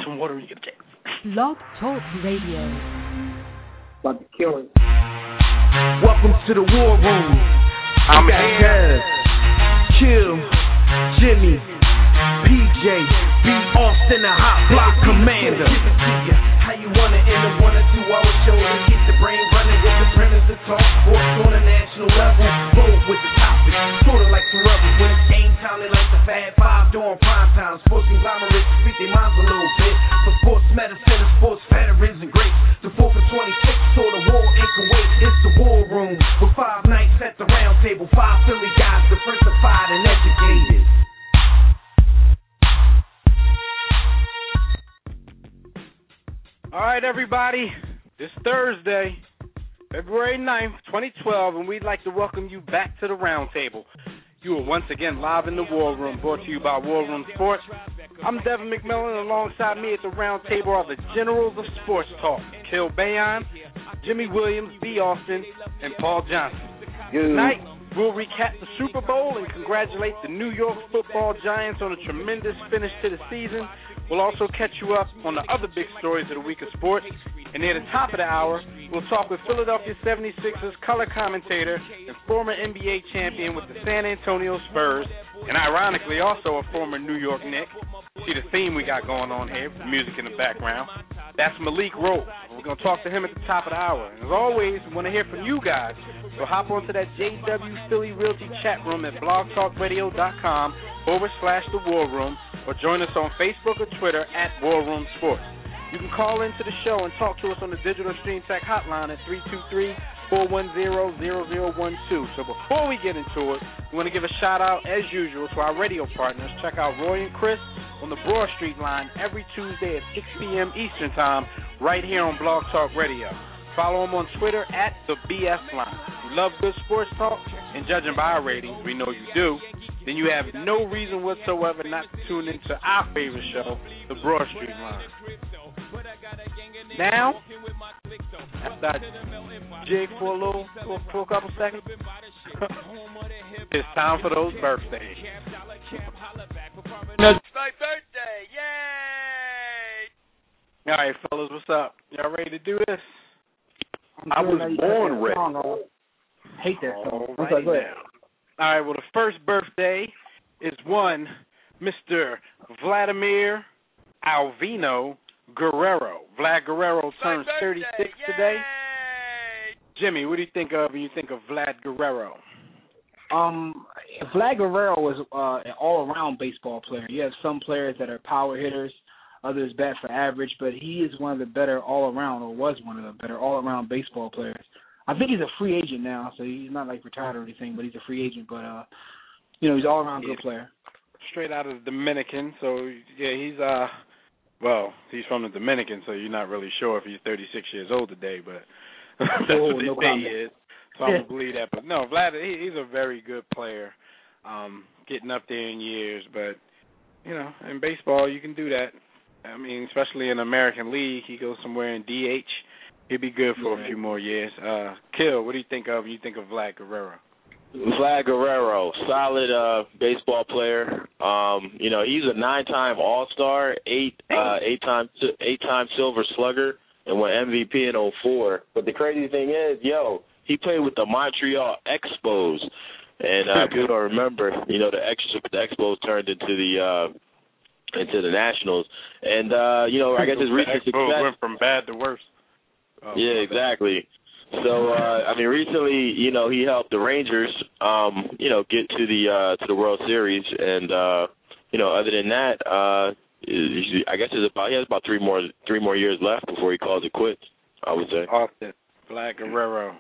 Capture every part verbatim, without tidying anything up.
some water when you get a chance. Blog Talk Radio. About to kill it. Welcome to the war room. I'm here. Kill, Jimmy, P J, B. Austin, the hot block commander. How you want it in a one or two hour show to keep the brain running with the premise to talk sports on a national level. Bold with the topic, sort of like some rebels. When it's game time, they like the Fab Five during prime time. Sports conglomerates speak their minds a little bit. For sports medicine and sports veterans and greats. The four for twenty-six, so the war in Kuwait. It's the war room with five nights at the round table. Five Philly guys, diversified and educated. All right, everybody. This Thursday, February ninth, twenty twelve, and we'd like to welcome you back to the round table. You are once again live in the War Room, brought to you by War Room Sports. I'm Devin McMillan, and alongside me at the round table are the generals of sports talk, Kill Bayon, Jimmy Williams, B. Austin, and Paul Johnson. Good. Tonight, we'll recap the Super Bowl and congratulate the New York Football Giants on a tremendous finish to the season. We'll also catch you up on the other big stories of the week of sports. And near the top of the hour, we'll talk with Philadelphia seventy-sixers color commentator and former N B A champion with the San Antonio Spurs, and ironically also a former New York Knick. See the theme we got going on here, with the music in the background. That's Malik Rose. We're going to talk to him at the top of the hour. And as always, we want to hear from you guys. So hop onto that J W Philly Realty chat room at blogtalkradio.com forward slash the War Room, or join us on Facebook or Twitter at War Room Sports. You can call into the show and talk to us on the Digital Stream Tech hotline at three two three, four one zero, zero zero one two. So before we get into it, we want to give a shout-out, as usual, to our radio partners. Check out Roy and Chris on the Broad Street line every Tuesday at six p.m. Eastern Time right here on Blog Talk Radio. Follow them on Twitter at the B F Line. If you love good sports talk, and judging by our ratings, we know you do, then you have no reason whatsoever not to tune into our favorite show, the Broad Street Line. Now, after I jig for a little, for, for a couple seconds, it's time for those birthdays. It's my birthday! Yay! All right, fellas, what's up? Y'all ready to do this? I was born ready. Hate that song. All right, now. All right, well, the first birthday is one Mister Vladimir Alvino Guerrero. Vlad Guerrero turns thirty-six today. Jimmy, what do you think of when you think of Vlad Guerrero? Um, Vlad Guerrero was uh, an all-around baseball player. You have some players that are power hitters, others bat for average, but he is one of the better all-around, or was one of the better all-around baseball players. I think he's a free agent now, so he's not like retired or anything, but he's a free agent. But uh, you know, he's an all-around yeah. good player. Straight out of the Dominican, so yeah, he's uh. Well, he's from the Dominican, so you're not really sure if he's thirty-six years old today, but that's oh, what they no say comment. he is. So I'm going to believe that. But no, Vlad, he, he's a very good player, um, getting up there in years. But, you know, in baseball, you can do that. I mean, especially in the American League, he goes somewhere in D H. He'd be good for yeah. a few more years. Uh, Kill, what do you think of when you think of Vlad Guerrero? Vlad Guerrero, solid uh, baseball player. Um, you know, he's a nine-time All-Star, eight uh, eight-time eight-time Silver Slugger, and won M V P in oh four. But the crazy thing is, yo, he played with the Montreal Expos, and uh, people don't remember, you know, the, Ex- the Expos turned into the uh, into the Nationals, and uh, you know, I guess his recent success went from bad to worse. Oh, yeah, exactly. So, uh, I mean, recently, you know, he helped the Rangers, um, you know, get to the uh, to the World Series, and uh, you know, other than that, uh, I guess there's about he has about three more three more years left before he calls it quits. I would say. Austin, Vlad Guerrero.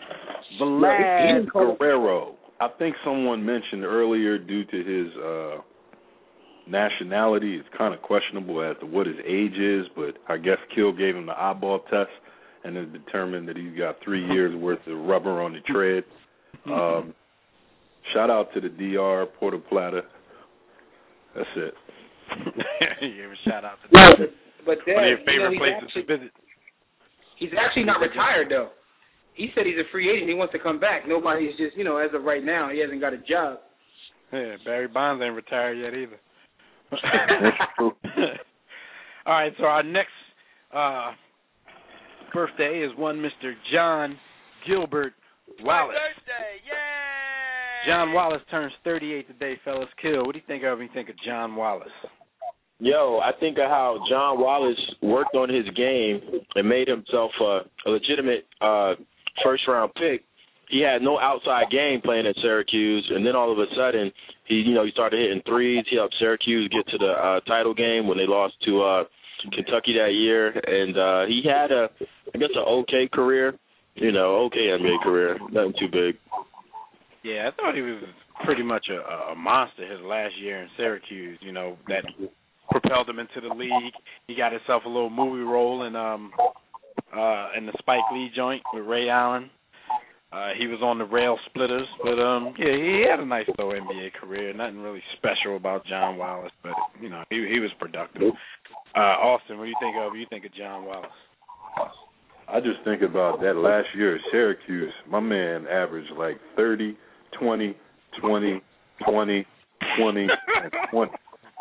Vlad Guerrero. I think someone mentioned earlier, due to his uh, nationality, it's kind of questionable as to what his age is, but I guess Kill gave him the eyeball test and has determined that he's got three years worth of rubber on the tread. Um, shout out to the D R, Puerto Plata. That's it. You gave a shout out to yeah, them. But Dad, one of your favorite you know, places actually, to visit. He's actually not retired, though. He said he's a free agent. He wants to come back. Nobody's just, you know, as of right now, he hasn't got a job. Yeah, Barry Bonds ain't retired yet either. All right, so our next uh, birthday is one Mister John Gilbert Wallace. My birthday, yay! John Wallace turns thirty-eight today, fellas. Kill, what do you think of when you think of John Wallace? Yo, I think of how John Wallace worked on his game and made himself a, a legitimate uh, first-round pick. He had no outside game playing at Syracuse, and then all of a sudden, he you know he started hitting threes. He helped Syracuse get to the uh, title game when they lost to uh, Kentucky that year, and uh, he had a I guess an okay career, you know, okay N B A career, nothing too big. Yeah, I thought he was pretty much a, a monster his last year in Syracuse. You know, that propelled him into the league. He got himself a little movie role in um uh in the Spike Lee joint with Ray Allen. Uh, he was on the Rail Splitters, but um, yeah, he had a nice little N B A career. Nothing really special about John Wallace, but you know, he he was productive. Uh, Austin, what do you think of? What do you think of John Wallace? I just think about that last year at Syracuse. My man averaged like thirty, twenty, twenty, twenty, twenty, and twenty.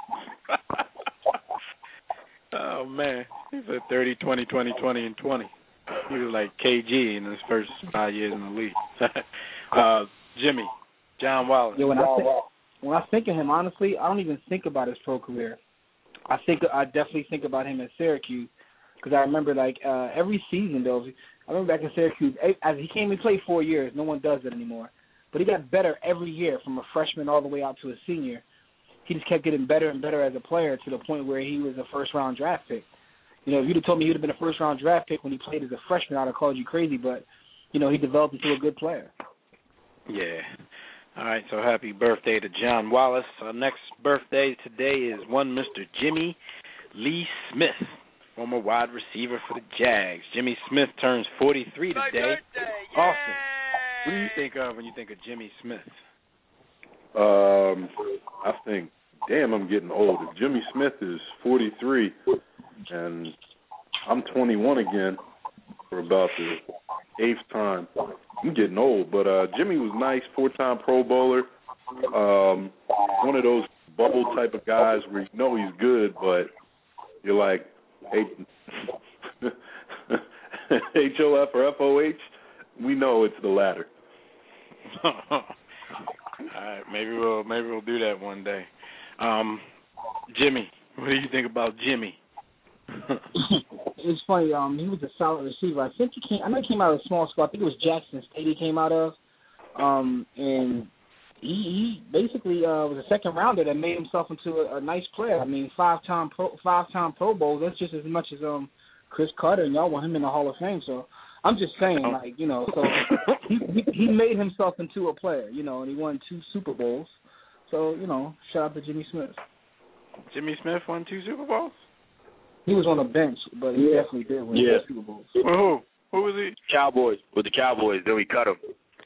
Oh man, he said thirty, twenty, twenty, twenty, and twenty. He was like K G in his first five years in the league. uh, Jimmy, John Wallace. Yeah, when I think, when I think of him, honestly, I don't even think about his pro career. I think I definitely think about him at Syracuse because I remember like uh, every season though. I remember back in Syracuse, as he came and played four years. No one does it anymore. But he got better every year from a freshman all the way out to a senior. He just kept getting better and better as a player to the point where he was a first round draft pick. You know, if you'd have told me he would have been a first-round draft pick when he played as a freshman, I'd have called you crazy. But, you know, he developed into a good player. Yeah. All right, so happy birthday to John Wallace. Our next birthday today is one Mister Jimmy Lee Smith, former wide receiver for the Jags. Jimmy Smith turns forty-three today. My birthday, yay! Austin, what do you think of when you think of Jimmy Smith? Um, I think, damn, I'm getting old. If Jimmy Smith is forty-three and I'm twenty-one again for about the eighth time, I'm getting old. But uh, Jimmy was nice, four-time Pro Bowler. Um, one of those bubble type of guys where you know he's good, but you're like, H O F or F O H, we know it's the latter. All right, maybe we'll maybe we'll do that one day. Um, Jimmy, what do you think about Jimmy? It's funny. Um, he was a solid receiver. I think he came. I know he came out of a small school. I think it was Jackson State he came out of. Um, and he, he basically uh, was a second rounder that made himself into a, a nice player. I mean, five time pro, five time Pro Bowl. That's just as much as um Chris Carter, and y'all want him in the Hall of Fame. So I'm just saying, like, you know, so he, he he made himself into a player, you know, and he won two Super Bowls. So, you know, shout out to Jimmy Smith. Jimmy Smith won two Super Bowls? He was on the bench, but he yeah. definitely did win yeah. two Super Bowls. Well, who? Who was he? Cowboys. With the Cowboys, then we cut him.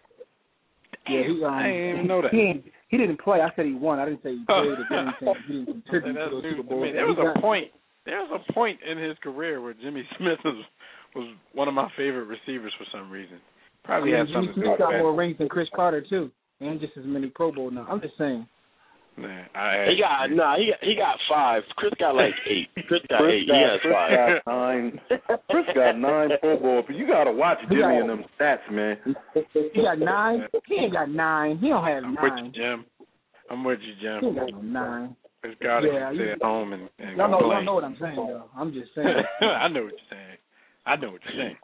Yeah, he, um, I didn't even know that. He, he didn't play. I said he won. I didn't say he played or did anything. He didn't contribute to the Super Bowl. I mean, there was a point. There was a point in his career where Jimmy Smith was was one of my favorite receivers for some reason. Probably yeah, had Jimmy something to do Smith with got that. more rings than Chris Carter too, and just as many Pro Bowl now. I'm just saying. Man, I he got no, nah, he got, he got five. Chris got like eight. Chris got Chris eight. Got, he has Chris five. Got nine. Chris got nine Pro Bowl. You gotta watch Jimmy and them stats, man. He got nine. He ain't got nine. He don't have I'm nine. with you, Jim. I'm with you, Jim. He ain't got no nine. Chris Carter Yeah, can stay at home and, and y'all know, play. y'all know what I'm saying, though. I'm just saying. I know what you're saying. I know what you're saying.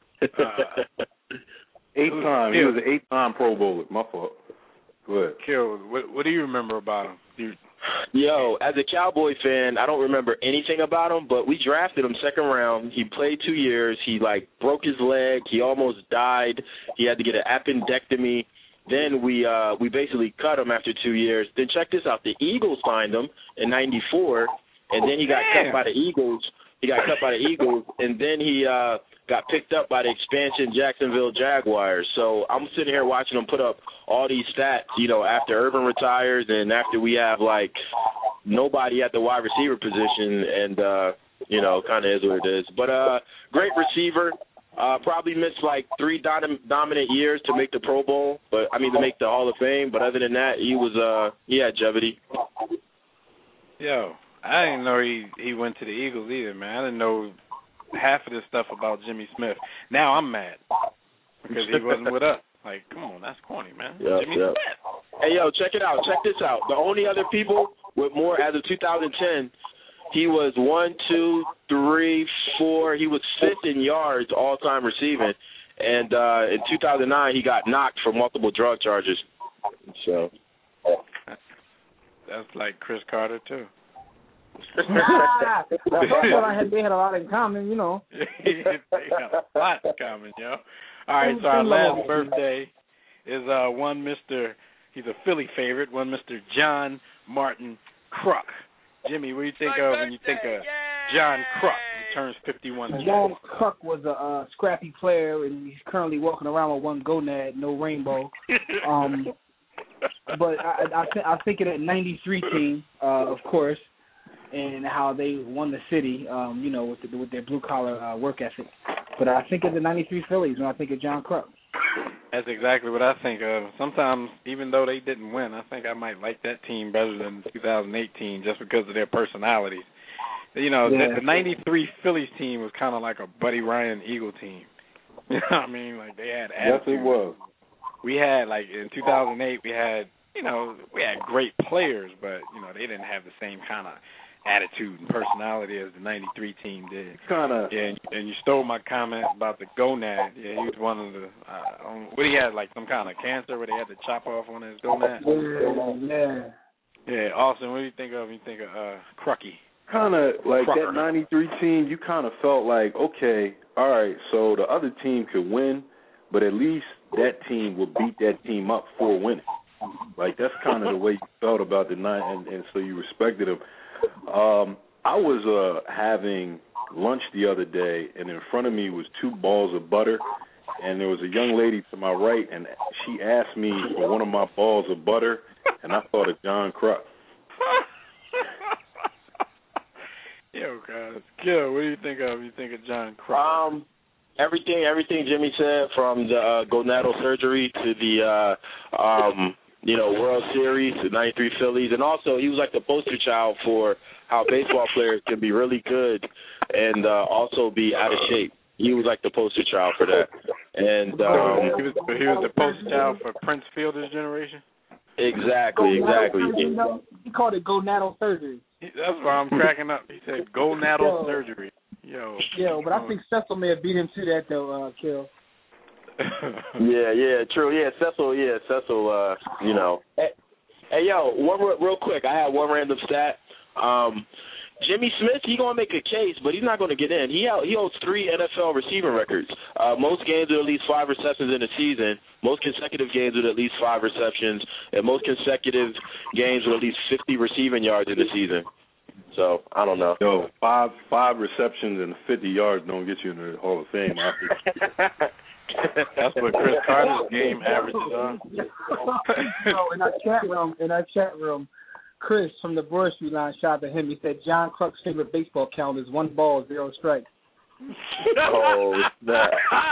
Uh, eight time. He was an eight time Pro Bowler. My fault. Go ahead. Kill. What, what do you remember about him? Do you, Yo, as a Cowboy fan, I don't remember anything about him, but we drafted him second round. He played two years. He, like, broke his leg. He almost died. He had to get an appendectomy. Then we uh, we basically cut him after two years. Then check this out. The Eagles signed him in ninety-four, and then he got Damn. cut by the Eagles. He got cut by the Eagles, and then he uh, got picked up by the expansion Jacksonville Jaguars. So I'm sitting here watching him put up all these stats, you know, after Urban retires and after we have, like, nobody at the wide receiver position, and, uh, you know, kind of is what it is. But uh, great receiver. Uh, probably missed, like, three dom- dominant years to make the Pro Bowl, but I mean, to make the Hall of Fame. But other than that, he was, uh, he had longevity. yo, I didn't know he he went to the Eagles either, man. I didn't know half of this stuff about Jimmy Smith. Now I'm mad because he wasn't with us. Like, come on, that's corny, man. Yep, Jimmy yep. Smith. Hey, yo, check it out. Check this out. The only other people with more as of two thousand ten, he was one, two, three, four. He was fifth in yards all-time receiving. And uh, in two thousand nine, he got knocked for multiple drug charges. So that's like Chris Carter too. Nah, well, I had, they had a lot in common, you know. They got a lot in common, yo. All right, so our last birthday is uh, one Mister He's a Philly favorite, one Mister John Martin Kruk. Jimmy, what do you think of when you think of John Kruk? He turns fifty-one. John Kruk was a uh, scrappy player, and he's currently walking around with one gonad, no rainbow. Um, but I, I, th- I think of that ninety-three team, uh, of course, and how they won the city, um, you know, with, the, with their blue-collar uh, work ethic. But I think of the ninety-three Phillies when I think of John Kruk. That's exactly what I think of. Sometimes, even though they didn't win, I think I might like that team better than the two thousand eight team just because of their personalities. You know, yeah. the, the ninety-three Phillies team was kind of like a Buddy Ryan Eagle team. You know what I mean? Like, they had attitude. Yes, it was. We had, like, in two thousand eight, we had, you know, we had great players, but, you know, they didn't have the same kind of attitude and personality as the ninety-three team did. Kind of. Yeah, and, and you stole my comment about the gonad. Yeah, he was one of the, uh, um, what he had, like some kind of cancer where they had to chop off one of his gonads? Yeah, yeah. Yeah, Austin, what do you think of when you think of uh, Crucky? Kind of like Crucker. that ninety-three team, you kind of felt like, okay, all right, so the other team could win, but at least that team would beat that team up for winning. Like, that's kind of the way you felt about the nine, and, and so you respected them. Um, I was uh, having lunch the other day, and in front of me was two balls of butter, and there was a young lady to my right, and she asked me for one of my balls of butter, and I thought of John Kruk. Yo, guys, Gil, what do you think of? You think of John Kruk? Um, everything, everything Jimmy said, from the uh, gonadal surgery to the, uh, um, you know, World Series, the ninety-three Phillies, and also he was like the poster child for how baseball players can be really good and uh, also be out of shape. He was like the poster child for that. And um, he was he was the poster child for Prince Fielder's generation. Exactly, exactly. He called it gonadal surgery. That's why I'm cracking up. He said gonadal surgery. Yo. Yo, but I think Cecil may have beat him to that though, uh, Kill. yeah, yeah, true. Yeah, Cecil, yeah, Cecil, uh, you know. Hey, hey, yo, one real quick. I had one random stat. Um, Jimmy Smith, he going to make a case, but he's not going to get in. He he holds three N F L receiving records. Uh, most games with at least five receptions in a season, most consecutive games with at least five receptions, and most consecutive games with at least fifty receiving yards in the season. So, I don't know. Yo, five five receptions and fifty yards don't get you in the Hall of Fame. That's what Chris Carter's game averages are. So in our chat room, in our chat room, Chris from the Broad Street line shot at him. He said John Kruk's favorite baseball count is one ball, zero strikes. Oh, that.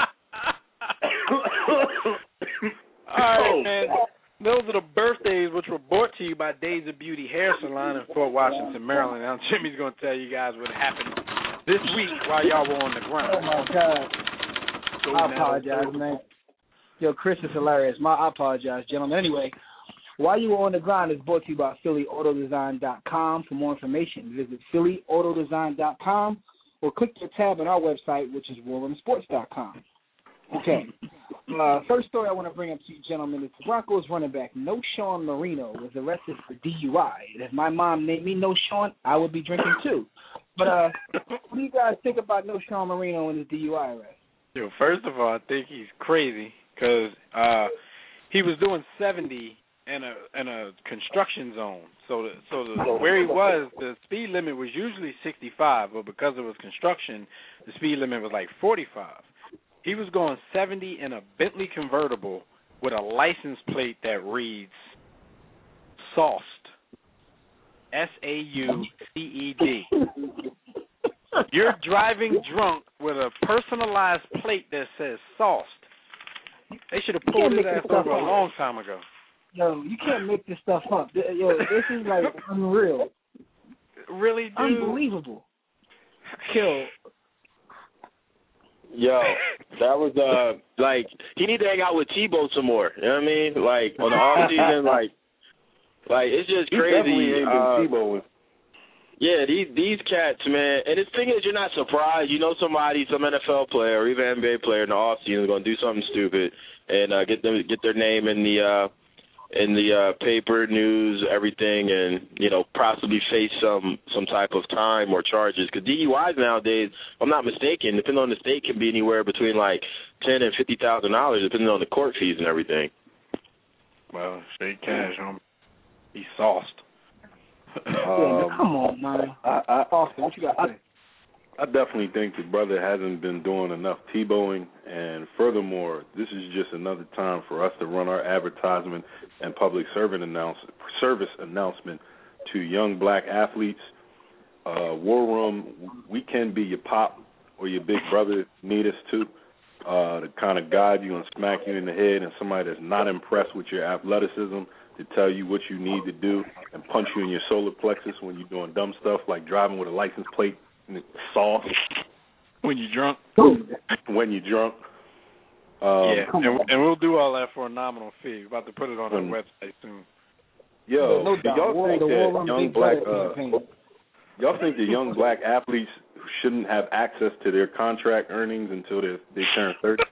All right, man. Those are the birthdays which were brought to you by Days of Beauty Hair Salon in Fort Washington, Maryland. Now Jimmy's going to tell you guys what happened this week while y'all were on the ground. Oh, my God. Go I now. apologize, man. Yo, Chris is hilarious. My, I apologize, gentlemen. Anyway, while you were on the ground, it's brought to you by Philly Auto Design dot com. For more information, visit Philly Auto Design dot com or click the tab on our website, which is War Room Sports dot com. Okay. Uh, first story I want to bring up to you, gentlemen, is the Broncos running back No Sean Marino was arrested for D U I. And if my mom named me No Sean, I would be drinking too. But uh, what do you guys think about No Sean Marino and his D U I arrest? Yo, first of all, I think he's crazy because uh, he was doing seventy in a in a construction zone. So the, so the, where he was, the speed limit was usually sixty-five, but because it was construction, the speed limit was like forty-five. He was going seventy in a Bentley convertible with a license plate that reads Sauced, S A U C E D. You're driving drunk with a personalized plate that says Sauced. They should have pulled his ass over a long time ago. Yo, you can't make this stuff up. Yo, this is like unreal. really, dude? Unbelievable. Kill. Yo, that was uh like he need to hang out with Tebow some more. You know what I mean? Like on the off season, like like it's just He crazy. definitely ain't been Uh, Tebow. yeah, these these cats, man. And the thing is, you're not surprised. You know somebody, some N F L player or even N B A player in the off season is going to do something stupid and uh, get them get their name in the uh, in the uh, paper, news, everything, and you know possibly face some some type of time or charges. Because D U Is nowadays, if I'm not mistaken, depending on the state, can be anywhere between like ten and fifty thousand dollars, depending on the court fees and everything. Well, straight cash on. He's sauced. Um, come on, man. I, I, Austin, what you got to say? I definitely think the brother hasn't been doing enough Tebowing, and furthermore, this is just another time for us to run our advertisement and public servant announce, service announcement to young black athletes. Uh, War Room, we can be your pop or your big brother, need us to, uh, to kind of guide you and smack you in the head, and somebody that's not impressed with your athleticism to tell you what you need to do and punch you in your solar plexus when you're doing dumb stuff like driving with a license plate sauce. When you're drunk. When you're drunk. Um, yeah, and, and we'll do all that for a nominal fee. We're about to put it on our um, website soon. Yo, no do doubt. y'all War, think the that War young black uh, y'all think the young black athletes shouldn't have access to their contract earnings until they they turn thirty?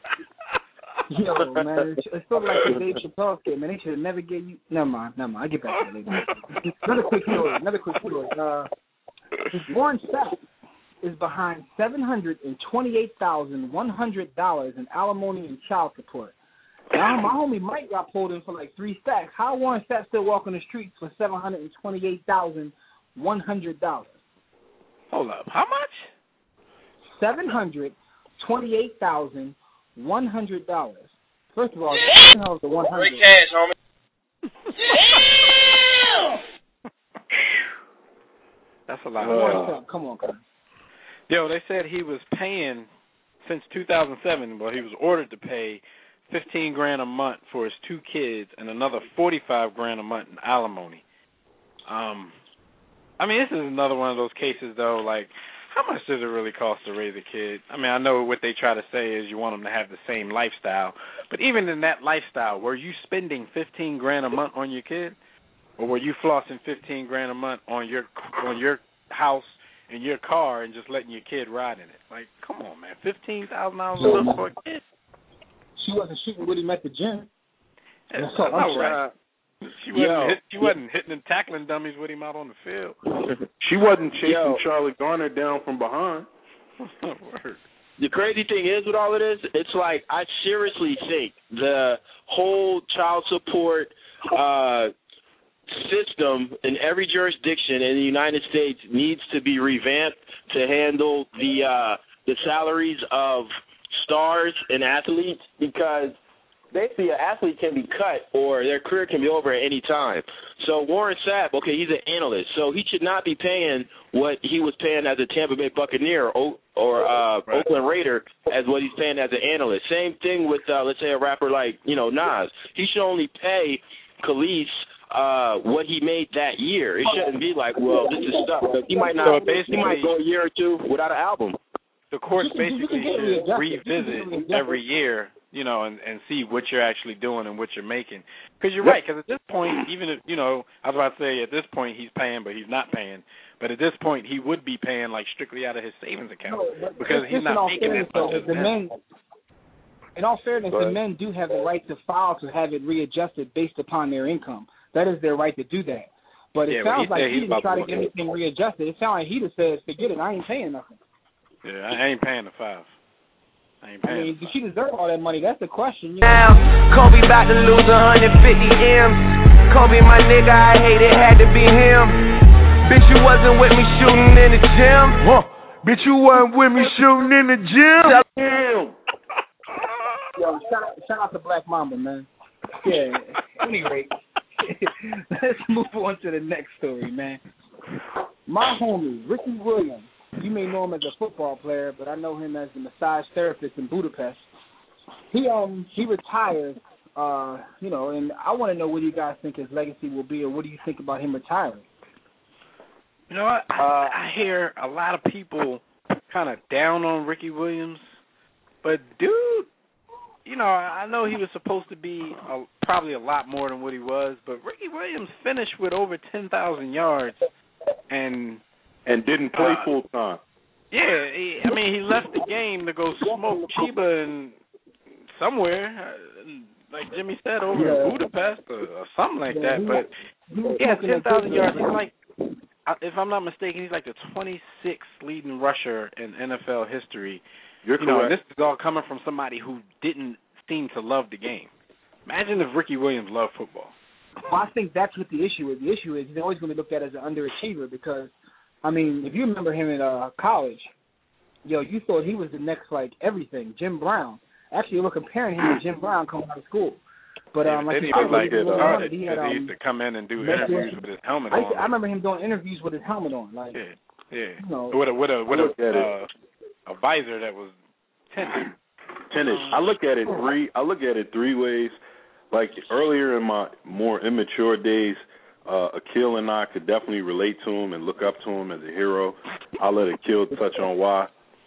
Yo, man, it's, it's sort of like the Dave Chappelle skit, man. They should have never gave you. Never mind, never mind. I get back to it later. Another quick story. Another quick story. Uh, Warren Sapp is behind seven hundred and twenty-eight thousand one hundred dollars in alimony and child support. Now, my homie Mike got pulled in for like three stacks. How Warren Sapp still walking the streets for seven hundred and twenty-eight thousand one hundred dollars? Hold up, how much? Seven hundred twenty-eight thousand one hundred dollars. First of all, how's the one hundred? Great cash, homie. That's a lot. Uh, Come on, come on. Yo, they said he was paying since two thousand seven. Well, he was ordered to pay fifteen grand a month for his two kids and another forty-five grand a month in alimony. Um, I mean, this is another one of those cases, though. Like, how much does it really cost to raise a kid? I mean, I know what they try to say is you want them to have the same lifestyle, but even in that lifestyle, were you spending fifteen grand a month on your kid, or were you flossing fifteen grand a month on your on your house and your car and just letting your kid ride in it? Like, come on, man, fifteen thousand dollars a month for a kid. She wasn't shooting with him at the gym. That's so, not I'm right. She wasn't, Yo. hit, she wasn't hitting and tackling dummies with him out on the field. She wasn't chasing Yo. Charlie Garner down from behind. Word. The crazy thing is with all of this, it's like I seriously think the whole child support uh, system in every jurisdiction in the United States needs to be revamped to handle the uh, the salaries of stars and athletes, because basically an athlete can be cut or their career can be over at any time. So Warren Sapp, okay, he's an analyst, so he should not be paying what he was paying as a Tampa Bay Buccaneer or, or uh, right. Oakland Raider as what he's paying as an analyst. Same thing with, uh, let's say, a rapper like, you know, Nas. He should only pay Khalees uh, what he made that year. It shouldn't be like, well, this is stuff. He might not. So he might go a year or two without an album. The courts basically should revisit every year, you know, and, and see what you're actually doing and what you're making. Because you're right, because at this point, even if, you know, I was about to say at this point he's paying, but he's not paying. But at this point, he would be paying, like, strictly out of his savings account no, because he's not making as much as the men. In all fairness, the men do have the right to file to have it readjusted based upon their income. That is their right to do that. But it yeah, sounds well, he like he didn't try to get it. anything readjusted. It sounds like he just said, forget it, I ain't paying nothing. Yeah, I ain't paying the five. I ain't paying I mean, the does she deserve all that money? That's the question. You know? Now, Kobe about to lose one hundred fifty M's. Kobe, my nigga, I hate it, had to be him. Bitch, you wasn't with me shooting in the gym. Huh. Bitch, you wasn't with me shooting in the gym. Yo, shout out, shout out to Black Mamba, man. Yeah, anyway, let's move on to the next story, man. My homie, Ricky Williams. You may know him as a football player, but I know him as the massage therapist in Budapest. He um he retired, uh, you know, and I want to know what you guys think his legacy will be, or what do you think about him retiring? You know, I, I, Uh, I hear a lot of people kind of down on Ricky Williams, but dude, you know, I know he was supposed to be a, probably a lot more than what he was, but Ricky Williams finished with over ten thousand yards and and didn't play uh, full time. Yeah, he, I mean, he left the game to go smoke Chiba and somewhere, uh, like Jimmy said, over Yeah. in Budapest or, or something like Yeah, that. he- But he was he has smoking ten that thousand good yards. stuff. He's like, uh, if I'm not mistaken, he's like the twenty-sixth leading rusher in N F L history. You're You know, and correct. this is all coming from somebody who didn't seem to love the game. Imagine if Ricky Williams loved football. Well, I think that's what the issue is. The issue is he's always going to be looked at as an underachiever because, I mean, if you remember him in uh, college, yo, you thought he was the next, like, everything, Jim Brown. Actually, you were comparing him to Jim Brown coming out of school. But um, like they you didn't even said, like he it was started he because had, um, he used to come in and do Messi- interviews with his helmet I, on. used to- I remember him doing interviews with his helmet on. Like, Yeah, yeah. you know, With a with a with I look a at it. uh, a visor that was tinted. Tennis. I look at it three. I look at it three ways. Like earlier in my more immature days, uh, Akil and I could definitely relate to him and look up to him as a hero. I'll let Akil touch on why.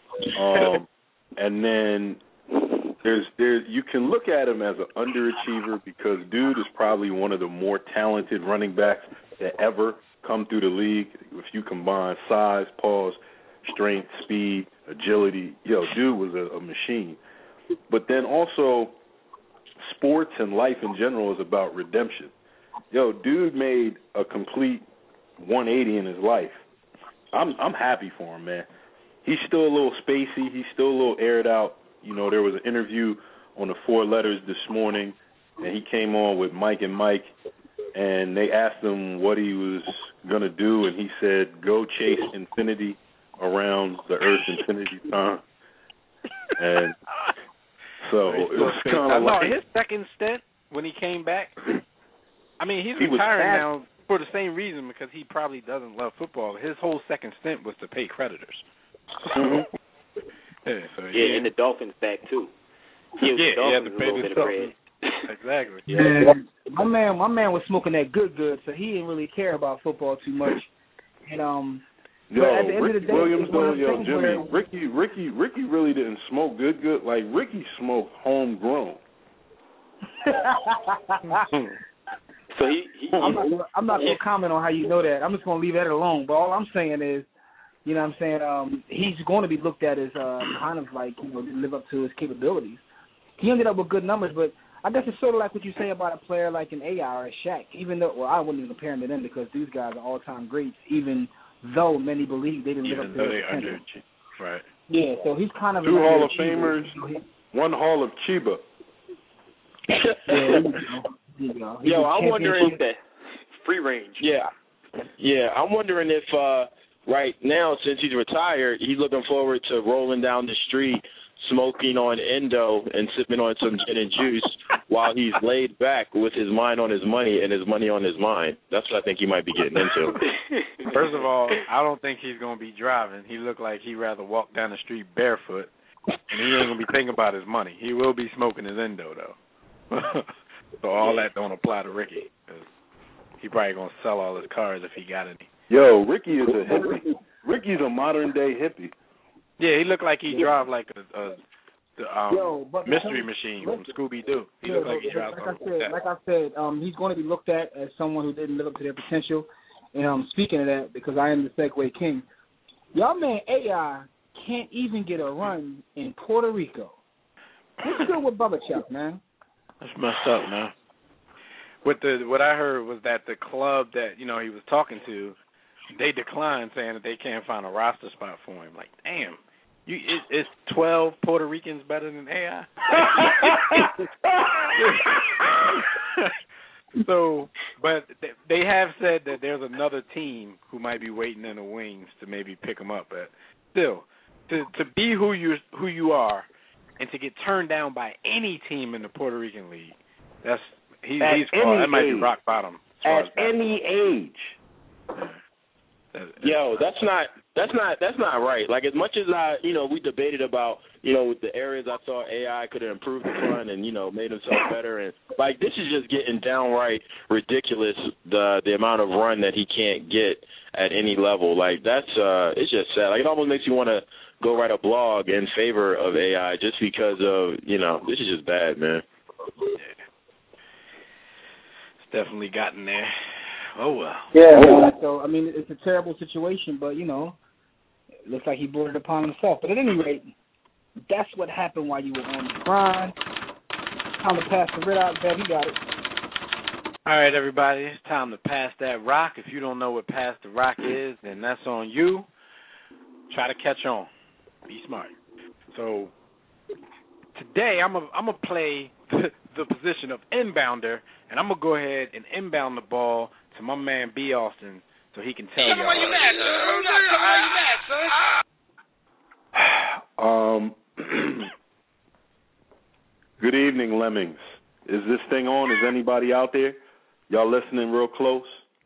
Um, and then there's there's you can look at him as an underachiever because dude is probably one of the more talented running backs that ever come through the league. If you combine size, pause, strength, speed, agility, yo, dude was a, a machine. But then also, sports and life in general is about redemption. Yo, dude made a complete one eighty in his life. I'm I'm happy for him, man. He's still a little spacey. He's still a little aired out. You know, there was an interview on the Four Letters this morning, and he came on with Mike and Mike, and they asked him what he was going to do, and he said, go chase infinity around the Earth's infinity time. And so it was kind of like his second stint when he came back. I mean, he's He was retiring fast. now for the same reason because he probably doesn't love football. His whole second stint was to pay creditors. Mhm. yeah, so yeah, he, and the Dolphins back too. He was yeah, the he had Dolphins to a pay little the bit of bread. exactly. And my man, my man was smoking that good, good, so he didn't really care about football too much. And um, Yo, but at the end Ricky of the day, Williams it's one though, of those yo, things Jimmy, where- Ricky, Ricky, Ricky really didn't smoke good, good. Like Ricky smoked homegrown. So he, he I'm not, gonna- I'm not going to comment on how you know that. I'm just going to leave that alone. But all I'm saying is, you know what I'm saying, um, he's going to be looked at as uh, kind of like, you know, live up to his capabilities. He ended up with good numbers, but I guess it's sort of like what you say about a player like an A I or a Shaq, even though, well, I wouldn't even compare him to them because these guys are all-time greats, even though many believe they didn't live Even up to though their they potential. under, right? Yeah, so he's kind of Two an Hall of underachiever. Famers, You know, he- one Hall of Chiba. yeah, there you go. There you go. He Yo, was I'm wondering championship- that free range. Yeah, yeah. I'm wondering if uh, right now, since he's retired, he's looking forward to rolling down the street, smoking on Endo and sipping on some gin and juice while he's laid back with his mind on his money and his money on his mind. That's what I think he might be getting into. First of all, I don't think he's going to be driving. He looked like he'd rather walk down the street barefoot, and he ain't going to be thinking about his money. He will be smoking his Endo, though. So all that don't apply to Ricky. 'Cause he probably going to sell all his cars if he got any. Yo, Ricky is a hippie. Ricky's a modern-day hippie. Yeah, he looked like he drive like a, a the um, Yo, but mystery machine from Scooby-Doo. He Yeah, looked like he but drives like I something said, like that. like I said, um, he's going to be looked at as someone who didn't live up to their potential. And um, speaking of that, because I am the Segway King, y'all man A I can't even get a run in Puerto Rico. What's good with Bubba Chuck, man? That's messed up, man. What the what I heard was that the club that you know he was talking to, they declined, saying that they can't find a roster spot for him. Like, damn, you it, is twelve Puerto Ricans better than A I? So, but they have said that there's another team who might be waiting in the wings to maybe pick him up. But still, to to be who you who you are, and to get turned down by any team in the Puerto Rican League, that's he, At he's called, any that might be age. rock bottom. As far At as that. any age. That- Yo, that's not That's not that's not right. Like, as much as I, you know, we debated about, you know, with the areas I thought A I could have improved upon and, you know, made himself better, and like this is just getting downright ridiculous. The the amount of run that he can't get at any level, like that's uh, it's just sad. Like, it almost makes you want to go write a blog in favor of A I just because of, you know, this is just bad, man. Yeah. It's definitely gotten there. Oh well. Yeah. Oh. So I mean, it's a terrible situation, but you know. Looks like he brought it upon himself. But at any rate, that's what happened while you were on the grind. Time to pass the red out, Bev. You got it. All right, everybody. It's time to pass that rock. If you don't know what pass the rock is, then that's on you. Try to catch on. Be smart. So today I'm a, I'm going to play the position of inbounder, and I'm going to go ahead and inbound the ball to my man B. Austin, so he can tell you. Tell me where you at, son. Tell me where you at, Um, son. good evening, Lemmings. Is this thing on? Is anybody out there? Y'all listening real close?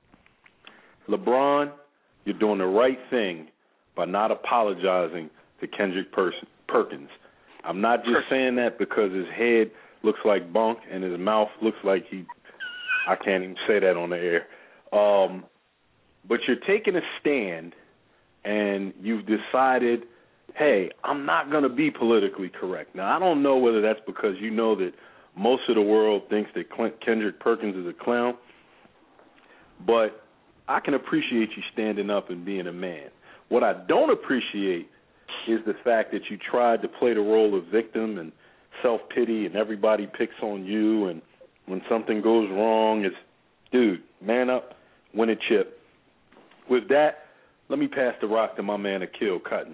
LeBron, you're doing the right thing by not apologizing to Kendrick Perkins. I'm not just saying that because his head looks like bunk and his mouth looks like he, I can't even say that on the air. Um, But you're taking a stand, and you've decided, hey, I'm not going to be politically correct. Now, I don't know whether that's because you know that most of the world thinks that Kendrick Perkins is a clown, but I can appreciate you standing up and being a man. What I don't appreciate is the fact that you tried to play the role of victim and self-pity, and everybody picks on you, and when something goes wrong, it's, dude, man up, win a chip. With that, let me pass the rock to my man Akil Cutton.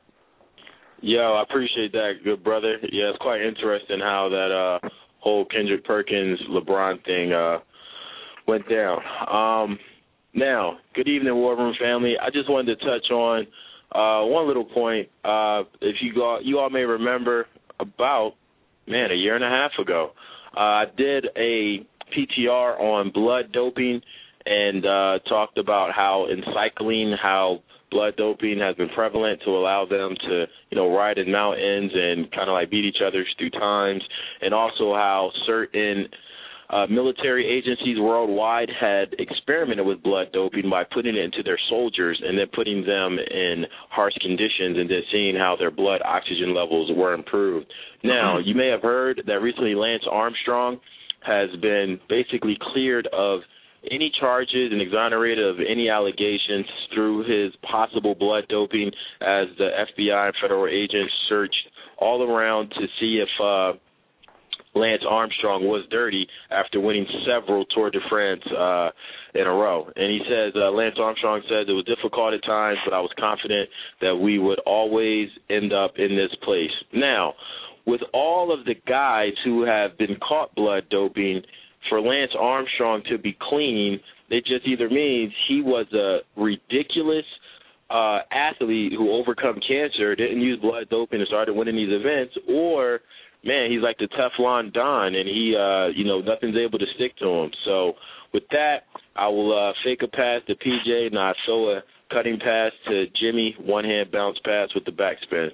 Yo, I appreciate that, good brother. Yeah, it's quite interesting how that uh, whole Kendrick Perkins LeBron thing uh, went down. Um, now, good evening, War Room family. I just wanted to touch on uh, one little point. Uh, if you go, you all may remember about, man, a year and a half ago, uh, I did a P T R on blood doping and uh, talked about how in cycling, how blood doping has been prevalent to allow them to, you know, ride in mountains and kind of like beat each other through times, and also how certain uh, military agencies worldwide had experimented with blood doping by putting it into their soldiers and then putting them in harsh conditions and then seeing how their blood oxygen levels were improved. Now, you may have heard that recently Lance Armstrong has been basically cleared of any charges and exonerated of any allegations through his possible blood doping, as the F B I and federal agents searched all around to see if uh, Lance Armstrong was dirty after winning several Tour de France uh, in a row. And he says, uh, Lance Armstrong said it was difficult at times, but I was confident that we would always end up in this place. Now, with all of the guys who have been caught blood doping, for Lance Armstrong to be clean, it just either means he was a ridiculous uh, athlete who overcome cancer, didn't use blood doping and started winning these events, or, man, he's like the Teflon Don, and he, uh, you know, nothing's able to stick to him. So with that, I will uh, fake a pass to P J, and I throw a cutting pass to Jimmy, one-hand bounce pass with the backspin.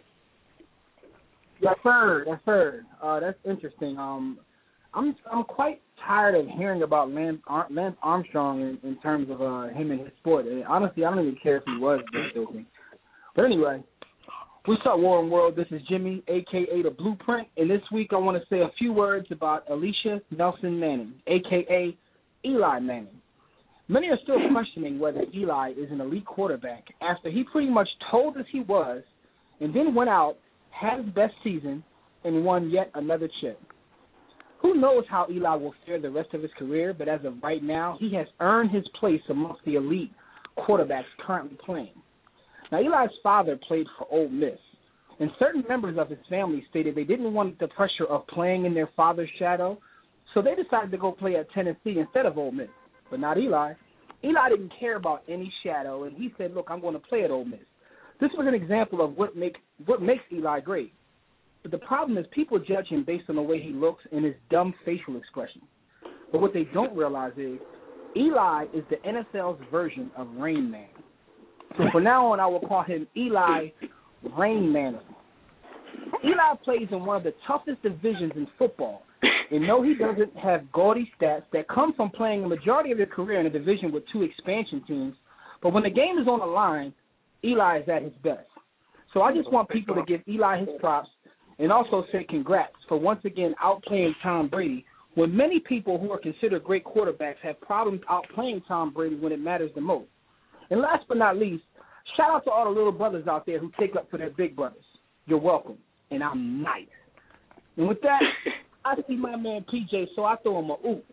Yes, sir. Yes, sir. Uh, that's interesting. Um, I'm I'm quite tired of hearing about Lance, Ar- Lance Armstrong in, in terms of uh, him and his sport. And honestly, I don't even care if he was doping. But anyway, we start War and World. This is Jimmy, a k a. The Blueprint. And this week I want to say a few words about Alicia Nelson Manning, a k a. Eli Manning. Many are still questioning whether Eli is an elite quarterback after he pretty much told us he was and then went out, had his best season, and won yet another chip. Who knows how Eli will fare the rest of his career, but as of right now, he has earned his place amongst the elite quarterbacks currently playing. Now, Eli's father played for Ole Miss, and certain members of his family stated they didn't want the pressure of playing in their father's shadow, so they decided to go play at Tennessee instead of Ole Miss. But not Eli. Eli didn't care about any shadow, and he said, look, I'm going to play at Ole Miss. This was an example of what, make, what makes Eli great. But the problem is people judge him based on the way he looks and his dumb facial expression. But what they don't realize is Eli is the N F L's version of Rain Man. So from now on, I will call him Eli Rain Man. Eli plays in one of the toughest divisions in football. And no, he doesn't have gaudy stats that come from playing the majority of his career in a division with two expansion teams. But when the game is on the line, Eli is at his best. So I just want people to give Eli his props and also say congrats for once again outplaying Tom Brady, when many people who are considered great quarterbacks have problems outplaying Tom Brady when it matters the most. And last but not least, shout out to all the little brothers out there who take up for their big brothers. You're welcome, and I'm nice. And with that, I see my man P J, so I throw him a oop.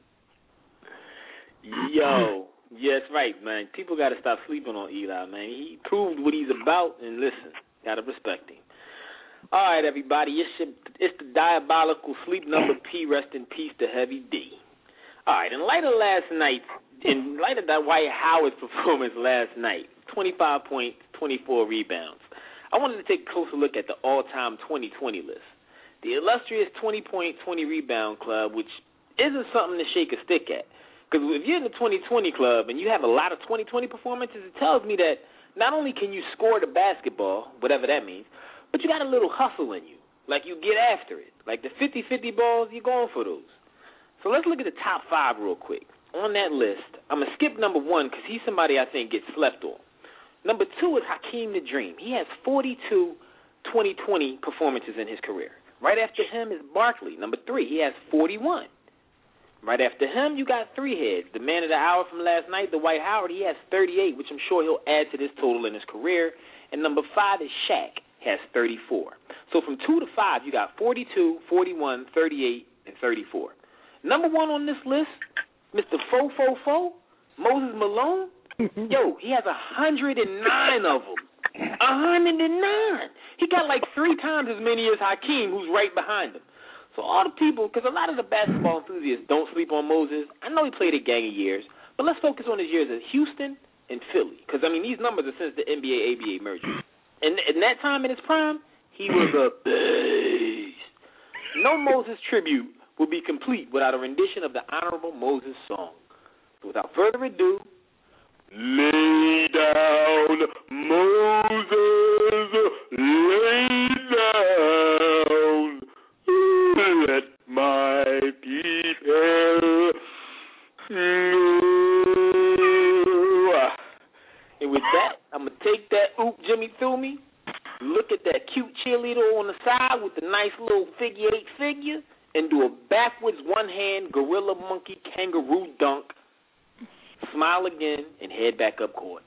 Yo, yeah, that's right, man. People got to stop sleeping on Eli, man. He proved what he's about, and listen, got to respect him. All right, everybody, it's, your, it's the diabolical sleep number P. Rest in peace to Heavy D. All right, in light of last night, in light of that Dwight Howard performance last night, twenty-five points, twenty-four rebounds, I wanted to take a closer look at the all-time twenty twenty list. The illustrious twenty-point, twenty-rebound club, which isn't something to shake a stick at. Because if you're in the twenty twenty club and you have a lot of twenty twenty performances, it tells me that not only can you score the basketball, whatever that means, but you got a little hustle in you. Like you get after it. Like the fifty-fifty balls, you're going for those. So let's look at the top five real quick. On that list, I'm going to skip number one because he's somebody I think gets slept on. Number two is Hakeem the Dream. He has forty-two twenty twenty performances in his career. Right after him is Barkley. Number three, he has forty-one. Right after him, you got three heads. The man of the hour from last night, Dwight Howard, he has thirty-eight, which I'm sure he'll add to this total in his career. And number five is Shaq, has thirty-four. So from two to five, you got forty-two, forty-one, thirty-eight, and thirty-four. Number one on this list, Mister Fo Fo Fo, Moses Malone. Yo, he has one hundred nine of them. one hundred nine. He got like three times as many as Hakeem, who's right behind him. So all the people, because a lot of the basketball enthusiasts don't sleep on Moses. I know he played a gang of years, but let's focus on his years at Houston and Philly. Because, I mean, these numbers are since the N B A A B A merger. And in that time in his prime, he was a beast. No Moses tribute would be complete without a rendition of the Honorable Moses song. So without further ado, lay down, Moses, lay down, let my people know. And with that, I'm going to take that oop Jimmy through me, look at that cute cheerleader on the side with the nice little figure eight figure, and do a backwards one-hand gorilla monkey kangaroo dunk, smile again, and head back up court.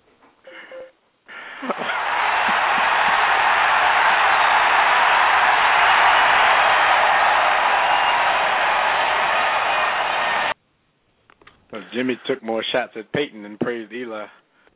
Well, Jimmy took more shots at Peyton than praised Eli.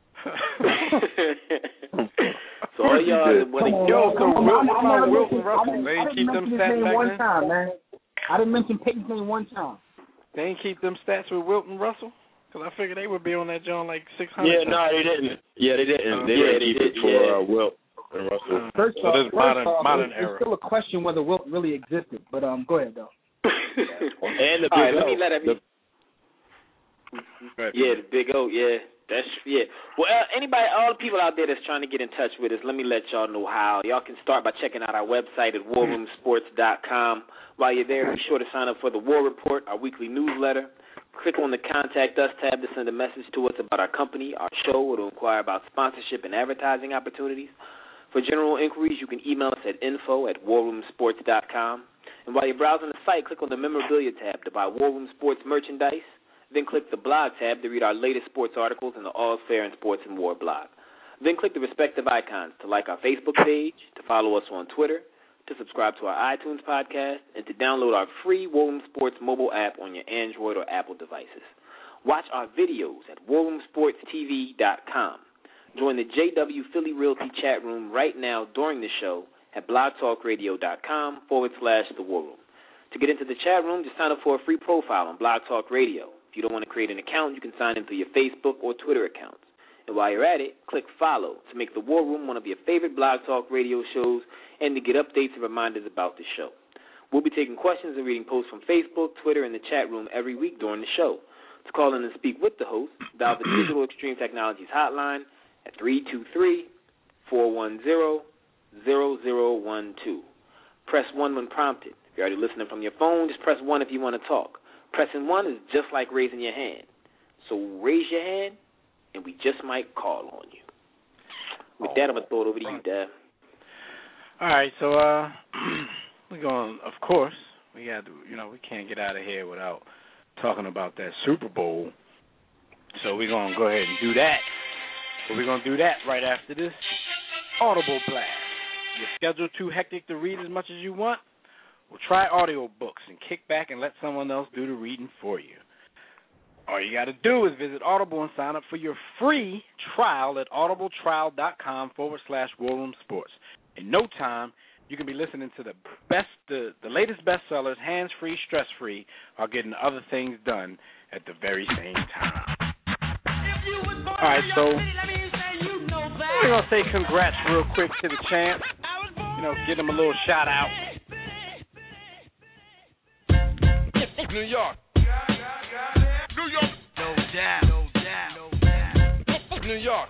So all y'all, what they Yo, so Wilton, I, Wilton Russell, they ain't keep them stats back one then? time, man. I didn't mention Peyton's name one time. They ain't keep them stats with Wilton Russell? Because I figured they would be on that joint like six hundred. Yeah, no, they didn't. Yeah, they didn't. Uh, they yeah, didn't keep they it did, for yeah. uh, Wilt and Russell. Uh, First so off, this first modern, off modern it's, era. it's still a question whether Wilt really existed. But um, go ahead, though. And the all right, Big let O. me let every, Right. yeah, the Big O, yeah. That's, yeah. Well, uh, anybody, all the people out there that's trying to get in touch with us, let me let y'all know how. Y'all can start by checking out our website at war room sports dot com. While you're there, be sure to sign up for the War Report, our weekly newsletter. Click on the Contact Us tab to send a message to us about our company, our show, or to inquire about sponsorship and advertising opportunities. For general inquiries, you can email us at info at war room sports dot com. And while you're browsing the site, click on the Memorabilia tab to buy War Room Sports merchandise. Then click the Blog tab to read our latest sports articles in the All Fair and Sports and War blog. Then click the respective icons to like our Facebook page, to follow us on Twitter, to subscribe to our iTunes podcast, and to download our free War Room Sports mobile app on your Android or Apple devices. Watch our videos at war room sports t v dot com. Join the J W Philly Realty chat room right now during the show at blogtalkradio.com forward slash the War Room. To get into the chat room, just sign up for a free profile on Blog Talk Radio. If you don't want to create an account, you can sign in through your Facebook or Twitter accounts. And while you're at it, click follow to make the War Room one of your favorite Blog Talk Radio shows and to get updates and reminders about the show. We'll be taking questions and reading posts from Facebook, Twitter, and the chat room every week during the show. To call in and speak with the host, dial the Digital Extreme Technologies hotline at three two three, four one zero, zero zero one two. Press one when prompted. If you're already listening from your phone, just press one if you want to talk. Pressing one is just like raising your hand. So raise your hand, and we just might call on you. With that, I'm going to throw it over to you, Dad. All right, so uh, we're going, of course, we got to, you know, we can't get out of here without talking about that Super Bowl. So we're going to go ahead and do that. But we're going to do that right after this Audible blast. Your schedule too hectic to read as much as you want? Well, try audio books and kick back and let someone else do the reading for you. All you got to do is visit Audible and sign up for your free trial at audibletrial.com forward slash War Room Sports. In no time, you can be listening to the best, the, the latest bestsellers, hands-free, stress-free, while getting other things done at the very same time. All right, so we're going to say congrats real quick to the champ. You know, give them a little shout out. New York. New York. No doubt. No doubt. No doubt. New York.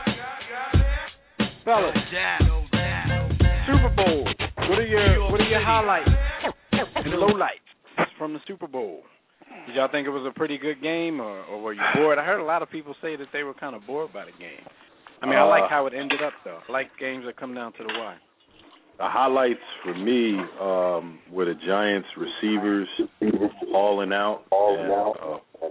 Fellas, No doubt. Super Bowl. What are your what are your highlights and lowlights from the Super Bowl? Did y'all think it was a pretty good game, or, or were you bored? I heard a lot of people say that they were kind of bored by the game. I mean, uh, I like how it ended up, though. I like games that come down to the wire. The highlights for me um, were the Giants receivers hauling out. And,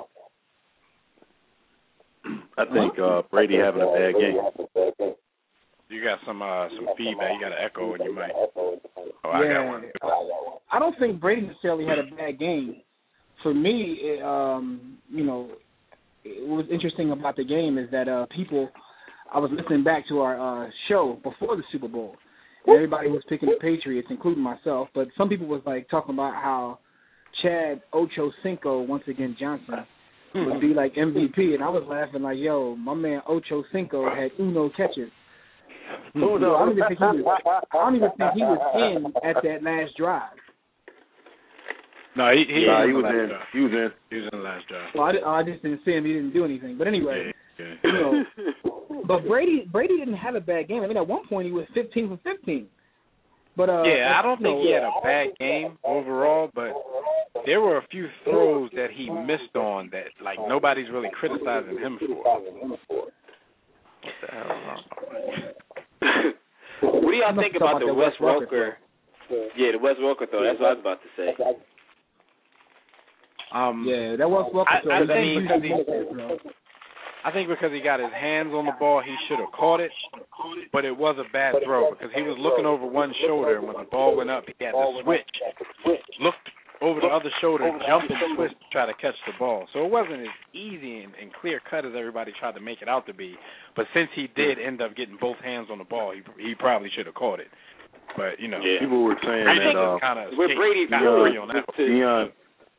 uh, I think uh, Brady having a bad game. You got some uh, some feedback. You got an echo in your mic. Oh, I yeah, got one. I don't think Brady necessarily had a bad game. For me, it, um, you know, what was interesting about the game is that uh, people, I was listening back to our uh, show before the Super Bowl, and everybody was picking the Patriots, including myself, but some people was like talking about how Chad Ochocinco, once again Johnson, would be like M V P, and I was laughing like, yo, my man Ochocinco had uno catches. So I don't even think he was. I don't even think he was in at that last drive. No, he he, yeah, was, he was in. Drive. He was in. He was in the last drive. Well, I, I just didn't see him. He didn't do anything. But anyway, yeah, yeah. you know. But Brady Brady didn't have a bad game. I mean, at one point he was fifteen for fifteen. But uh, yeah, I don't think know, he had a bad game overall, but there were a few throws that he missed on that like nobody's really criticizing him for. What the hell is wrong? What do y'all think about the Wes Welker? Yeah, the Wes Welker throw. That's what I was about to say. Um, yeah, that was Welker. I, I, think because he, I think because he got his hands on the ball, he should have caught it, but it was a bad throw because he was looking over one shoulder, and when the ball went up, he had to switch, looked over the other shoulder, jump and twist to try to catch the ball. So it wasn't as easy and, and clear-cut as everybody tried to make it out to be, but since he did end up getting both hands on the ball, he he probably should have caught it. But, you know. Yeah. People were saying I that uh, kind of with Brady, Deion, on that Deion,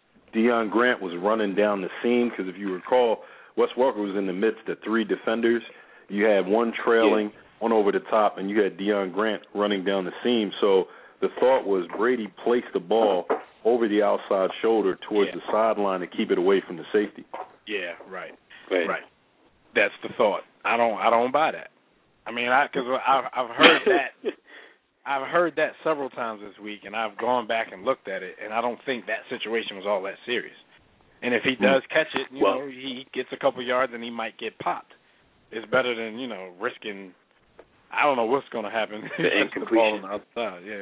Deion Grant was running down the seam because if you recall, Wes Welker was in the midst of three defenders. You had one trailing, yeah. one over the top, and you had Deion Grant running down the seam. So the thought was Brady placed the ball over the outside shoulder towards yeah. the sideline to keep it away from the safety. Yeah, right, right. right. That's the thought. I don't, I don't buy that. I mean, I because I've, I've heard that. I've heard that several times this week, and I've gone back and looked at it, and I don't think that situation was all that serious. And if he does catch it, you well, know, he gets a couple yards and he might get popped. It's better than, you know, risking, I don't know what's going to happen. The the ball on the outside, yeah.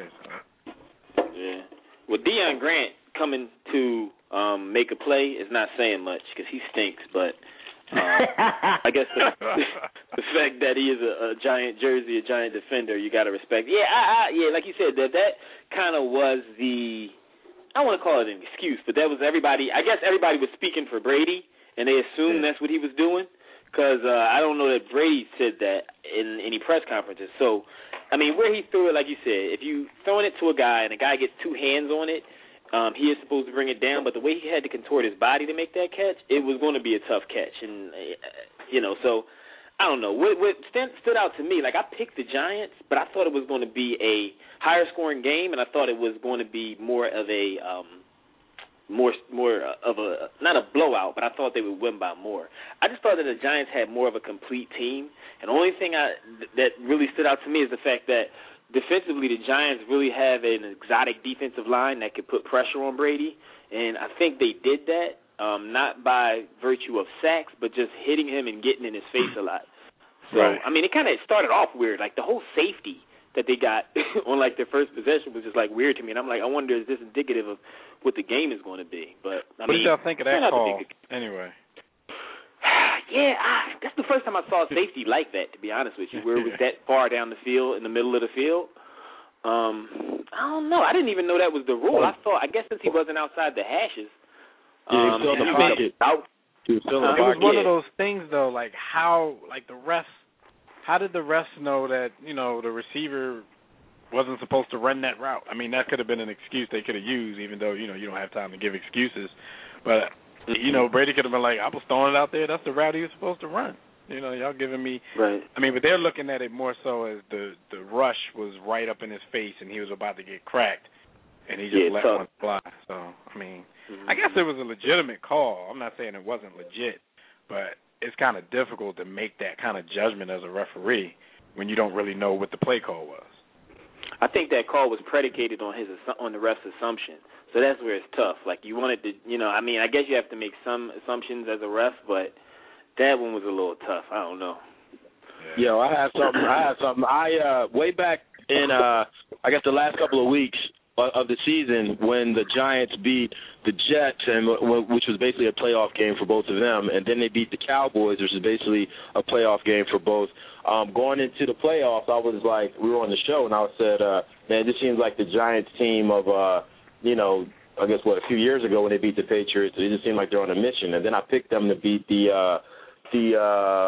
So. Yeah. Well, Deion Grant coming to um, make a play is not saying much because he stinks, but um, I guess the, the fact that he is a, a giant jersey, a giant defender, you got to respect. Yeah, I, I, yeah, like you said, that that kind of was the, I don't want to call it an excuse, but that was everybody, I guess everybody was speaking for Brady, and they assumed yeah. that's what he was doing, because uh, I don't know that Brady said that in any press conferences. So, I mean, where he threw it, like you said, if you throwing it to a guy and a guy gets two hands on it, Um, he is supposed to bring it down, but the way he had to contort his body to make that catch, it was going to be a tough catch. And, uh, you know, so I don't know. What, what stand, stood out to me, like I picked the Giants, but I thought it was going to be a higher scoring game, and I thought it was going to be more of a, um, more more of a not a blowout, but I thought they would win by more. I just thought that the Giants had more of a complete team, and the only thing I that really stood out to me is the fact that defensively the Giants really have an exotic defensive line that could put pressure on Brady, and I think they did that um, not by virtue of sacks, but just hitting him and getting in his face a lot. So right. I mean, it kind of started off weird, like the whole safety that they got on like their first possession was just like weird to me, and I'm like, I wonder is this indicative of what the game is going to be? But I what mean, did y'all think of that call? Anyway, yeah, I, that's the first time I saw safety like that. To be honest with you, where it was that far down the field, in the middle of the field. Um, I don't know. I didn't even know that was the rule. I thought, I guess since he wasn't outside the hashes, yeah, he was um, still in the pocket. Out, he was still in the it was pocket. one of those things though, like how, like the refs. How did the refs know that, you know, the receiver wasn't supposed to run that route? I mean, that could have been an excuse they could have used, even though, you know, you don't have time to give excuses. But, you know, Brady could have been like, I was throwing it out there. That's the route he was supposed to run. You know, y'all giving me right. I mean, but they're looking at it more so as the, the rush was right up in his face and he was about to get cracked, and he just yeah, let tough. one fly. So, I mean, mm-hmm. I guess it was a legitimate call. I'm not saying it wasn't legit, but it's kind of difficult to make that kind of judgment as a referee when you don't really know what the play call was. I think that call was predicated on his on the ref's assumption. So that's where it's tough. Like you wanted to, you know, I mean, I guess you have to make some assumptions as a ref, but that one was a little tough. I don't know. Yeah. Yo, I had something. I had something. I uh, way back in, uh, I guess the last couple of weeks of the season when the Giants beat the Jets, and which was basically a playoff game for both of them, and then they beat the Cowboys, which is basically a playoff game for both. Um, going into the playoffs, I was like, we were on the show, and I said, uh, man, this seems like the Giants team of, uh, you know, I guess, what, a few years ago when they beat the Patriots. It just seemed like they're on a mission. And then I picked them to beat the uh, the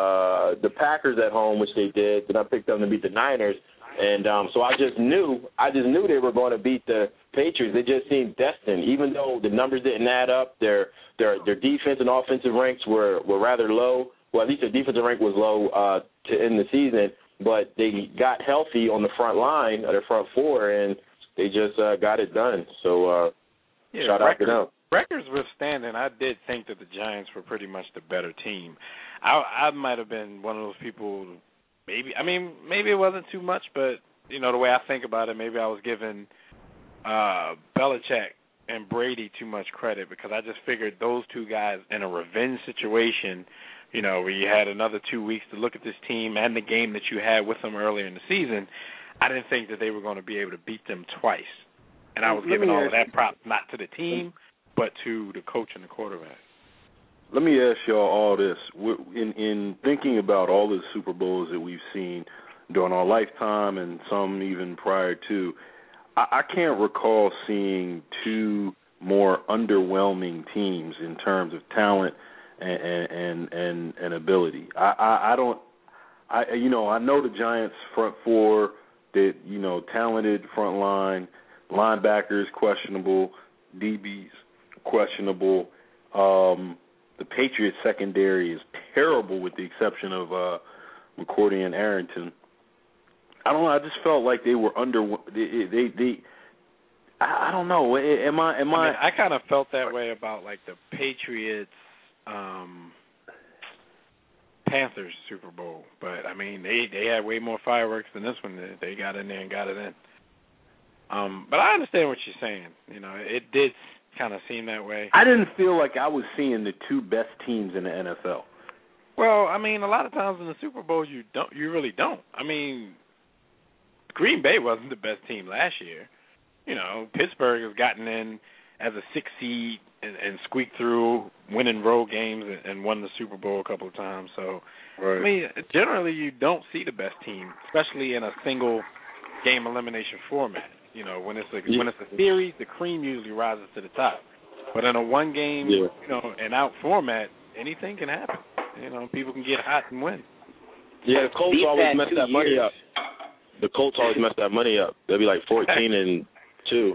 uh, the Packers at home, which they did. Then I picked them to beat the Niners. And um, so I just knew, I just knew they were going to beat the Patriots. They just seemed destined, even though the numbers didn't add up. Their their their defense and offensive ranks were, were rather low. Well, at least their defensive rank was low uh, to end the season. But they got healthy on the front line, or their front four, and they just uh, got it done. So uh, yeah, shout record, out to them. Records withstanding, I did think that the Giants were pretty much the better team. I, I might have been one of those people. Maybe I mean maybe it wasn't too much, but you know the way I think about it, maybe I was giving uh, Belichick and Brady too much credit because I just figured those two guys in a revenge situation, you know, where you had another two weeks to look at this team and the game that you had with them earlier in the season, I didn't think that they were going to be able to beat them twice. And I was Let giving all of ask that prop not to the team, but to the coach and the quarterback. Let me ask y'all all this. In, in thinking about all the Super Bowls that we've seen during our lifetime and some even prior to, I, I can't recall seeing two more underwhelming teams in terms of talent and and, and, and ability. I, I, I don't, I you know, I know the Giants front four, that, you know, talented front line, linebackers questionable, D Bs questionable. Um, the Patriots secondary is terrible with the exception of uh, McCourty and Arrington. I don't know. I just felt like they were under. They, they, they I, I don't know. Am I? Am I? I, mean, I kind of felt that way about like the Patriots, um, Panthers Super Bowl, but I mean they they had way more fireworks than this one. They got in there and got it in. Um, but I understand what you're saying. You know, it did kind of seem that way. I didn't feel like I was seeing the two best teams in the N F L. Well, I mean, a lot of times in the Super Bowl, you don't, you really don't. I mean, Green Bay wasn't the best team last year. You know, Pittsburgh has gotten in as a six seed and, and squeaked through, winning road games and, and won the Super Bowl a couple of times. So, right. I mean, generally you don't see the best team, especially in a single game elimination format. You know, when it's a yeah. when it's a series, the cream usually rises to the top. But in a one game, yeah. you know, and out format, anything can happen. You know, people can get hot and win. Yeah, the Colts always mess that money up. The Colts always mess that money up. They'll be like fourteen and two.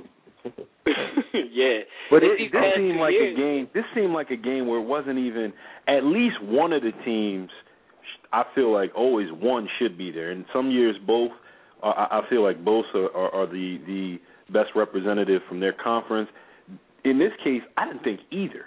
Yeah, but it, this seemed like years. a game. This seemed like a game where it wasn't even at least one of the teams. I feel like always one should be there. And some years both. I feel like both are, are, are the, the best representative from their conference. in this case, I didn't think either.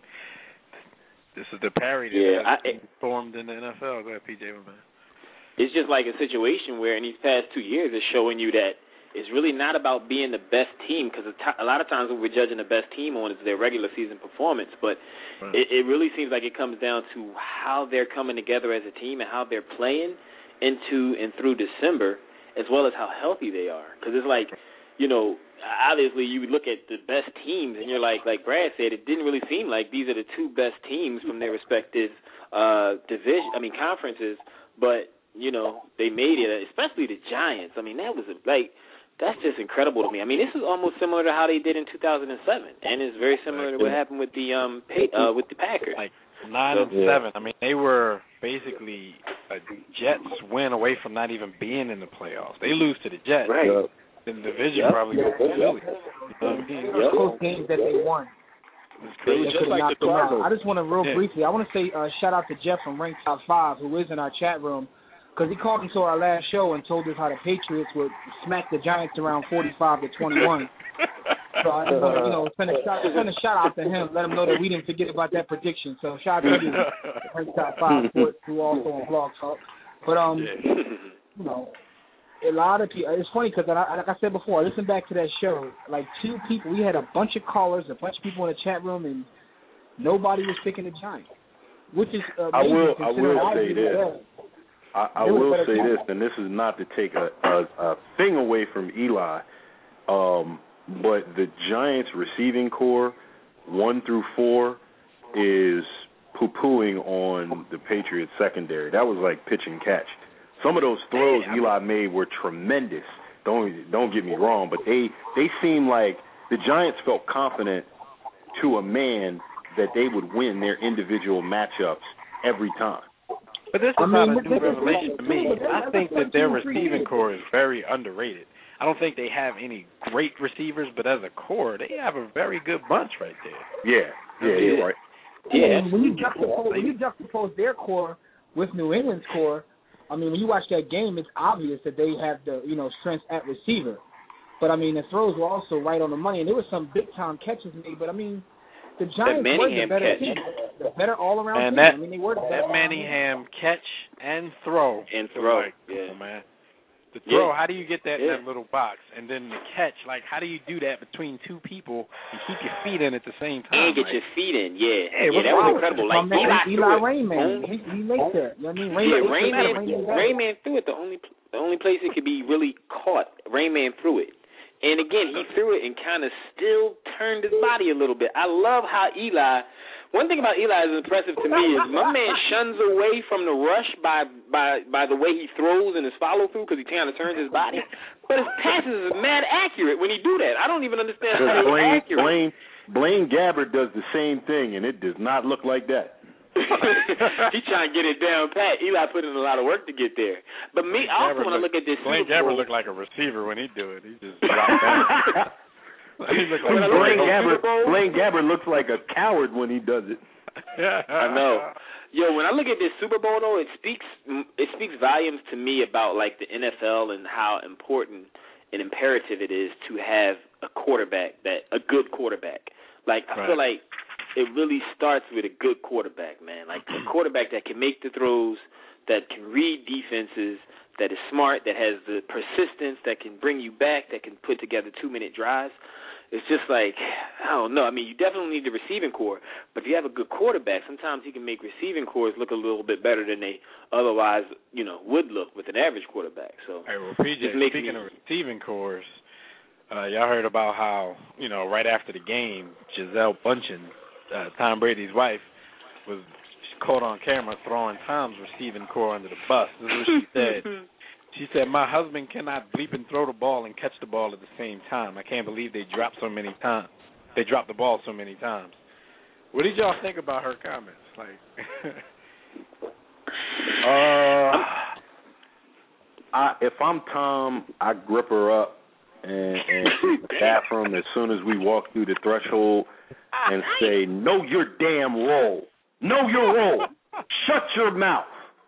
This is the parody yeah, that I, formed in the N F L. Go ahead, P J, man. It's just like a situation where in these past two years it's showing you that it's really not about being the best team, because a lot of times what we're judging the best team on is their regular season performance, but right. it, it really seems like it comes down to how they're coming together as a team and how they're playing into and through December, as well as how healthy they are. Because it's like, you know, obviously you look at the best teams and you're like, like Brad said, it didn't really seem like these are the two best teams from their respective uh, division, I mean conferences, but, you know, they made it, especially the Giants. I mean, that was, a, like, that's just incredible to me. I mean, this is almost similar to how they did in two thousand seven, and it's very similar to what happened with the um uh, with the Packers. Like nine so, and yeah. seven. I mean, they were basically a Jets win away from not even being in the playoffs. They lose to the Jets. Right. Yep. Then the division yep. probably goes to Philly. You know what I mean? Those close games that they won. They just like the Cardinals. I just want to real yeah. briefly. I want to say uh, shout out to Jeff from Rank Top Five, who is in our chat room. Because he called into our last show and told us how the Patriots would smack the Giants around forty-five to twenty-one. So I just want to, you know, send a, shout, send a shout out to him, let him know that we didn't forget about that prediction. So shout out to you, Rank Top Five, who also on Blog Talk. But um, you know, a lot of people. It's funny because, like I said before, I listened back to that show. Like two people, we had a bunch of callers, a bunch of people in the chat room, and nobody was picking the Giants, which is uh, I will. I will I say this. Well. I, I will say this, and this is not to take a, a, a thing away from Eli, um, but the Giants' receiving core, one through four, is poo-pooing on the Patriots' secondary. That was like pitch and catch. Some of those throws Eli made were tremendous. Don't don't get me wrong, but they they seem like the Giants felt confident to a man that they would win their individual matchups every time. But this is I not mean, a new revelation to me. I think that their receiving core is very underrated. I don't think they have any great receivers, but as a core, they have a very good bunch right there. Yeah, yeah, you're right. Yeah, when you juxtapose when you juxtapose their core with New England's core, I mean, when you watch that game, it's obvious that they have the you know strengths at receiver. But I mean, the throws were also right on the money, and there were some big time catches made. But I mean, the Giants were the better catch. team, the better all around and team. That, I mean, they were the that Manningham catch and throw and throw, like, yeah, man. The throw, yeah. how do you get that yeah. in that little box? And then the catch, like, how do you do that between two people and keep your feet in at the same time? And get like, your feet in, yeah. Hey, yeah, that was incredible. Like, man, Eli, Eli Rainman, he, he makes that. You know what I mean? Rainman, yeah, Rainman, Rainman threw it. The only, the only place it could be really caught, Rainman threw it. And, again, he threw it and kind of still turned his body a little bit. I love how Eli, one thing about Eli is impressive to me is my man shuns away from the rush by by, by the way he throws and his follow-through because he kind of turns his body. But his passes is mad accurate when he do that. I don't even understand how he's Blaine, accurate. Blaine, Blaine Gabbert does the same thing, and it does not look like that. He's trying to get it down pat. Eli put in a lot of work to get there. But me, I also want to look at this Blaine Super Bowl. Gabbert looked like a receiver when he do it. He just dropped down. he like Blaine, Gabbert, Blaine Gabbert looks like a coward when he does it. I know. Yo, when I look at this Super Bowl, though, it speaks it speaks volumes to me about, like, the N F L and how important and imperative it is to have a quarterback, that a good quarterback. Like, I right. feel like it really starts with a good quarterback, man. Like a quarterback that can make the throws, that can read defenses, that is smart, that has the persistence, that can bring you back, that can put together two-minute drives. It's just like, I don't know. I mean, you definitely need the receiving core, but if you have a good quarterback, sometimes he can make receiving cores look a little bit better than they otherwise, you know, would look with an average quarterback. So, hey, well, P J, speaking me, of receiving cores, uh, y'all heard about how, you know, right after the game, Gisele Bundchen, Uh, Tom Brady's wife, was caught on camera throwing Tom's receiving core under the bus. This is what she said. She said, "My husband cannot bleep and throw the ball and catch the ball at the same time. I can't believe they dropped so many times. They dropped the ball so many times." What did y'all think about her comments? Like, uh, I, if I'm Tom, I grip her up and, and in the bathroom as soon as we walk through the threshold. And say, know your damn role. Know your role. Shut your mouth.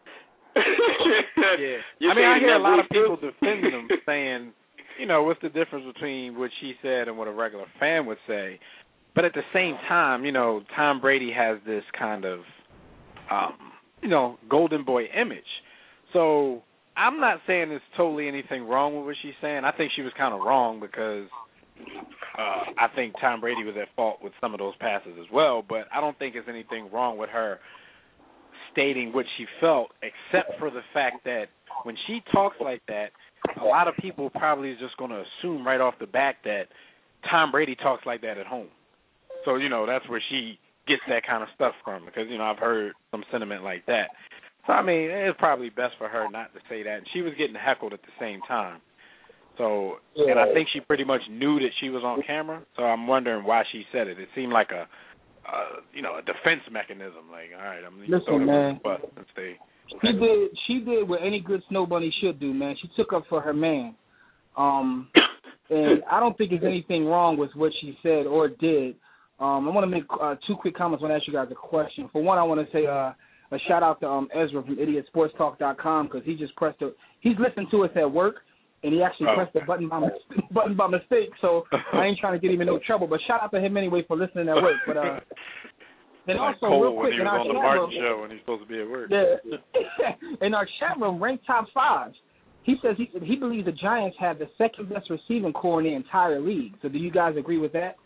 yeah. I mean, I hear a lot of people defending them, saying, you know, what's the difference between what she said and what a regular fan would say? but at the same time, you know, Tom Brady has this kind of, um, you know, golden boy image. So I'm not saying there's totally anything wrong with what she's saying. I think she was kind of wrong because uh, I think Tom Brady was at fault with some of those passes as well, but I don't think there's anything wrong with her stating what she felt, except for the fact that when she talks like that, a lot of people probably is just going to assume right off the bat that Tom Brady talks like that at home. So, you know, that's where she gets that kind of stuff from, because, you know, I've heard some sentiment like that. So, I mean, it's probably best for her not to say that. And she was getting heckled at the same time. So, yeah. And I think she pretty much knew that she was on camera, so I'm wondering why she said it. It seemed like a, uh, you know, a defense mechanism. Like, all right, I'm going to throw it on the butt and stay. She did, she did what any good snow bunny should do, man. She took up for her man. Um, and I don't think there's anything wrong with what she said or did. Um, I want to make uh, two quick comments. I want to ask you guys a question. For one, I want to say uh, a shout out to um, Ezra from idiot sports talk dot com, because he just pressed a, he's listening to us at work, and he actually oh. pressed the button by, button by mistake, so I ain't trying to get him in no trouble. But shout out to him anyway for listening at work. But uh, and like also, Cole real quick, when he in was our on the chat Martin room, show when he's supposed to be at work. Yeah. In our chat room, ranked top five. He says he he believes the Giants have the second best receiving core in the entire league. So do you guys agree with that?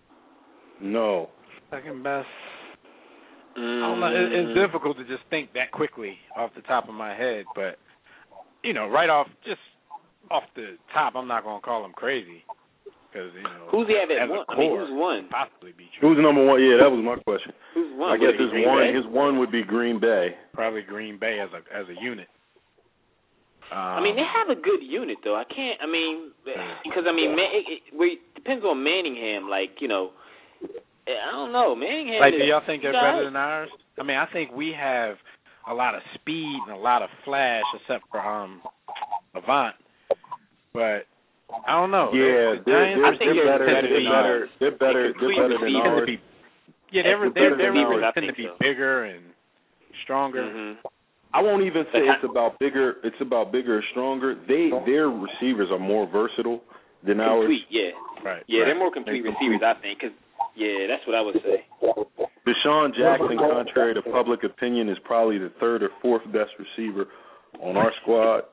No. Second best. Mm. I don't know. It, it's difficult to just think that quickly off the top of my head, but you know, right off just off the top, I'm not gonna call him crazy. Because, you know, who's he have at one? Core, I mean, who's one? Possibly be true. Who's number one? Yeah, that was my question. Who's one? I guess his Green one. Bay? His one would be Green Bay. Probably Green Bay as a as a unit. Um, I mean, they have a good unit though. I can't. I mean, because I mean, man, it, it, it depends on Manningham. Like, you know, I don't know, Manningham. Like, is, do y'all think they're guys, better than ours? I mean, I think we have a lot of speed and a lot of flash, except for um Avant, but. I don't know. Yeah, the they're, Giants, they're, they're, better, they're, better, they're better. They're better than ours. Be, yeah, they're they're, they're, they're tend to be so. bigger and stronger. Mm-hmm. I won't even say it's about bigger. It's about bigger or stronger. They their receivers are more versatile than ours. Complete, yeah, right. Yeah, right. they're more complete they're receivers, complete. I think. Cause, yeah, that's what I would say. Deshaun Jackson, contrary to public opinion, is probably the third or fourth best receiver on our squad.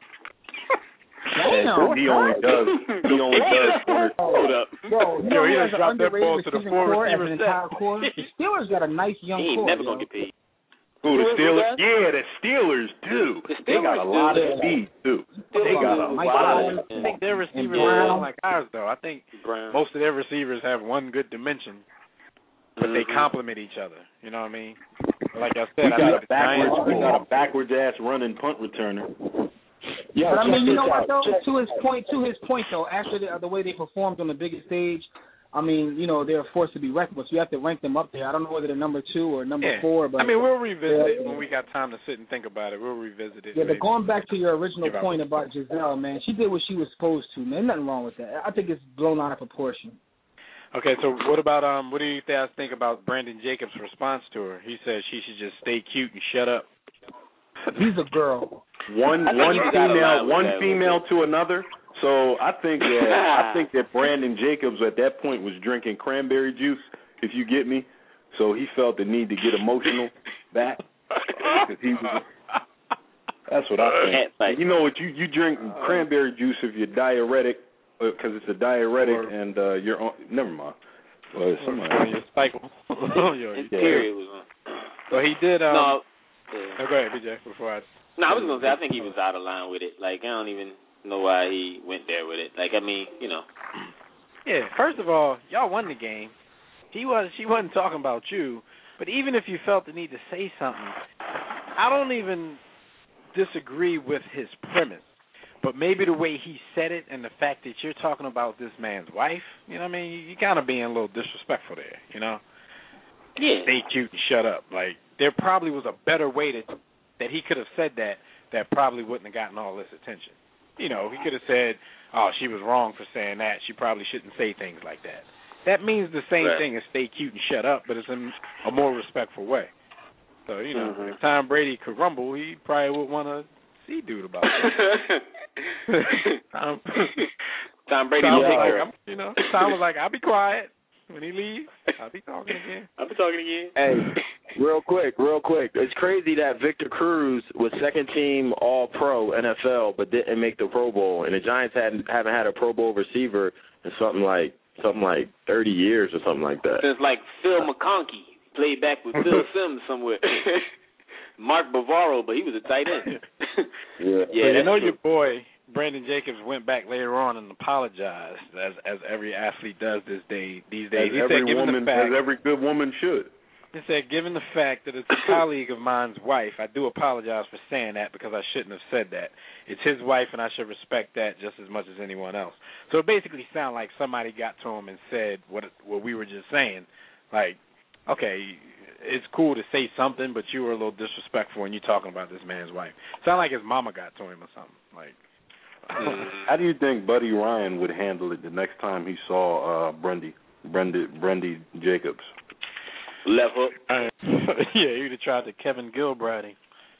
Damn. He only does. He only does. Hold up. Bro, you Yo, know he he just has dropped an that ball underrated to the receiving four core as receiver an set. entire core. The Steelers got a nice young he ain't core. never yo. gonna get paid. Who, the Steelers? Steelers? Yeah, the Steelers do. The They got a Steelers lot do. of speed too. Steelers They got a do. lot of. I think their receivers Brown. are like ours, though. I think Brown. most of their receivers have one good dimension, but mm-hmm. they complement each other. You know what I mean? Like I said, we I got think a backwards. the Giants, We got a backwards ass running punt returner. Yeah, but I mean, you know what though? To his point, to his point though, after the, the way they performed on the biggest stage, I mean, you know, they're a force to be reckoned with. So you have to rank them up there. I don't know whether they're number two or number yeah. four, but I mean, we'll revisit yeah. it when we got time to sit and think about it. We'll revisit it. Yeah, but going back to your original Give point out. about Giselle, man, she did what she was supposed to, man. Nothing wrong with that. I think it's blown out of proportion. Okay, so what about um? What do you guys think about Brandon Jacobs' response to her? He says she should just stay cute and shut up. He's a girl. One one female, one female to another. So I think that I think that Brandon Jacobs at that point was drinking cranberry juice, if you get me. So he felt the need to get emotional back. He was, that's what I think. You know what? You you drink cranberry juice if you're diuretic, because it's a diuretic, or, and uh, you're on. Never mind. Well, on your cycle. His period was on. So he did. Um, no. Yeah. Oh, go ahead, B J. Before I. No, I was gonna say I think he was out of line with it. Like I don't even know why he went there with it. Like I mean, you know. Yeah. First of all, y'all won the game. He was. She wasn't talking about you. But even if you felt the need to say something, I don't even disagree with his premise. But maybe the way he said it and the fact that you're talking about this man's wife, you know what I mean? You, you kind of being a little disrespectful there, you know? Yeah. Stay cute and shut up. Like, there probably was a better way to, that he could have said that that probably wouldn't have gotten all this attention. You know, he could have said, oh, she was wrong for saying that. She probably shouldn't say things like that. That means the same right. thing as stay cute and shut up, but it's in a more respectful way. So, you know, mm-hmm. if Tom Brady could rumble, he probably would want to see dude about that. um, Tom Brady Tom was like, like, I'm, you know, Tom was like, I'll be quiet. when he leaves, I'll be talking again. I'll be talking again. Hey, real quick, real quick. It's crazy that Victor Cruz was second team All Pro N F L, but didn't make the Pro Bowl, and the Giants hadn't haven't had a Pro Bowl receiver in something like something like thirty years or something like that. Since like Phil McConkey played back with Phil Sims somewhere. Mark Bavaro, but he was a tight end. yeah, yeah. So you know true. Your boy Brandon Jacobs went back later on and apologized, as as every athlete does this day these days. As he every said, given woman, the fact, as every good woman should. He said, given the fact that it's a colleague of mine's wife, I do apologize for saying that because I shouldn't have said that. It's his wife, and I should respect that just as much as anyone else. So it basically sounded like somebody got to him and said what what we were just saying, like, okay, it's cool to say something, but you were a little disrespectful when you're talking about this man's wife. Sound like his mama got to him or something. Like, how do you think Buddy Ryan would handle it the next time he saw uh, Brendy, Brendy, Brendy Jacobs? Left hook. Uh, yeah, he would have tried to Kevin Gilbride.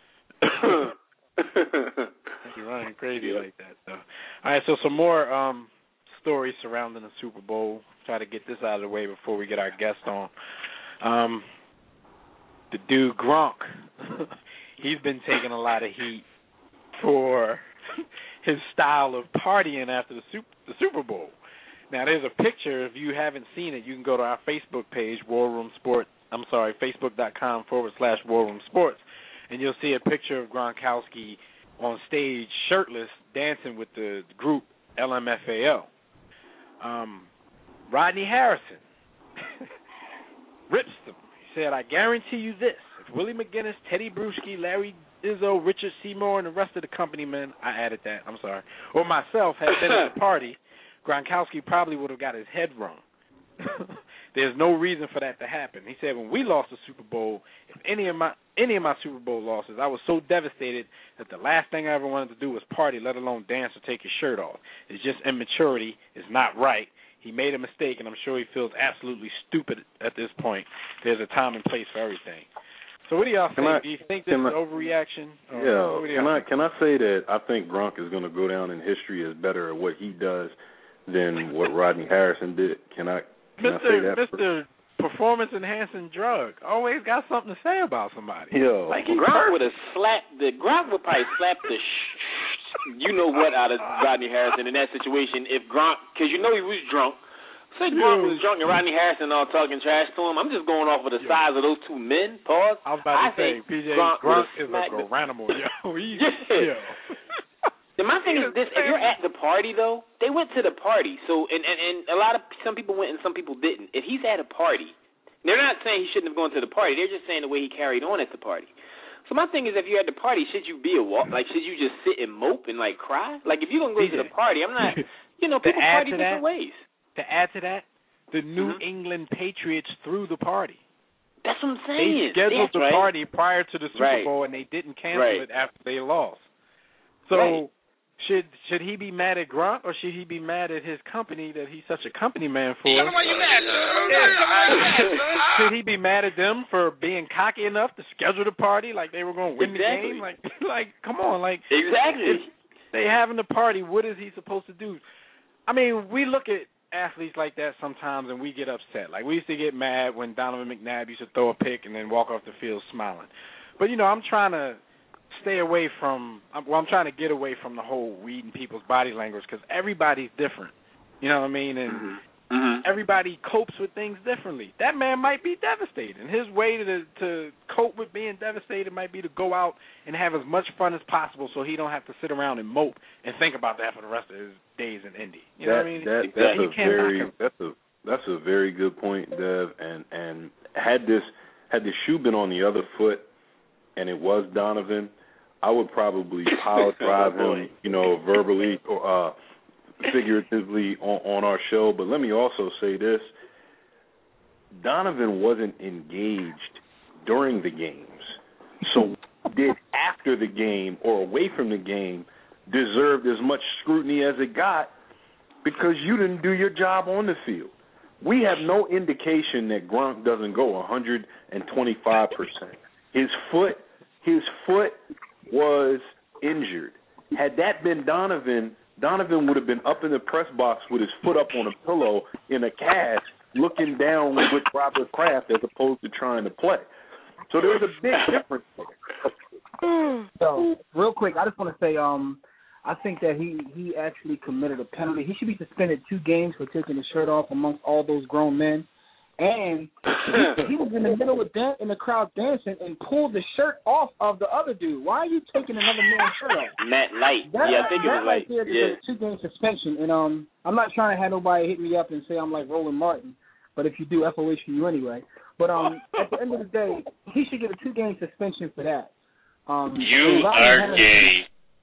You're running crazy yeah. like that. So. All right, so some more um, stories surrounding the Super Bowl. Try to get this out of the way before we get our guest on. Um, the dude Gronk, he's been taking a lot of heat for his style of partying after the Super, the Super Bowl. Now, there's a picture. If you haven't seen it, you can go to our Facebook page, War Room Sport. I'm sorry, facebook.com forward slash War Room Sports, and you'll see a picture of Gronkowski on stage, shirtless, dancing with the group L M F A O. Um, Rodney Harrison rips them. He said, I guarantee you this. If Willie McGinnis, Teddy Bruschi, Larry Izzo, Richard Seymour, and the rest of the company men, I added that, I'm sorry, or myself had been at the party, Gronkowski probably would have got his head wrung. There's no reason for that to happen. He said, when we lost the Super Bowl, if any of my any of my Super Bowl losses, I was so devastated that the last thing I ever wanted to do was party, let alone dance or take his shirt off. It's just immaturity. It's not right. He made a mistake, and I'm sure he feels absolutely stupid at this point. There's a time and place for everything. So what do y'all think? I, do you think this is I, overreaction? Or, yeah. Can I, can I say that I think Gronk is going to go down in history as better at what he does than what Rodney Harrison did? Can I, can Mister I say that? Mister Performance-enhancing drug always got something to say about somebody. Yo. Like Gronk would have slapped the Gronk would probably slap the sh- you know what out of Rodney Harrison in that situation if Gronk, because you know he was drunk. Say Gronk was drunk and Rodney Harrison all talking trash to him. I'm just going off of the yeah. size of those two men. Pause. I was about to I say, P J Gronk, Gronk is a animal. Yo, he's, yeah. Yo. And my thing is this: if you're at the party, though, they went to the party. So, and, and and a lot of some people went and some people didn't. If he's at a party, they're not saying he shouldn't have gone to the party. They're just saying the way he carried on at the party. So my thing is, if you're at the party, should you be a walk? Like, should you just sit and mope and like cry? Like, if you're gonna go to the party, I'm not. You know, people party different ways. To add to that, the New mm-hmm. England Patriots threw the party. That's what I'm saying. They scheduled That's the right. party prior to the Super right. Bowl, and they didn't cancel right. it after they lost. So. Right. Should should he be mad at Gronk or should he be mad at his company that he's such a company man for? Tell him why you mad, son. Should he be mad at them for being cocky enough to schedule the party like they were going to win exactly. the game? Like, like, come on, like exactly. If they having the party, what is he supposed to do? I mean, we look at athletes like that sometimes and we get upset. Like we used to get mad when Donovan McNabb used to throw a pick and then walk off the field smiling. But you know, I'm trying to stay away from, well, I'm trying to get away from the whole reading people's body language because everybody's different. You know what I mean? And mm-hmm. Mm-hmm. everybody copes with things differently. That man might be devastated. And his way to to cope with being devastated might be to go out and have as much fun as possible so he don't have to sit around and mope and think about that for the rest of his days in Indy. You that, know what I mean? That, that's, a very, that's, a, that's a very good point, Dev. And, and had this had the shoe been on the other foot and it was Donovan, I would probably power drive him, you know, verbally or uh, figuratively on, on our show. But let me also say this. Donovan wasn't engaged during the games. So did after the game or away from the game deserved as much scrutiny as it got because you didn't do your job on the field. We have no indication that Gronk doesn't go one hundred twenty-five percent. His foot, his foot was injured. Had that been Donovan, Donovan would have been up in the press box with his foot up on a pillow in a cast looking down with Robert Kraft as opposed to trying to play. So there's a big difference there. So, real quick, I just want to say, um, I think that he, he actually committed a penalty. He should be suspended two games for taking his shirt off amongst all those grown men. And he, he was in the middle of dan- in the crowd dancing and pulled the shirt off of the other dude. Why are you taking another man's shirt off? Matt Light. That, yeah, I think it was right Light. There yeah. Two game suspension. And um, I'm not trying to have nobody hit me up and say I'm like Roland Martin. But if you do, F O H for you anyway. But um, at the end of the day, he should get a two game suspension for that. Um, you are gay.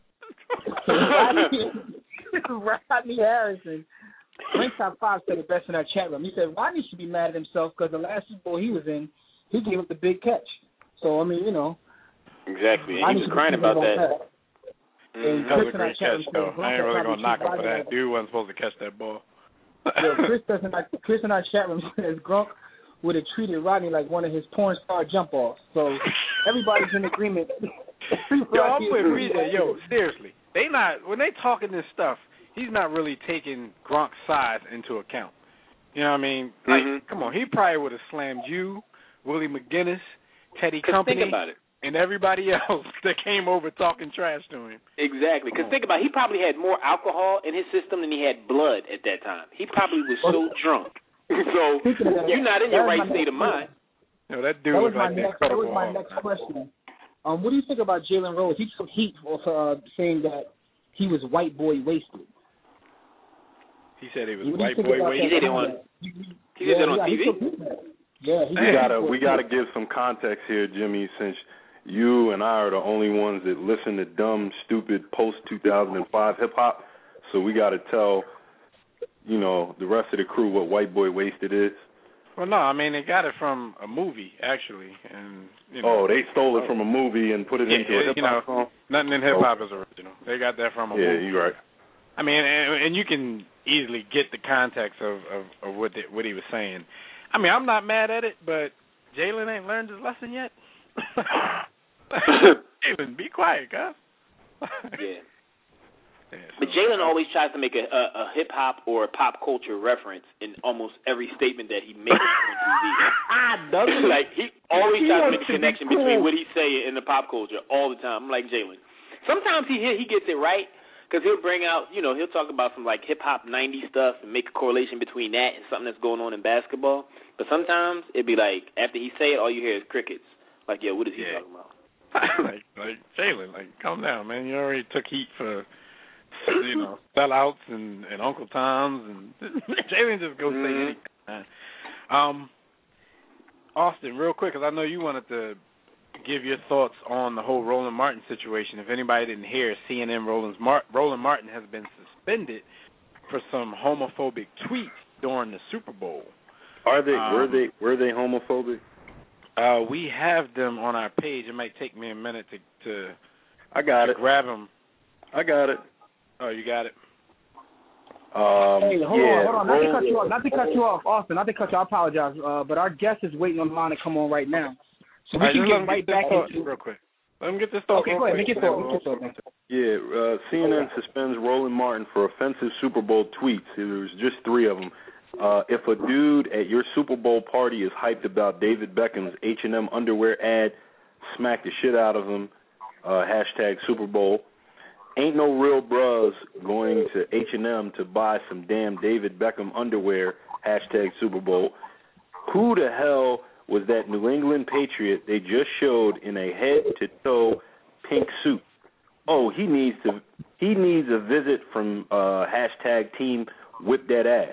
Rodney, Rodney Harrison. Rank Top five said it best in our chat room. He said Rodney should be mad at himself because the last Super Bowl he was in, he gave up the big catch. So, I mean, you know. Exactly. And he was crying about that. that. Mm, that was a great catch, though. I ain't really going to knock him for that. Dude wasn't supposed to catch that ball. Yeah, Chris, doesn't like, Chris in our chat room says Gronk would have treated Rodney like one of his porn star jump-offs. So, everybody's in agreement. Yo, I'm with Rita. Yo, seriously. They not, when they talking this stuff, he's not really taking Gronk's size into account. You know what I mean? Like, mm-hmm. come on, he probably would have slammed you, Willie McGinnis, Teddy Company, think about it. and everybody else that came over talking trash to him. Exactly. Because think about it, he probably had more alcohol in his system than he had blood at that time. He probably was so drunk. So you're not in your right state of mind. No, that dude that was, was my like next, that was my next question. Um, what do you think about Jalen Rose? He took heat for uh, saying that he was white boy wasted. He said he was what white boy wasted. He did it on. He did yeah, it on yeah, T V. Yeah, he we gotta we gotta give some context here, Jimmy, since you and I are the only ones that listen to dumb, stupid post two thousand five hip hop. So we gotta tell, you know, the rest of the crew what white boy wasted is. Well, no, I mean they got it from a movie actually, and you know. Oh, they stole it from a movie and put it yeah, into yeah, a hip you know, hop song. Nothing in hip hop oh. is original. They got that from a yeah, movie. Yeah, you're right. I mean, and, and you can easily get the context of, of, of what the, what he was saying. I mean, I'm not mad at it, but Jalen ain't learned his lesson yet. Jalen, be quiet, guys. yeah. yeah so, but Jalen always tries to make a, a, a hip hop or a pop culture reference in almost every statement that he makes on T V. Doesn't like he always he tries to make a connection cool. between what he's saying and the pop culture all the time. I'm like Jalen. Sometimes he he gets it right. Because he'll bring out, you know, he'll talk about some, like, hip-hop nineties stuff and make a correlation between that and something that's going on in basketball. But sometimes it'd be like, after he say it, all you hear is crickets. Like, yo, what is he yeah. talking about? like, like Jalen, like, calm down, man. You already took heat for, you know, sellouts and, and Uncle Tom's. And Jalen just goes mm-hmm. say anything. Um, Austin, real quick, because I know you wanted to give your thoughts on the whole Roland Martin situation. If anybody didn't hear, C N N Roland's Mar- Roland Martin has been suspended for some homophobic tweets during the Super Bowl. Are they? Um, were they? Were they homophobic? Uh, we have them on our page. It might take me a minute to to. I got to it. Grab them. I got it. Oh, you got it. Um, hey, hold yeah, on, hold on. Not to cut you off. Not to cut you off, Austin. Not to cut you off. I apologize. Uh, but our guest is waiting on the line to come on right now. So we right, can get right back into real quick. Let him get this thought. Okay, go ahead. Make it thought. Yeah, uh, C N N suspends Roland Martin for offensive Super Bowl tweets. There was just three of them. Uh, if a dude at your Super Bowl party is hyped about David Beckham's H and M underwear ad, smack the shit out of him. Uh, hashtag Super Bowl. Ain't no real bros going to H and M to buy some damn David Beckham underwear. Hashtag Super Bowl. Who the hell was that New England Patriot they just showed in a head-to-toe pink suit? Oh, he needs to. He needs a visit from uh, hashtag Team Whip That Ass.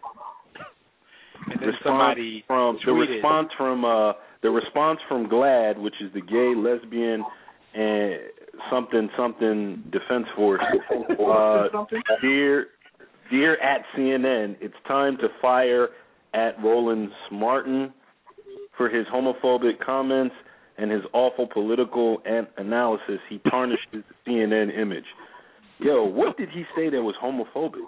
And then response somebody from the tweeted. response from uh, the response from GLAAD, which is the Gay, Lesbian, and something something Defense Force. Uh, dear, dear at C N N, it's time to fire at Roland Martin for his homophobic comments and his awful political an- analysis. He tarnished his C N N image. Yo, what did he say that was homophobic?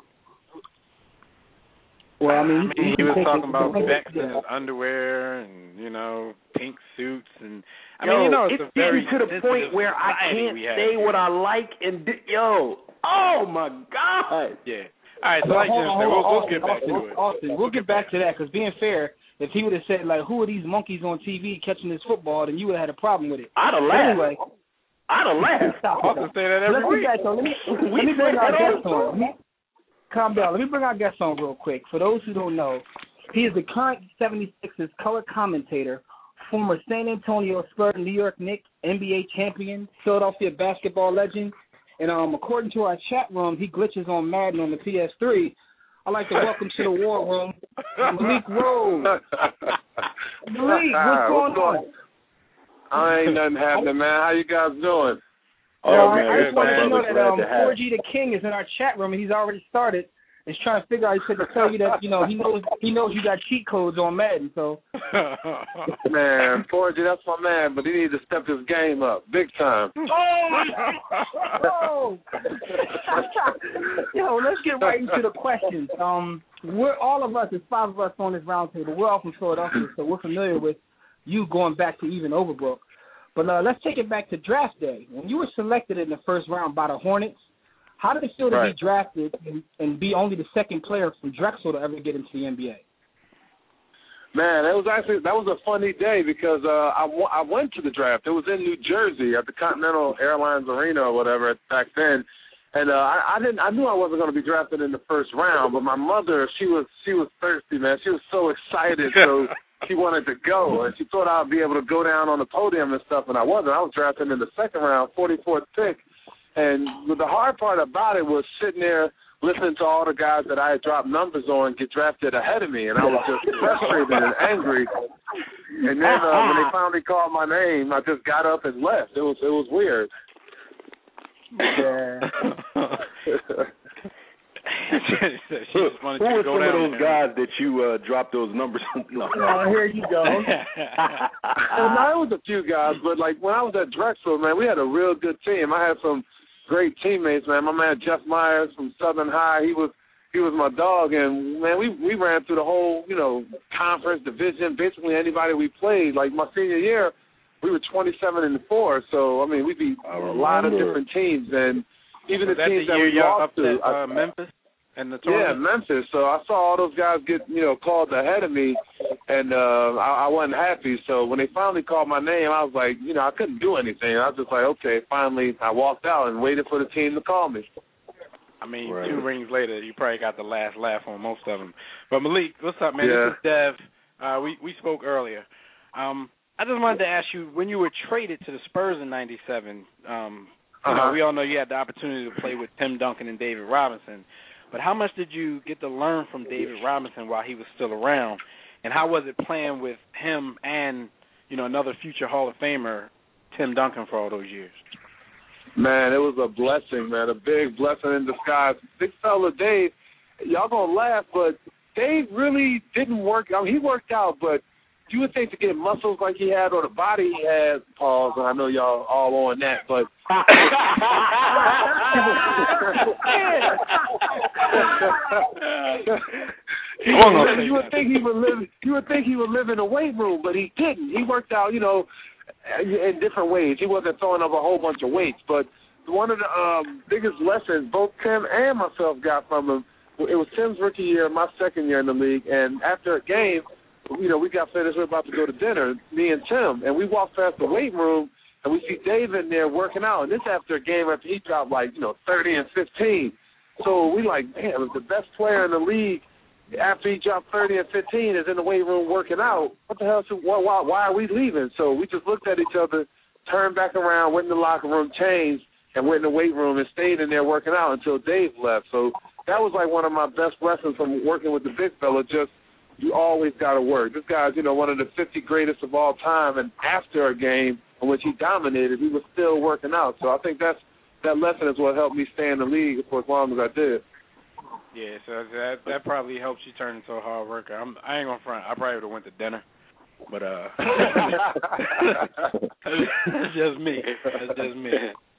Well, I mean, I mean he was talking about Becks and his underwear and, you know, pink suits. and I yo, mean, you know, it's, it's a very getting to the point where I can't say what I like and di- yo, oh my God. Yeah. All right, so like Jim said, we'll, we'll get back Austin, to it. Austin, we'll get back to that because being fair, if he would have said like, "Who are these monkeys on T V catching this football?" then you would have had a problem with it. I'd have laughed. Anyway, I'd have laughed. Austin say that every Let's week. get back, so let me let me bring our guest on. Let me, calm down. Let me bring our guest on real quick. For those who don't know, he is the current seventy-sixers color commentator, former San Antonio Spurs, New York Knicks, N B A champion, Philadelphia basketball legend. And um, according to our chat room, he glitches on Madden on the P S three. I'd like to welcome to the War Room, Malik Rose. Malik, what's going on? I ain't nothing happening, man. How you guys doing? Oh, Oh, man, man, I just want man. you to know that um, Glad to have four G the King is in our chat room, and he's already started. He's trying to figure out. He said to tell you that you know he knows he knows you got cheat codes on Madden. So, Man, four G, that's my man, but he needs to step his game up big time. oh, yo, let's get right into the questions. Um, we're all of us, there's five of us on this round table. We're all from Philadelphia, so we're familiar with you going back to even Overbrook. But uh, let's take it back to draft day. When you were selected in the first round by the Hornets, how did it feel to Right. be drafted and, and be only the second player from Drexel to ever get into the N B A? Man, it was actually that was a funny day because uh, I, w- I went to the draft. It was in New Jersey at the Continental Airlines Arena or whatever back then, and uh, I, I didn't. I knew I wasn't going to be drafted in the first round, but my mother, she was she was thirsty, man. She was so excited, so she wanted to go, and she thought I'd be able to go down on the podium and stuff, and I wasn't. I was drafted in the second round, forty-fourth pick. And the hard part about it was sitting there listening to all the guys that I had dropped numbers on get drafted ahead of me, and I was just frustrated and angry. And then uh, when they finally called my name, I just got up and left. It was it was weird. Yeah. Who were some of those guys that you uh, dropped those numbers on? Oh, here you go. Well, no, it was a few guys, but like when I was at Drexel, man, we had a real good team. I had some great teammates, man. My man Jeff Myers from Southern High, he was he was my dog, and man, we we ran through the whole you know conference division. Basically, anybody we played. Like my senior year, we were twenty-seven and four. So I mean, we beat a lot of different teams, and even Was the that teams the that year we y'all lost to. upset, uh, I, Memphis and the Yeah, tournament? Memphis. So I saw all those guys get, you know, called ahead of me, and uh, I, I wasn't happy. So when they finally called my name, I was like, you know, I couldn't do anything. I was just like, okay, finally I walked out and waited for the team to call me. I mean, Right. two rings later, you probably got the last laugh on most of them. But Malik, what's up, man? Yeah. This is Dev. Uh, we we spoke earlier. Um, I just wanted to ask you, when you were traded to the Spurs in ninety-seven, um, you know, Uh-huh. we all know you had the opportunity to play with Tim Duncan and David Robinson. But how much did you get to learn from David Robinson while he was still around? And how was it playing with him and, you know, another future Hall of Famer, Tim Duncan, for all those years? Man, it was a blessing, man, a big blessing in disguise. Big fella Dave, y'all gonna laugh, but Dave really didn't work. I mean, he worked out, but you would think to get muscles like he had or the body he had, pause, and I know y'all all on that, but you, would, you would think he would live you would think he would live in a weight room, but he didn't. He worked out, you know, in different ways. He wasn't throwing up a whole bunch of weights, but one of the um, biggest lessons both Tim and myself got from him, it was Tim's rookie year, my second year in the league, and after a game, you know, we got finished, we were about to go to dinner, me and Tim, and we walked past the weight room, and we see Dave in there working out, and this after a game after he dropped like, you know, thirty and fifteen. So we like, man, the best player in the league after he dropped thirty and fifteen is in the weight room working out. What the hell? So why, why, why are we leaving? So we just looked at each other, turned back around, went in the locker room, changed, and went in the weight room and stayed in there working out until Dave left. So that was like one of my best lessons from working with the big fella, just you always got to work. This guy's, you know, one of the fifty greatest of all time, and after a game in which he dominated, he was still working out. So I think that's that lesson is what helped me stay in the league for as long as I did. Yeah, so that that probably helps you turn into a hard worker. I'm, I ain't gonna front. I probably would have went to dinner, but uh, that's just me. That's just me.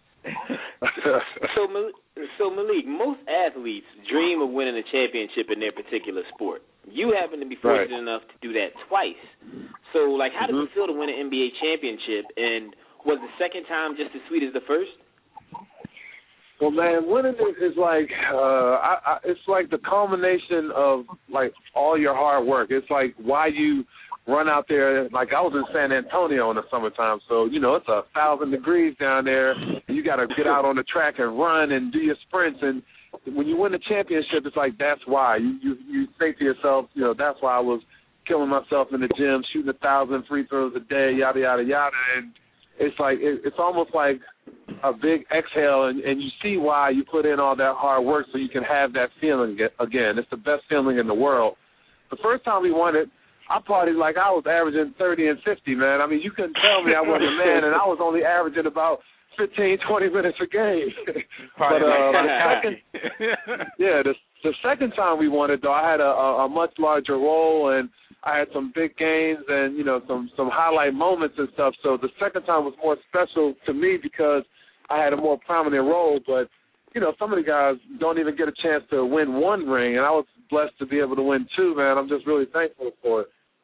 so, so Malik, most athletes dream of winning a championship in their particular sport. You happen to be fortunate Right. enough to do that twice. So, like, how Mm-hmm. does it feel to win an N B A championship? And was the second time just as sweet as the first? Well, man, winning is like uh, I, I, it's like the culmination of like all your hard work. It's like why you run out there. Like I was in San Antonio in the summertime, so you know it's a thousand degrees down there. And you got to get out on the track and run and do your sprints. And when you win the championship, it's like that's why you you you think to yourself, you know, that's why I was killing myself in the gym, shooting a thousand free throws a day, yada yada yada. And it's like it, it's almost like a big exhale, and, and you see why you put in all that hard work so you can have that feeling again. It's the best feeling in the world. The first time we won it, I partied like I was averaging thirty and fifty, man. I mean, you couldn't tell me I wasn't a man, and I was only averaging about fifteen, twenty minutes a game. But uh, the second, yeah, the, the second time we won it, though, I had a, a, a much larger role, and I had some big games and, you know, some, some highlight moments and stuff. So the second time was more special to me because I had a more prominent role. But, you know, some of the guys don't even get a chance to win one ring, and I was blessed to be able to win two, man. I'm just really thankful for it.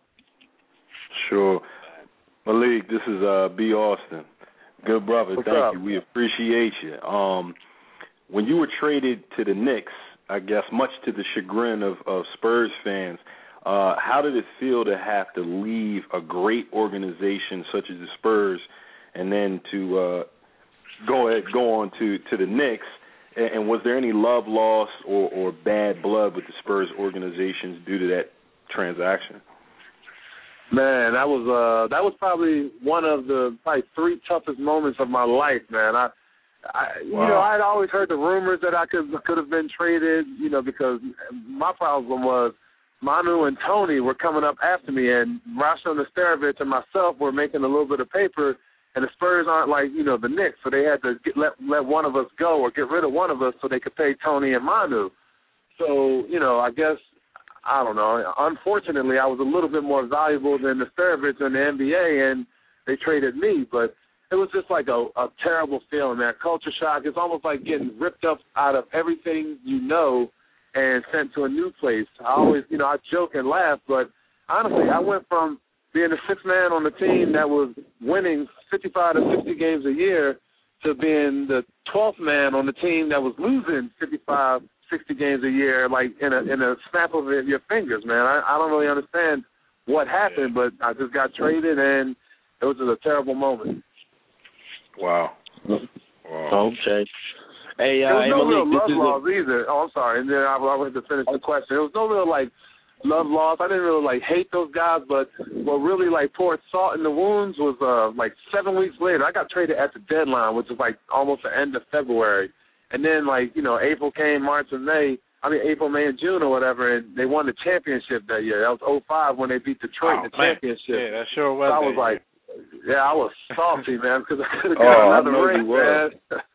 Sure. Malik, this is uh, B. Austin. Good brother. What's Thank up? you. We appreciate you. Um, when you were traded to the Knicks, I guess much to the chagrin of, of Spurs fans, Uh, how did it feel to have to leave a great organization such as the Spurs and then to uh, go ahead, go on to, to the Knicks? And, and was there any love lost or, or bad blood with the Spurs organizations due to that transaction? Man, that was uh, that was probably one of the probably three toughest moments of my life, man. I, I wow. you know, I'd always heard the rumors that I could could have been traded, you know, because my problem was Manu and Tony were coming up after me, and Rasho Nesterovic and myself were making a little bit of paper, and the Spurs aren't like, you know, the Knicks, so they had to get, let let one of us go or get rid of one of us so they could pay Tony and Manu. So, you know, I guess, I don't know, unfortunately I was a little bit more valuable than Nesterovic in the N B A, and they traded me, but it was just like a, a terrible feeling, man. Culture shock. It's almost like getting ripped up out of everything you know and sent to a new place. I always, you know, I joke and laugh, but honestly, I went from being the sixth man on the team that was winning fifty-five to sixty games a year to being the twelfth man on the team that was losing fifty-five, sixty games a year, like in a in a snap of your fingers, man. I, I don't really understand what happened, but I just got traded, and it was just a terrible moment. Wow. Wow. Okay. Hey, uh, there was hey, no Malik, real love this is loss a... either. Oh, I'm sorry. And then I, I wanted to finish the question. There was no real, like, love loss. I didn't really, like, hate those guys, but what really, like, poured salt in the wounds was, uh, like, seven weeks later. I got traded at the deadline, which was, like, almost the end of February. And then, like, you know, April came, March and May. I mean, April, May, and June or whatever, and they won the championship that year. That was oh five when they beat Detroit oh, in the man. championship. Yeah, that sure was. So I was like, yeah, I was salty, man, because I could have got oh, another ring, man.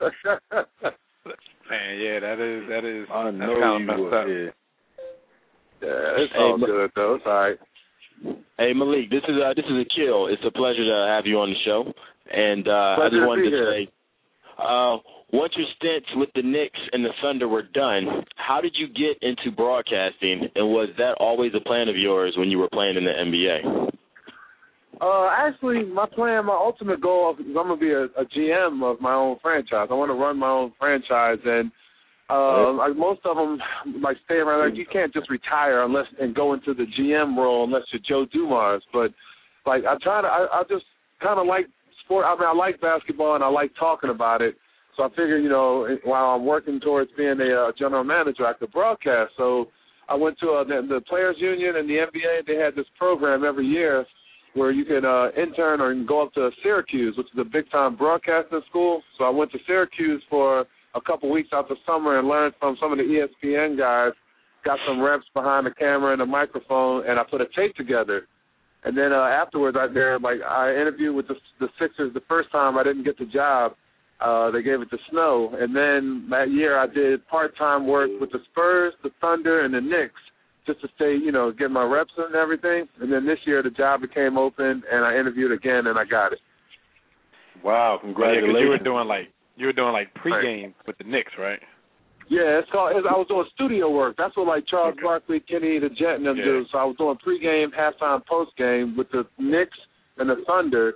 Man, yeah, that is that is. I know that's you messed would. up. Yeah. Yeah, it's all hey, good though. It's all right. Hey Malik, this is uh, this is Akil. It's a pleasure to have you on the show, and uh, I just wanted to, to say, uh, once your stints with the Knicks and the Thunder were done, how did you get into broadcasting, and was that always a plan of yours when you were playing in the N B A? Uh, actually, my plan, my ultimate goal is I'm gonna be a, a G M of my own franchise. I want to run my own franchise, and uh, like most of them, like stay around. Like you can't just retire unless and go into the G M role unless you're Joe Dumars. But like I try to, I, I just kind of like sport. I mean, I like basketball and I like talking about it. So I figure, you know, while I'm working towards being a uh, general manager, I could broadcast. So I went to uh, the, the Players Union and the N B A. They had this program every year where you could uh, intern or go up to Syracuse, which is a big-time broadcasting school. So I went to Syracuse for a couple weeks out the summer and learned from some of the E S P N guys, got some reps behind the camera and the microphone, and I put a tape together. And then uh, afterwards, I there like I interviewed with the, the Sixers the first time. I didn't get the job. Uh, they gave it to Snow. And then that year I did part-time work with the Spurs, the Thunder, and the Knicks, just to stay, you know, get my reps and everything. And then this year the job became open, and I interviewed again, and I got it. Wow, congratulations! Yeah, 'cause you were doing like you were doing like pregame right. with the Knicks, right? Yeah, it's called. It's, I was doing studio work. That's what like Charles okay. Barkley, Kenny, the Jet, and them yeah. do. So I was doing pregame, halftime, postgame with the Knicks and the Thunder.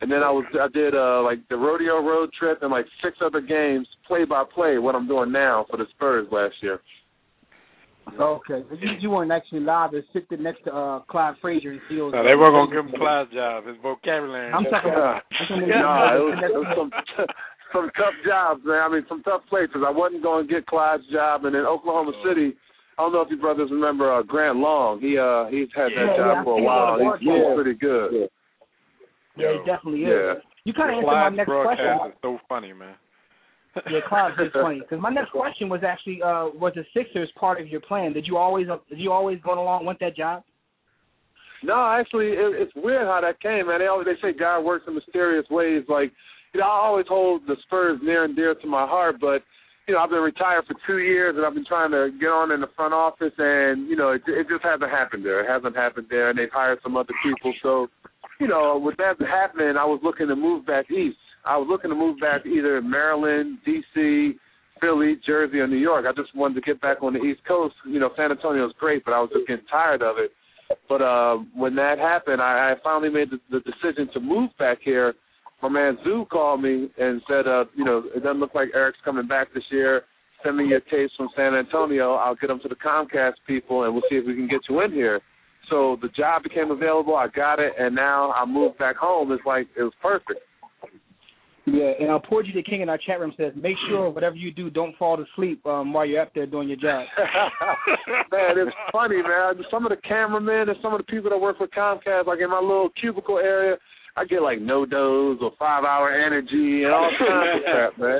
and then I was I did uh, like the rodeo road trip and like six other games, play by play. What I'm doing now for the Spurs last year. Okay, so you, you weren't actually live and sitting next to uh, Clyde Frazier and see those. No, they weren't gonna give him Clyde's job. His vocabulary. I'm talking about. Yeah, nah, it was, it was some some tough jobs, man. I mean, some tough places. I wasn't going to get Clyde's job, and in Oklahoma City, I don't know if you brothers remember uh, Grant Long. He uh he's had that yeah, job yeah, for a while. He's, he's yeah. pretty good. Yeah, yeah he definitely is. Yeah. You kind of answered my next question. Is so funny, man. Yeah, Clyde's just funny. Because my next question was actually, uh, was the Sixers part of your plan? Did you always, uh, did you always go along with that job? No, actually, it, it's weird how that came, man. They always they say God works in mysterious ways. Like, you know, I always hold the Spurs near and dear to my heart, but you know, I've been retired for two years, and I've been trying to get on in the front office, and you know, it, it just hasn't happened there. It hasn't happened there, and they've hired some other people. So, you know, with that happening, I was looking to move back east. I was looking to move back either Maryland, D C, Philly, Jersey, or New York. I just wanted to get back on the East Coast. You know, San Antonio is great, but I was just getting tired of it. But uh, when that happened, I, I finally made the, the decision to move back here. My man Zoo called me and said, uh, you know, it doesn't look like Eric's coming back this year. Send me your tapes from San Antonio. I'll get them to the Comcast people, and we'll see if we can get you in here. So the job became available. I got it, and now I moved back home. It's like it was perfect. Yeah, and uh, Poor G the King in our chat room says, make sure whatever you do, don't fall to sleep um, while you're up there doing your job. Man, it's funny, man. Some of the cameramen and some of the people that work for Comcast, like in my little cubicle area, I get like no doze or five hour energy and all kinds of crap, man.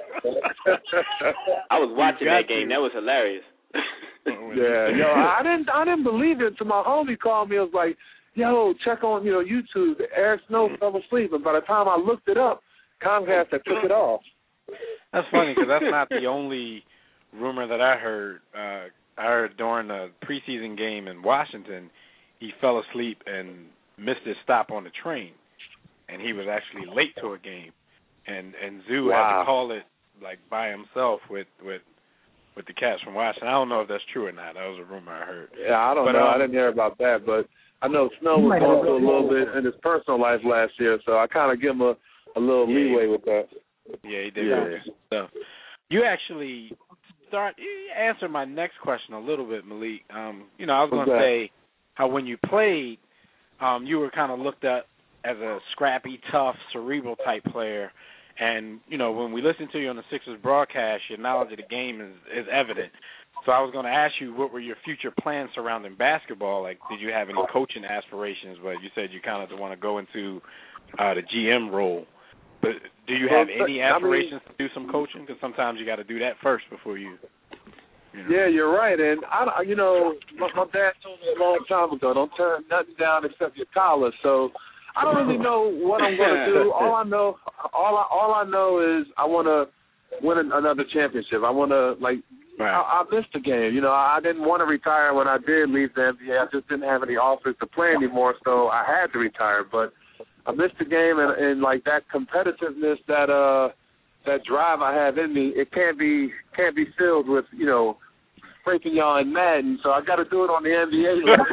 I was watching that game. That was hilarious. Yeah, yo, I didn't, I didn't believe it until my homie called me. I was like, yo, check on, you know, YouTube. Eric Snow fell asleep, and by the time I looked it up, Comcast had took it off. That's funny because that's not the only rumor that I heard. Uh, I heard during the preseason game in Washington, he fell asleep and missed his stop on the train, and he was actually late to a game. And and Zoo wow. had to call it like by himself with with with the cats from Washington. I don't know if that's true or not. That was a rumor I heard. Yeah, I don't but, know. Um, I didn't hear about that, but I know Snow was going through a little bit in his personal life last year, so I kind of give him a, a little yeah, leeway with that. Yeah, he did yeah. stuff. You actually start you answer my next question a little bit, Malik. Um, you know, I was going to say how when you played, um, you were kind of looked at as a scrappy, tough, cerebral type player. And, you know, when we listen to you on the Sixers broadcast, your knowledge of the game is, is evident. So I was going to ask you, what were your future plans surrounding basketball? Like, did you have any coaching aspirations? But you said you kind of want to go into uh, the G M role. But do you have any aspirations I mean, to do some coaching? Because sometimes you got to do that first before you, you know. Yeah, you're right. And, I, you know, my, my dad told me a long time ago, don't turn nothing down except your collar. So I don't really know what I'm going to do. All I know, all I, all I know is I want to win another championship. I want to, like, right. I, I missed the game. You know, I didn't want to retire when I did leave the N B A. I just didn't have any offers to play anymore, so I had to retire. But I missed the game, and, and like that competitiveness, that uh, that drive I have in me, it can't be can't be filled with, you know, breaking y'all in Madden. So I got to do it on the N B A level.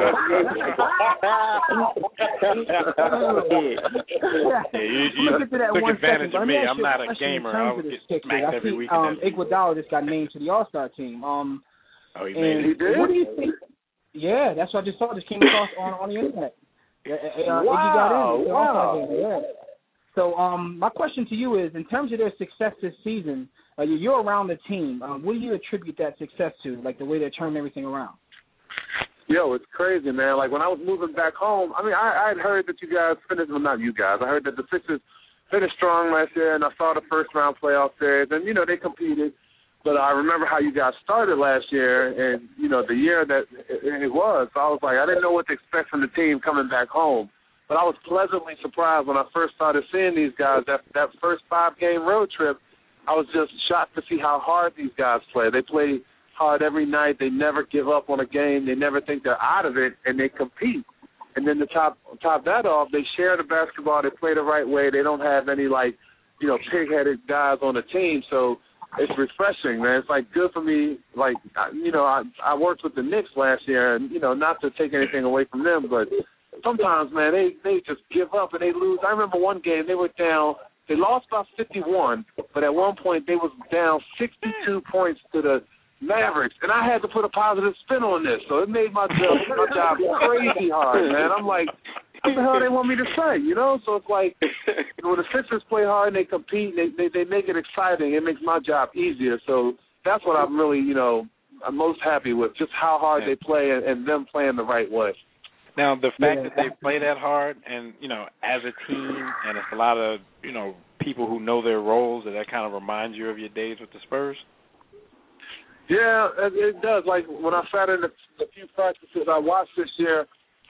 yeah, you, you took advantage of me. I'm not a gamer. I would get smacked every week. Um, Iguodala just got named to the All-Star team. Um, oh, he made it. He did? What do you think? Yeah, that's what I just saw. Just came across on on the internet. Uh, wow! Iggy got in. Wow! Yeah. So, um, my question to you is, in terms of their success this season, uh, you're around the team. Um, what do you attribute that success to? Like the way they're turning everything around? Yo, it's crazy, man. Like when I was moving back home, I mean, I I had heard that you guys finished. Well, not you guys. I heard that the Sixers finished strong last year, and I saw the first round playoff series, and you know they competed. But I remember how you guys started last year, and, you know, the year that it was. So I was like, I didn't know what to expect from the team coming back home. But I was pleasantly surprised when I first started seeing these guys. That that first five-game road trip, I was just shocked to see how hard these guys play. They play hard every night. They never give up on a game. They never think they're out of it, and they compete. And then to top, top that off, they share the basketball. They play the right way. They don't have any, like, you know, pig-headed guys on the team. So it's refreshing, man. It's, like, good for me. Like, you know, I, I worked with the Knicks last year, and, you know, not to take anything away from them, but sometimes, man, they they just give up and they lose. I remember one game they were down. They lost by fifty-one, but at one point they was down sixty-two points to the Mavericks, and I had to put a positive spin on this, so it made my job, my job crazy hard, man. I'm like, what the hell they want me to say, you know? So it's like when the Sixers play hard and they compete, they, they they make it exciting. It makes my job easier. So that's what I'm really, you know, I'm most happy with, just how hard yeah. they play and, and them playing the right way. Now, the fact yeah. that they play that hard and, you know, as a team, and it's a lot of, you know, people who know their roles, that that kind of reminds you of your days with the Spurs? Yeah, it does. Like, when I sat in the, the few practices I watched this year,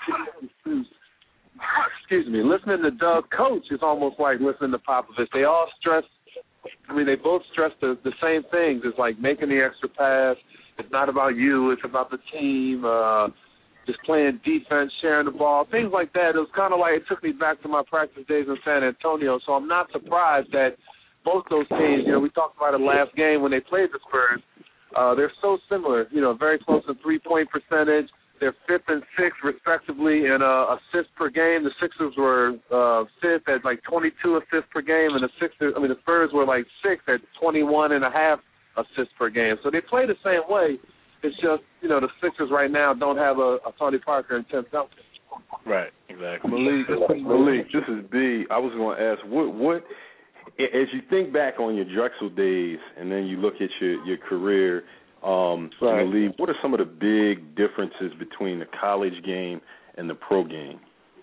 excuse me, listening to Doug coach is almost like listening to Popovich. They all stress, I mean, they both stress the, the same things. It's like making the extra pass. It's not about you. It's about the team. Uh, just playing defense, sharing the ball, things like that. It was kind of like it took me back to my practice days in San Antonio. So I'm not surprised that both those teams, you know, we talked about it last game when they played the Spurs. Uh, they're so similar, you know, very close in three-point percentage. They're fifth and sixth, respectively, in uh, assists per game. The Sixers were uh, fifth at like twenty-two assists per game, and the Sixers, I mean, the Spurs were like sixth at twenty-one and a half assists per game. So they play the same way. It's just, you know, the Sixers right now don't have a, a Tony Parker and Tim Duncan. Right, exactly. Malik, Malik, this is B. I was going to ask, what, what, as you think back on your Drexel days and then you look at your, your career, um, right. Malik, what are some of the big differences between the college game and the pro game?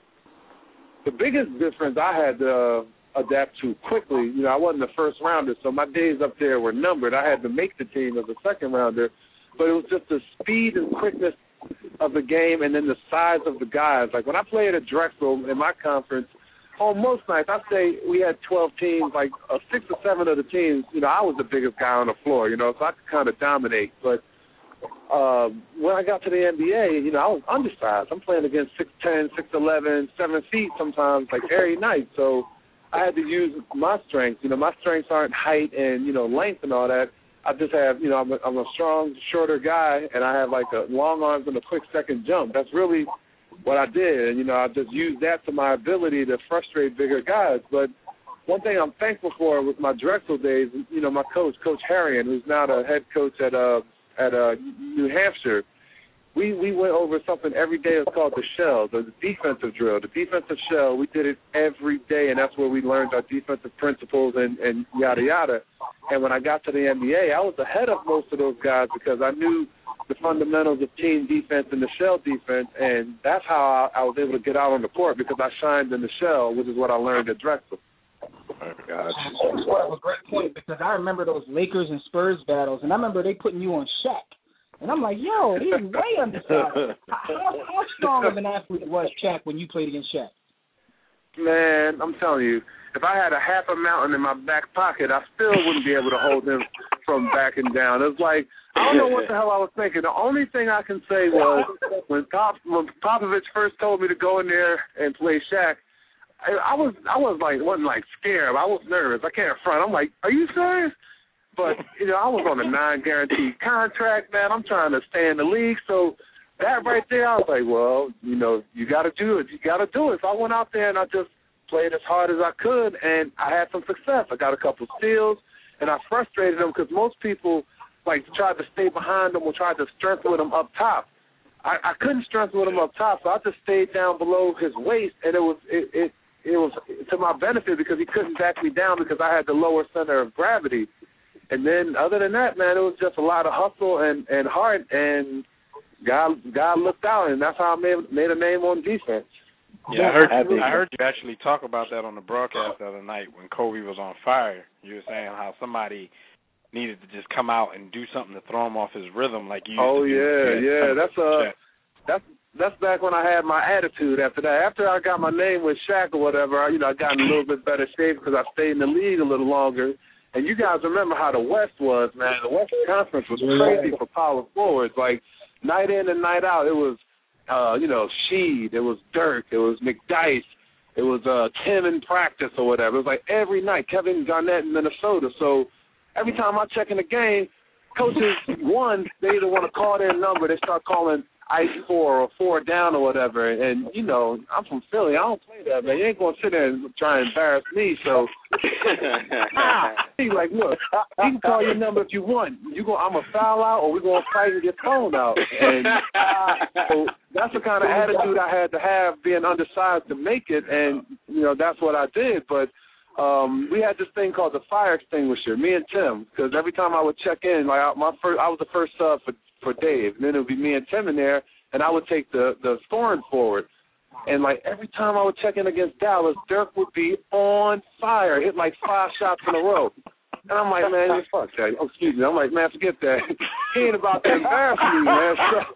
The biggest difference I had to uh, adapt to quickly, you know, I wasn't a first rounder, so my days up there were numbered. I had to make the team as a second rounder. But it was just the speed and quickness of the game and then the size of the guys. Like when I played at Drexel in my conference, on most nights, I'd say we had twelve teams, like uh, six or seven of the teams, you know, I was the biggest guy on the floor, you know, so I could kind of dominate. But uh, when I got to the N B A, you know, I was undersized. I'm playing against six ten, six eleven, seven feet sometimes, like every night. So I had to use my strengths. You know, my strengths aren't height and, you know, length and all that. I just have, you know, I'm a, I'm a strong, shorter guy, and I have like a long arms and a quick second jump. That's really what I did. And, you know, I just used that to my ability to frustrate bigger guys. But one thing I'm thankful for with my Drexel days, you know, my coach, Coach Harrion, who's now the head coach at uh, at uh, New Hampshire, we, we went over something every day. It's called the shell, the defensive drill. The defensive shell, we did it every day, and that's where we learned our defensive principles and, and yada, yada. And when I got to the N B A, I was ahead of most of those guys because I knew the fundamentals of team defense and the shell defense, and that's how I, I was able to get out on the court because I shined in the shell, which is what I learned at Drexel. Oh, gosh. That's a great point because I remember those Lakers and Spurs battles, and I remember they putting you on Shaq. And I'm like, yo, he's way undersized. How, how strong of an athlete was Shaq when you played against Shaq? Man, I'm telling you, if I had a half a mountain in my back pocket, I still wouldn't be able to hold him from backing down. It was like, I don't know what the hell I was thinking. The only thing I can say was when, Pop, when Popovich first told me to go in there and play Shaq, I, I was I was like wasn't like scared. I was nervous. I can't front. I'm like, are you serious? But, you know, I was on a non-guaranteed contract, man. I'm trying to stay in the league. So that right there, I was like, well, you know, you got to do it. You got to do it. So I went out there and I just played as hard as I could, and I had some success. I got a couple steals, and I frustrated them because most people, like, tried to stay behind them or tried to strengthen with them up top. I, I couldn't strengthen with him up top, so I just stayed down below his waist, and it was it, it, it was to my benefit because he couldn't back me down because I had the lower center of gravity. And then other than that, man, it was just a lot of hustle and, and heart, and God God looked out, and that's how I made, made a name on defense. Yeah, I heard I heard you actually talk about that on the broadcast the other night when Kobe was on fire. You were saying how somebody needed to just come out and do something to throw him off his rhythm like you used oh, to do. yeah, yeah. That's, uh, that's, that's back when I had my attitude after that. After I got my name with Shaq or whatever, you know, I got in a little bit better shape because I stayed in the league a little longer. And you guys remember how the West was, man. The West Conference was crazy for power forwards. Like, night in and night out, it was, uh, you know, Sheed, it was Dirk, it was McDyess, it was uh, Tim in practice or whatever. It was like every night, Kevin Garnett in Minnesota. So every time I check in the game, coaches, one, they either want to call their number, they start calling ice four or four down or whatever. And, you know, I'm from Philly. I don't play that, man. You ain't going to sit there and try and embarrass me. So he's like, look, you can call your number if you want. You go, I'm going to foul out or we're going to fight and get thrown out. And so that's the kind of attitude I had to have being undersized to make it. And, you know, that's what I did. But um, we had this thing called the fire extinguisher, me and Tim, because every time I would check in, like I, my first, I was the first sub for, for Dave, and then it would be me and Tim in there, and I would take the, the thorn forward. And, like, every time I would check in against Dallas, Dirk would be on fire, hit like five shots in a row. And I'm like, man, fuck that. Oh, excuse me. I'm like, man, forget that. He ain't about to embarrass me, man.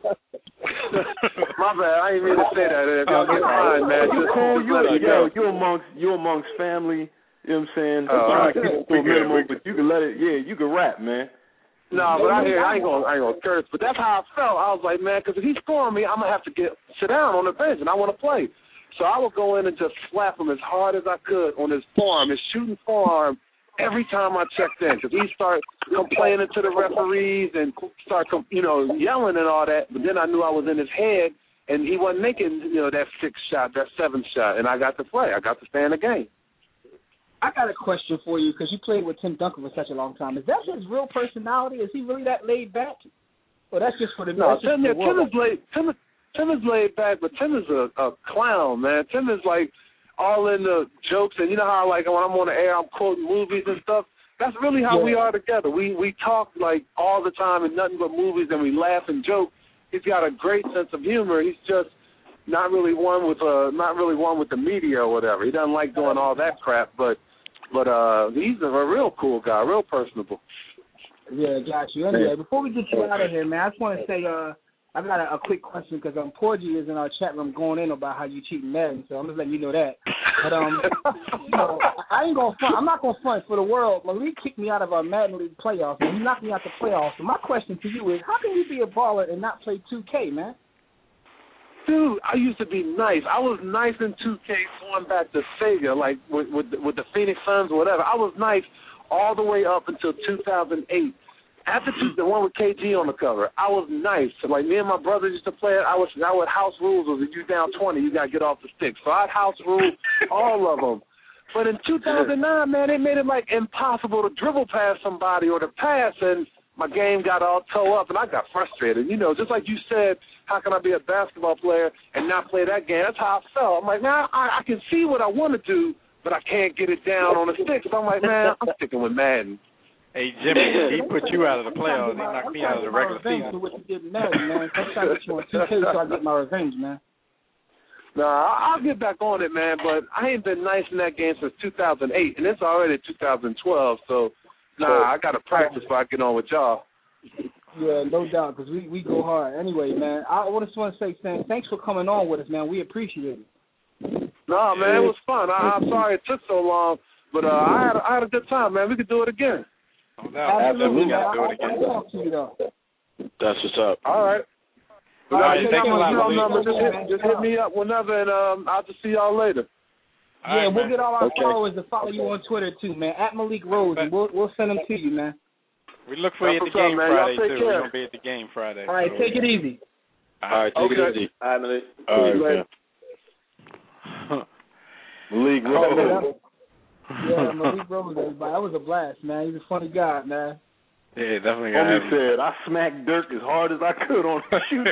My bad. I didn't mean to say that. If y'all get mine, man. You cool. You, yo, you amongst, you amongst family. You know what I'm saying? Uh, I'm trying to keep it to a minimum, but you can let it, yeah, you can rap, man. No, nah, but I, hear, I ain't gonna, I ain't gonna curse. But that's how I felt. I was like, man, because if he's scoring me, I'm gonna have to get sit down on the bench, and I want to play. So I would go in and just slap him as hard as I could on his forearm, his shooting forearm, every time I checked in, because he started complaining to the referees and start, you know, yelling and all that. But then I knew I was in his head, and he wasn't making, you know, that sixth shot, that seventh shot, and I got to play. I got to stay in the game. I got a question for you because you played with Tim Duncan for such a long time. Is that his real personality? Is he really that laid back? Or that's just for the no? Tim, yeah, Tim is laid. Tim, Tim is laid back, but Tim is a, a clown, man. Tim is like all in the jokes, and you know how like when I'm on the air, I'm quoting movies and stuff. That's really how yeah. we are together. We we talk like all the time and nothing but movies, and we laugh and joke. He's got a great sense of humor. He's just not really one with uh not really one with the media or whatever. He doesn't like doing all that crap, but. But uh, he's a, a real cool guy, real personable. Yeah, got you. Anyway, before we get you out of here, man, I just want to say uh, I got a, a quick question because um, Porgy is in our chat room going in about how you cheat Madden, so I'm just letting you know that. But um, you know, I ain't gonna front. I'm not gonna front for the world. Malik kicked me out of our Madden League playoffs, and he knocked me out the playoffs. So my question to you is, how can you be a baller and not play two K, man? Dude, I used to be nice. I was nice in two K going back to Sega, like with, with, with the Phoenix Suns or whatever. I was nice all the way up until two thousand eight. After two, the one with K G on the cover, I was nice. So like me and my brothers used to play it. I was I would house rules was if you down twenty, you got to get off the stick. So I'd house rule all of them. But in two thousand nine, man, it made it like impossible to dribble past somebody or to pass, and my game got all toe up, and I got frustrated. You know, just like you said, how can I be a basketball player and not play that game? That's how I felt. I'm like, man, I, I can see what I want to do, but I can't get it down on the stick. So I'm like, man, I'm sticking with Madden. Hey, Jimmy, he put you out of the playoffs. He knocked me out of the regular season. For what you did in Madden, man. I'm trying to get you on two K so I get my revenge, man. Nah, I'll get back on it, man, but I ain't been nice in that game since two thousand eight, and it's already two thousand twelve, so, nah, I got to practice before I get on with y'all. Yeah, no doubt, because we, we go hard. Anyway, man, I just want to say thanks for coming on with us, man. We appreciate it. No, man, it was fun. I, I'm sorry it took so long, but uh, I, had, I had a good time, man. We could do it again. No doubt. Absolutely, man. Do it again. I'll talk to you, though. That's what's up. All right. All right, thank you a lot, number. Just, hit, just hit me up whenever, and um, I'll just see y'all later. All yeah, right, we'll man. get all our okay. followers to follow you on Twitter, too, man. At Malik Rose, and we'll, we'll send them to you, man. We look for you at the game up, Friday, too. We're going to be at the game Friday. All right, so. Take it easy. All right, take okay. it easy. All right, Malik. All right, Malik Rose. Yeah, Malik Rose, everybody. That was a blast, man. He's a funny guy, man. Yeah, definitely got Homie said, I smacked Dirk as hard as I could on the shoot.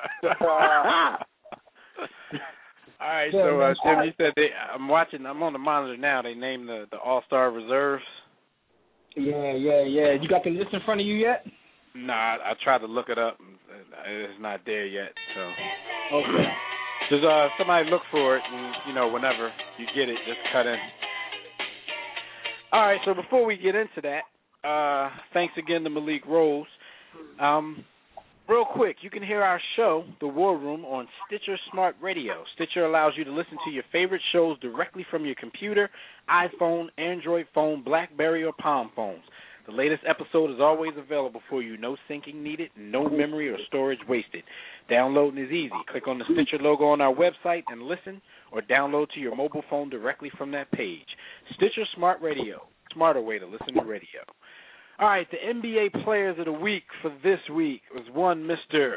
All right, yeah, so uh, Tim, you said they, I'm watching, I'm on the monitor now. They named the, the All-Star Reserves. Yeah, yeah, yeah. You got the list in front of you yet? Nah, I, I tried to look it up. It's not there yet. So okay. Just uh, somebody look for it, and you know, whenever you get it, just cut in. All right. So before we get into that, uh, thanks again to Malik Rose. Um, real quick, you can hear our show, The War Room, on Stitcher Smart Radio. Stitcher allows you to listen to your favorite shows directly from your computer, iPhone, Android phone, BlackBerry, or Palm phones. The latest episode is always available for you. No syncing needed, no memory or storage wasted. Downloading is easy. Click on the Stitcher logo on our website and listen, or download to your mobile phone directly from that page. Stitcher Smart Radio, smarter way to listen to radio. All right, the N B A Players of the Week for this week was one Mister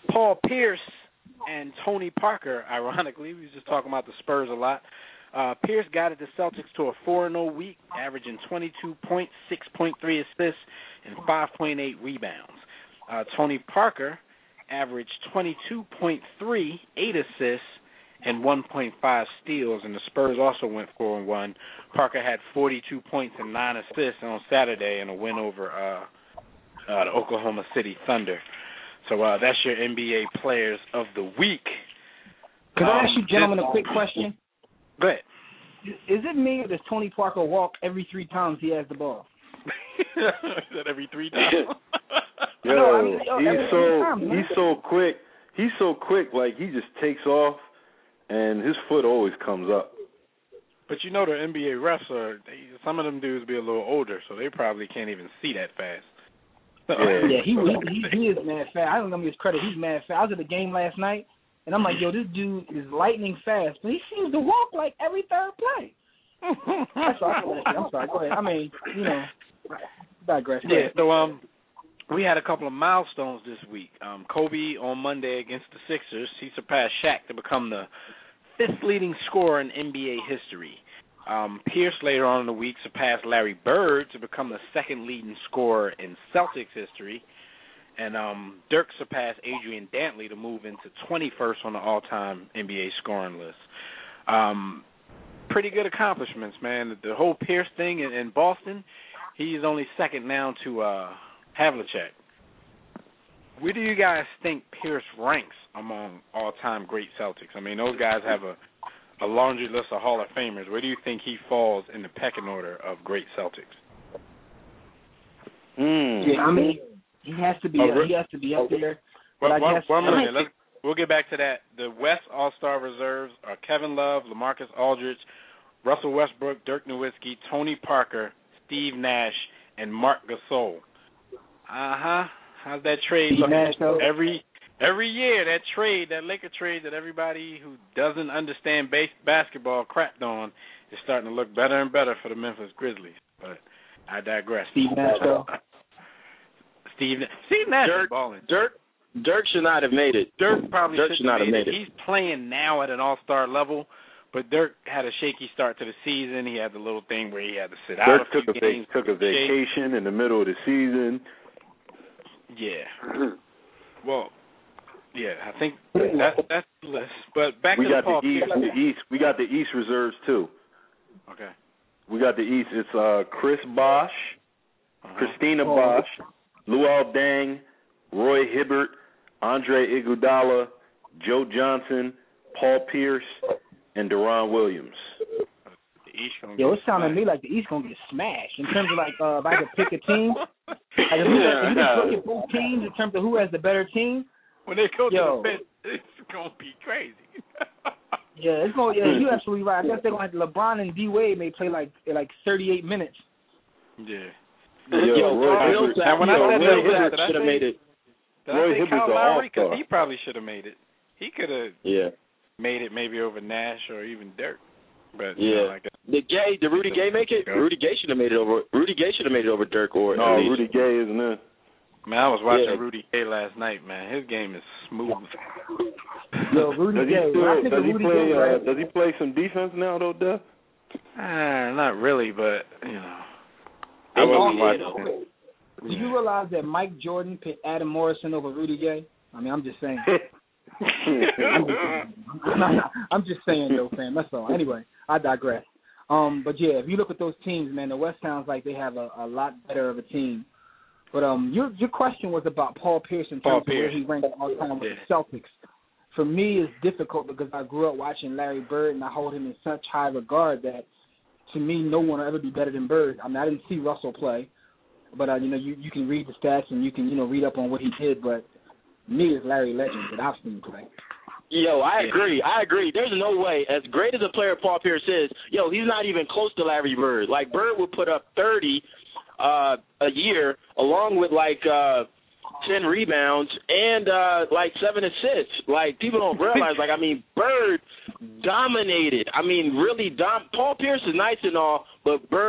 Paul Pierce and Tony Parker, ironically, we was just talking about the Spurs a lot. Uh, Pierce guided the Celtics to a four and oh week, averaging twenty-two points, six point three assists, and five point eight rebounds. Uh, Tony Parker averaged twenty-two point three, eight assists, and one point five steals, and the Spurs also went four and one. Parker had forty-two points and nine assists on Saturday in a win over uh, uh, the Oklahoma City Thunder. So uh, that's your N B A Players of the Week. Could um, I ask you gentlemen a quick question? Go ahead. Is it me or does Tony Parker walk every three times he has the ball? Is that every three times? Yo, no, I mean, yo, he's so times, he's so quick. He's so quick. Like he just takes off, and his foot always comes up. But you know the N B A refs are they, some of them dudes be a little older, so they probably can't even see that fast. Yeah, yeah he, he he is mad fast. I don't give him his credit. He's mad fast. I was at the game last night, and I'm like, yo, this dude is lightning fast, but he seems to walk like every third play. That's all I can I'm sorry. Go ahead. I mean, you know, digress. Yeah. So um, we had a couple of milestones this week. Um, Kobe on Monday against the Sixers, he surpassed Shaq to become the fifth leading scorer in N B A history. Um, Pierce later on in the week surpassed Larry Bird to become the second leading scorer in Celtics history. And um, Dirk surpassed Adrian Dantley to move into twenty-first on the all-time N B A scoring list. Um, pretty good accomplishments, man. The whole Pierce thing in, in Boston, he's only second now to uh, Havlicek. Where do you guys think Pierce ranks among all-time great Celtics? I mean, those guys have a, a laundry list of Hall of Famers. Where do you think he falls in the pecking order of great Celtics? Mm. Yeah, I mean, he has to be. Oh, uh, he has to be up there. But One, I one, guess one I minute. Let's, we'll get back to that. The West All-Star reserves are Kevin Love, LaMarcus Aldridge, Russell Westbrook, Dirk Nowitzki, Tony Parker, Steve Nash, and Marc Gasol. Uh-huh. How's that trade Steve looking? Nash, though. Every every year, that trade, that Laker trade that everybody who doesn't understand base, basketball crapped on is starting to look better and better for the Memphis Grizzlies. But I digress. Steve Nash, though. Steve, Steve Nash Dirk, is balling. Dirk, Dirk should not have made it. Dirk probably Dirk should not have made, made it. it. He's playing now at an all-star level, but Dirk had a shaky start to the season. He had the little thing where he had to sit out Dirk a few took a games. took a vacation in the middle of the season. Yeah. Well, yeah, I think that's that's the list. But back we to got the Paul the East, Pierce. the East. We got the East reserves too. Okay. We got the East. It's uh, Chris Bosh, Uh-huh. Christina Oh. Bosh, Luol Deng, Roy Hibbert, Andre Iguodala, Joe Johnson, Paul Pierce, and Deron Williams. The East gonna Yo, get it's sounding to me like the East gonna get smashed in terms of like uh, if I could pick a team. Like if you, if you just look at both teams in terms of who has the better team. When they go Yo. to the bench, it's gonna be crazy. Yeah, it's going. Yeah, you're absolutely right. I guess they're going to have LeBron and D Wade may play like like thirty-eight minutes. Yeah. Yo, Yo, Roy Carl Hibbert, Now, when I yo, said Roy that, Hibbert did I should have say- made it. Did Roy I say Hibbert's Kyle an Lowry? Because all-star. he probably should have made it. He could have Yeah, made it maybe over Nash or even Dirk. But yeah. you know, like, Did Gay? Did Rudy Gay make it? Go. Rudy Gay should have made it over. Rudy Gay should have made it over Dirk or No, at least. Rudy Gay isn't it? man, I was watching Yeah. Rudy Gay last night. Man, his game is smooth. Yo, Rudy Does he Gay. still? When I think Does of he Rudy play? Gay, Uh, right, does he play some defense now, though, Duh? Uh, not really, but you know, They I wasn't all did. watching him. do you realize that Mike Jordan picked Adam Morrison over Rudy Gay? I mean, I'm just saying. I'm just saying, I'm just saying though, fam. That's all. Anyway, I digress. Um, but yeah, if you look at those teams, man, the West sounds like they have a, a lot better of a team. But um, your your question was about Paul Pierce in terms Paul of where Pierce. he ranks all time with Yeah. the Celtics. For me, it's difficult because I grew up watching Larry Bird, and I hold him in such high regard that to me, no one will ever be better than Bird. I mean, I didn't see Russell play, but uh, you know, you you can read the stats and you can you know read up on what he did. But me, it's Larry Legend that I've seen play. Yo, I agree. I agree. There's no way, as great as a player Paul Pierce is, yo, he's not even close to Larry Bird. Like, Bird would put up thirty uh, a year, along with, like, uh, ten rebounds and, uh, like, seven assists. Like, people don't realize, like, I mean, Bird dominated. I mean, really, dom- Paul Pierce is nice and all, but Bird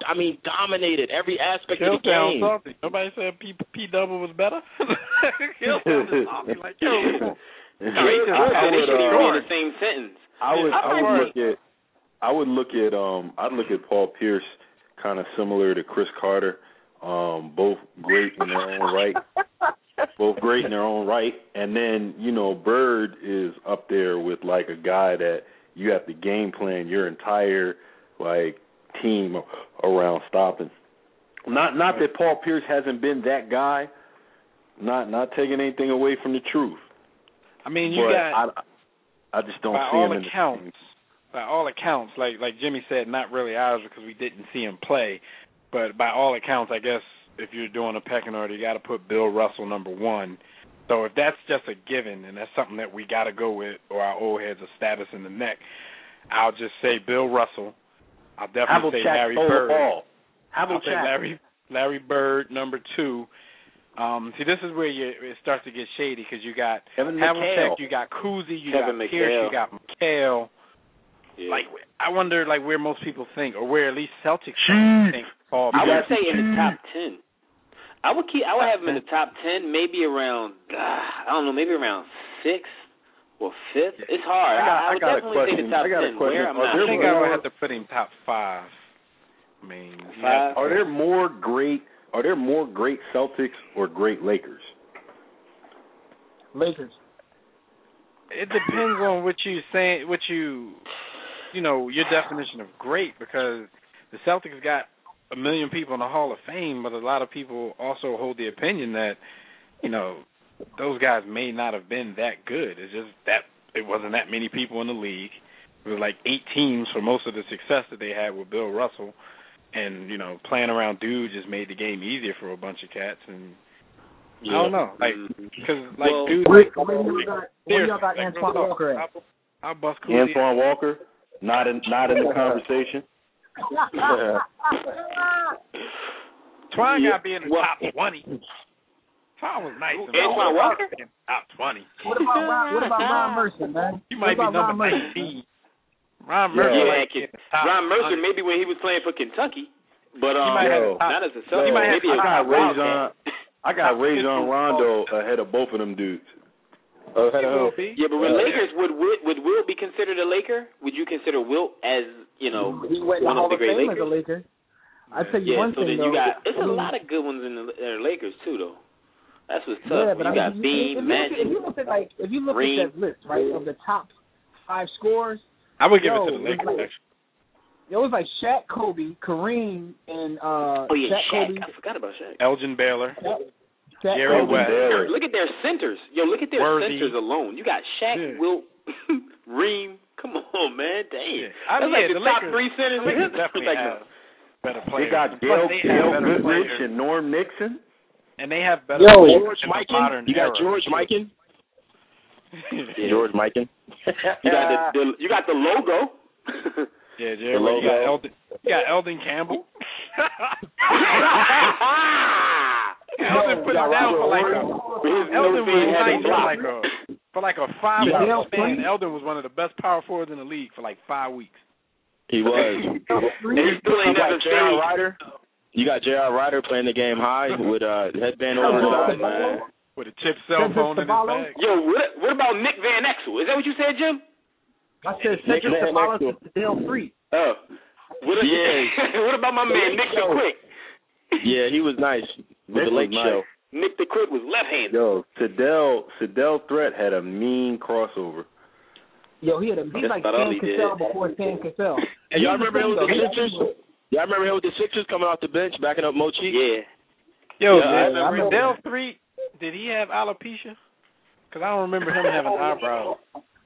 I mean, dominated every aspect Kill of the game. Salty. Nobody said P P double was better. Kill sounded salty like yo. No, they just I, I they would, should be uh, in the same sentence. I would, I I would look at, I would look at, um, I'd look at Paul Pierce kind of similar to Chris Carter. Um, both great in their own right. Both great in their own right. And then, you know, Bird is up there with like a guy that you have to game plan your entire like team around stopping. Not not that Paul Pierce hasn't been that guy. Not not taking anything away from the truth. I mean, you but got I, I just don't by see all him in accounts. the By all accounts, like like Jimmy said, not really ours because we didn't see him play. But by all accounts, I guess if you're doing a pecking order, you got to put Bill Russell number one. So if that's just a given and that's something that we got to go with, or our old heads are stabbing us in the neck, I'll just say Bill Russell. I'll definitely say Larry Bird. I'll say Larry Larry Bird number two. Um, see, this is where you, it starts to get shady because you got Havlicek, you got Cousy, you Kevin got Pierce, McHale. you got McHale. Yeah. Like, I wonder, like, where most people think, or where at least Celtics fans think Paul I Pierce. would say in the top ten. I would keep. I would have him in the top ten, maybe around. Uh, I don't know, maybe around six or fifth. It's hard. I got- I, I I would got a definitely say question. the top I got a ten. question. Where I'm Are not there I think sure. I would have to put him top five. I mean, Five? Are there more great? Are there more great Celtics or great Lakers? Lakers. it depends on what you saying, what you, you know, your definition of great, because the Celtics got a million people in the Hall of Fame, but a lot of people also hold the opinion that, you know, those guys may not have been that good. It's just that it wasn't that many people in the league. It was like eight teams for most of the success that they had with Bill Russell. And, you know, playing around dude just made the game easier for a bunch of cats. And yeah. I don't know. Like, because, like, well, dudes. Where like, y'all got, where y'all got like, Antoine Walker at? I'll, I'll bust Cooley. Antoine Walker, not in, not in the conversation. Twine got to be in the Well, top twenty. Twine was nice. Antoine Walker? Top twenty. What about Ron, what about Ron Mercer, man? You might what be about number Ron Mercer? nineteen. Ron Mercer. Yeah, like kid. top Ron Mercer, one hundred. maybe when he was playing for Kentucky, but um, might have yo, top, not as a yo, Celtic. you might have Maybe I a got top Rajon. Wildcat. I got Rajon Rondo ahead of both of them dudes. He will be. Yeah, but with Lakers, would Wilt, would Wilt be considered a Laker? Would you consider Wilt as, you know, He went to one Hall of the of great Fame Lakers? as a Laker. I'll tell you Yeah, one so thing, then you though. got, it's I a mean, lot of good ones in the that are Lakers, too, though. That's what's tough. Yeah, but you I got mean, Bean, if, Magic. if you look at like if you look Reed. at that list, right, of the top five scores, I would give yo, it to the Lakers, like, actually. it was like Shaq, Kobe, Kareem, and uh, Oh, yeah, Shaq, Shaq. Kobe, I forgot about Shaq. Elgin Baylor. Shaq, Jerry Kobe. West. Baylor. Look at their centers. Yo, look at their Worthy. centers alone. You got Shaq, Yeah. Wilt, Reem. Come on, man. Dang. Yeah. I That's mean, like yeah, the, the top Lakers, three centers. the Lakers definitely like, have better They players. got Plus, Gail, they have Gail better Goodrich players. and Norm Nixon. And they have better Yo, players George in the Mikan. modern You got era. George Mikan. yeah. George Mikan. You got the, the you got the logo. Yeah, Jerry. The You got logo. Eldon, you got Eldon Campbell. Eldon put it down for like a. Eldon was nice for like a for like a five Yeah. month span. Eldon was one of the best power forwards in the league for like five weeks. He was. And he still You ain't got never J R. stayed. Ryder. You got J R. Ryder playing the game high with a uh, headband over his eyes, man. With a chip cell phone in his bag. Yo, what what about Nick Van Exel? Is that what you said, Jim? I said Nick Cedric Van Ceballos Exel. is Dale Free. Oh. What, Yeah. what about my man Nick the Quick? Yeah, he was nice with Nick the Lake was Show. nice. Nick the Quick was left-handed. Yo, Sidell, Sidell Threat had a mean crossover. Yo, he had a, he's That's like about all Sam he did. Cassell before Sam Cassell. Hey, y'all remember him with the He's the Sixers? thing, Y'all remember him with the Sixers coming off the bench, backing up Mochi? Yeah. Yo, Yeah, I did remember. Dell three? Did he have alopecia? Because I don't remember him having eyebrows.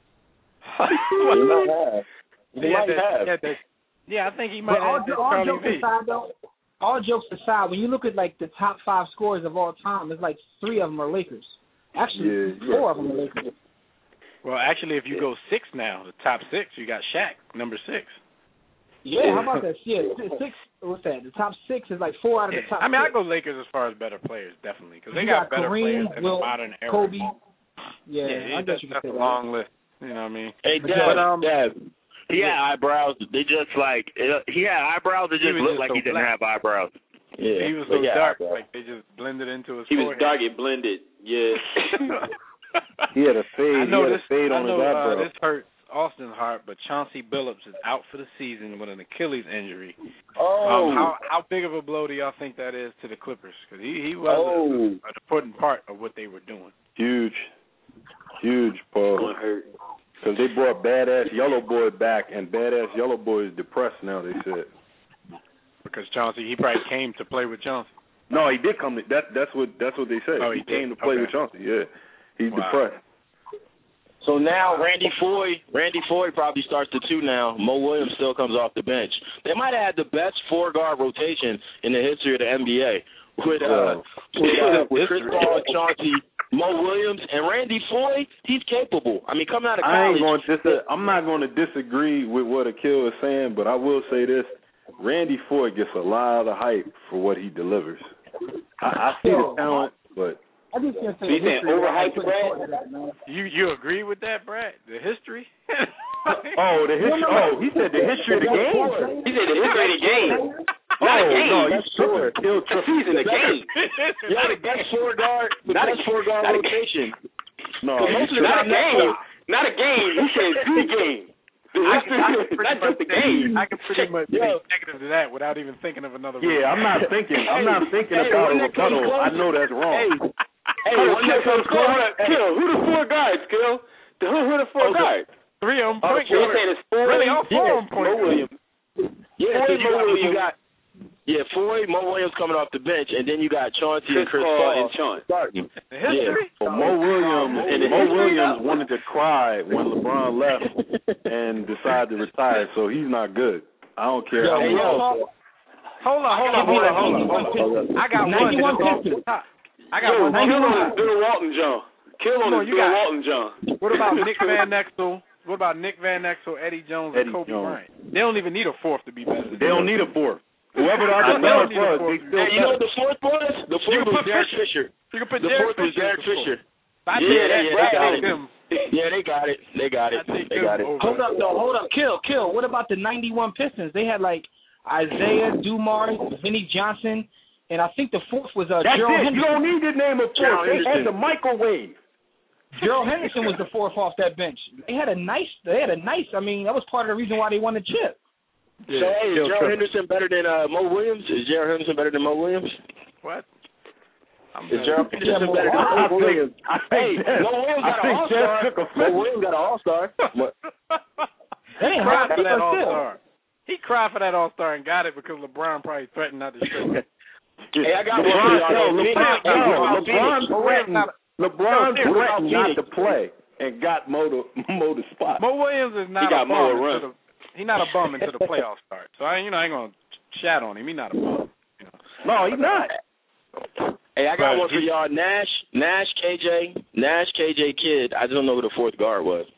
He He had might that- have. he had that- yeah, I think he might But all, have that all Charlie jokes V. aside, though, all jokes aside, when you look at like the top five scorers of all time, it's like three of them are Lakers. Actually, Yeah, four yeah. of them are Lakers. Well, actually, if you go six now, the top six, you got Shaq, number six. Yeah, how about that? Yeah, six. What's that? The top six is like four out of Yeah. the top. I mean, six. I go Lakers as far as better players, definitely, because they You got, got better Kareem, players in Wilt, the modern era. Kobe. Yeah, yeah, I that's, guess you can that's say a that. long list. You know what I mean? Hey, But Dad, yeah, but, um, Dad, He had eyebrows. They just like he had eyebrows that just looked like so he didn't black. have eyebrows. Yeah, he was so yeah, dark, eyebrows. like they just blended into his. He forehead. was dark. It blended. Yeah. He had a fade. I know he had this. a fade I on know his uh, eyebrow. this hurts Austin's heart, but Chauncey Billups is out for the season with an Achilles injury. Oh, um, how how big of a blow do y'all think that is to the Clippers? Because he he was oh. a, an important part of what they were doing. Huge, huge, Paul. Because they brought Badass Yellow Boy back, and Badass Yellow Boy is depressed now, they said. Because Chauncey, he probably came to play with Chauncey. No, he did come to, that, that's what that's what they said. Oh, he, he came did? to play Okay. with Chauncey, yeah. He's Wow. depressed. So now Randy Foye, Randy Foye probably starts the two now. Mo Williams still comes off the bench. They might have had the best four guard rotation in the history of the N B A with uh, with, uh, with Chris Paul, Chauncey, Mo Williams, and Randy Foye. He's capable. I mean, coming out of college, I ain't going to dis- I'm not going to disagree with what Akil is saying, but I will say this: Randy Foye gets a lot of hype for what he delivers. I, I see the talent, but. I just can't say So you saying overhyped, Brad? You you agree with that, Brad? The history? Oh, the history. Oh, he said the history of the game. He said the history of the game. Not oh, a game. no, he's tripping. Kill The season, the game. yeah, the best four guard, the Not best a- four guard not a- rotation. No, Most he's of the Not a time, game. Not a game. He said the game. The I history, can, I can not just the game. I can pretty much Yo. say negative to that without even thinking of another. Yeah, I'm not thinking. I'm not thinking Hey, about a when that comes rebuttal. I close- know that's wrong. Hey, hey, Hold when on, that Kill, comes Kill, close, Kill, Kill. Who the four guards, Kill? The, who, who the four Oh, the- guards? Three of them Oh, point So you're guards. saying it's four? Really, all four Yeah, of them point Mo guards. Williams. Yeah, Foye, so you Mo got, you Williams. got yeah, Foye, Mo Williams coming off the bench, and then you got Chauncey Chris and Chris Paul Paul and Chauncey. starting. The history? Well, Mo Williams, And the Mo history Williams of- wanted to cry when LeBron left and decided to retire, so he's not good. I don't care. Yo, how hey, much- yo. Hold on, hold on, hold on, hold on, hold on. I got one. ninety-one that's off Pistons. the top. I got Yo, one. Kill Hold on on. his Bill Walton, John. Kill on Come on, his you Bill got- Walton, John. What about Nick Van Exel? What about Nick Van Exel, Eddie Jones, Eddie and Kobe Jones. Bryant? They don't even need a fourth to be better. than They don't them. need a fourth. Whoever the I other know guard they need a was, fourth. they still Hey, you know what better. the fourth was? The You fourth can was put Derek Fisher. Fisher. You can put The Derek fourth was Fisher Derek as the fourth. Fisher. I Yeah, take yeah, that. yeah, I they got take it. them. Yeah, they got it. They got it. I take They them got it. over. Hold up, though. Hold up. Kill, kill. What about the ninety-one Pistons? They had, like, Isaiah Dumars, Vinnie Johnson, and I think the fourth was uh, That's Gerald it. You Henderson. don't need to name a Gerald fourth. They had Henderson. the microwave. Gerald Henderson was the fourth off that bench. They had a nice, they had a nice, I mean, that was part of the reason why they won the chip. So, hey, is Gerald Henderson better than uh, Mo Williams? Is Gerald Henderson better than Mo Williams? What? I'm Is Gerald Yeah, Henderson Mo- better than I Mo think- Williams? I Hey, think Jeff- Mo Williams I got an think All Jeff Star. took Mo offense. Williams got an All Star. They ain't cried hot, for that but All still. Star. He cried for that All Star and got it because LeBron probably threatened not to show it. Hey, I got one for LeBron, y'all. yo, though. LeBron, Phoenix, hey, what yo, about LeBron Phoenix? threatened, LeBron Yo, what about threatened not Phoenix? to play and got Mo to, Mo to spot. Mo Williams is not He got a Mo bum a run. until the he not a bum until the playoffs start. So I you know I ain't gonna chat on him. He not a bum. You know. No, he's not. Hey, I got But one for he- y'all. Nash, Nash, K J, Nash, K J, Kidd. I just don't know who the fourth guard was.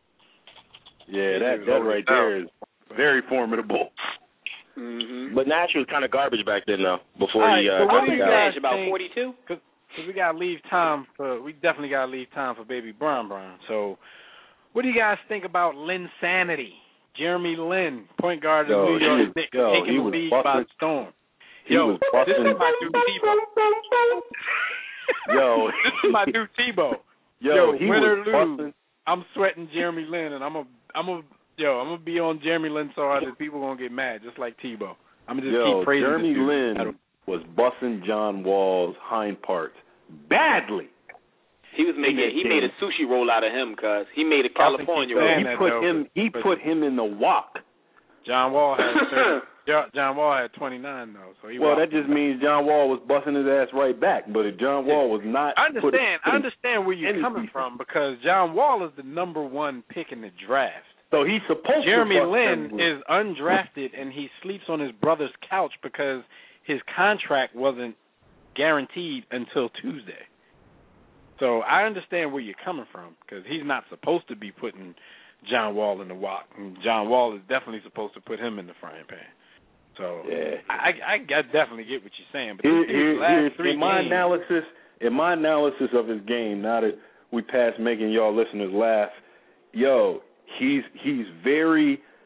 Yeah, that that right there is very formidable. Mm-hmm. But Nash was kind of garbage back then, though. Before All right, he uh, so what do got you out. guys About think- forty-two? Cause, cause we gotta leave time for we definitely gotta leave time for baby Brown Brown. So what do you guys think about Lynn Sanity? Jeremy Lin, point guard of the Yo, New he York was- Knicks, yo, taking he the was league by busting- storm. He Yo, was this busting. is my new Tebow. Yo, This is my new Tebow. Yo, Yo, he win or was lose, busting. I'm sweating Jeremy Lin, and I'm a, I'm a, yo, I'm gonna be on Jeremy Lin so hard that people gonna get mad, just like Tebow. I'm gonna just Yo, keep praising Jeremy this dude. I Lin don't- was busting John Wall's hind parts badly. He was making. He made a sushi roll out of him, cuz he made a California Yo, roll. He that put though, him. He but- put him in the wok. John Wall had thirty, Jo- John Wall had twenty-nine though, so he. Well, walked. that just means John Wall was busting his ass right back. But if John Wall was not, I understand. putting- I understand where you're any coming defense. from because John Wall is the number one pick in the draft. So he's supposed Jeremy to. bust Lin them. is undrafted and he sleeps on his brother's couch because his contract wasn't guaranteed until Tuesday. So I understand where you're coming from because he's not supposed to be putting John Wall in the wok. And John Wall is definitely supposed to put him in the frying pan. So Yeah. I, I, I definitely get what you're saying. But Here, this dude's here, last here's- three in my games, analysis, in my analysis of his game, now that we passed making y'all listeners laugh, yo, he's he's very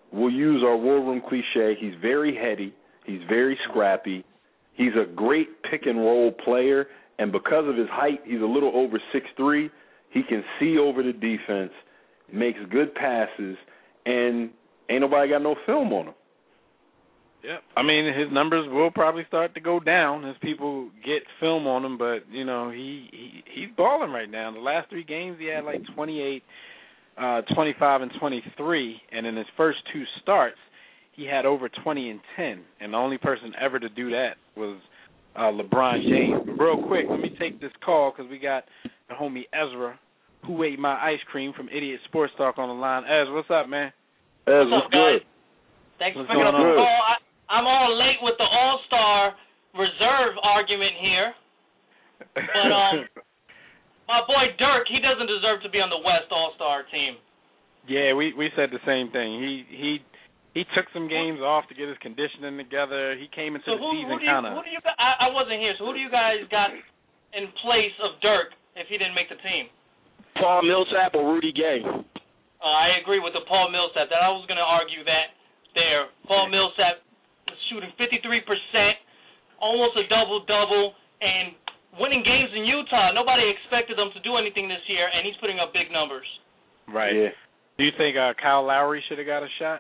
we'll use our War Room cliche, he's very heady, he's very scrappy, he's a great pick-and-roll player, and because of his height, he's a little over six three, he can see over the defense, makes good passes, and ain't nobody got no film on him. Yep. I mean, his numbers will probably start to go down as people get film on him, but, you know, he, he he's balling right now. In the last three games, he had like twenty-eight, uh, twenty-five, and twenty-three, and in his first two starts, he had over twenty and ten, and the only person ever to do that was uh, LeBron James. But real quick, let me take this call because we got the homie Ezra, who ate my ice cream from Idiot Sports Talk on the line. Ez, what's up, man? Ez, what's, what's good? Thanks what's for picking up the call. I, I'm all late with the All-Star reserve argument here. But um, my boy Dirk, he doesn't deserve to be on the West All-Star team. Yeah, we, we said the same thing. He he he took some games off to get his conditioning together. He came into so the who, season who do you, kind of. Who do you? I, I wasn't here. So who do you guys got in place of Dirk if he didn't make the team? Paul Millsap or Rudy Gay? Uh, I agree with the Paul Millsap. That I was going to argue that there. Paul Millsap is shooting fifty-three percent, almost a double-double, and winning games in Utah. Nobody expected them to do anything this year, and he's putting up big numbers. Right. Yeah. Do you think uh, Kyle Lowry should have got a shot?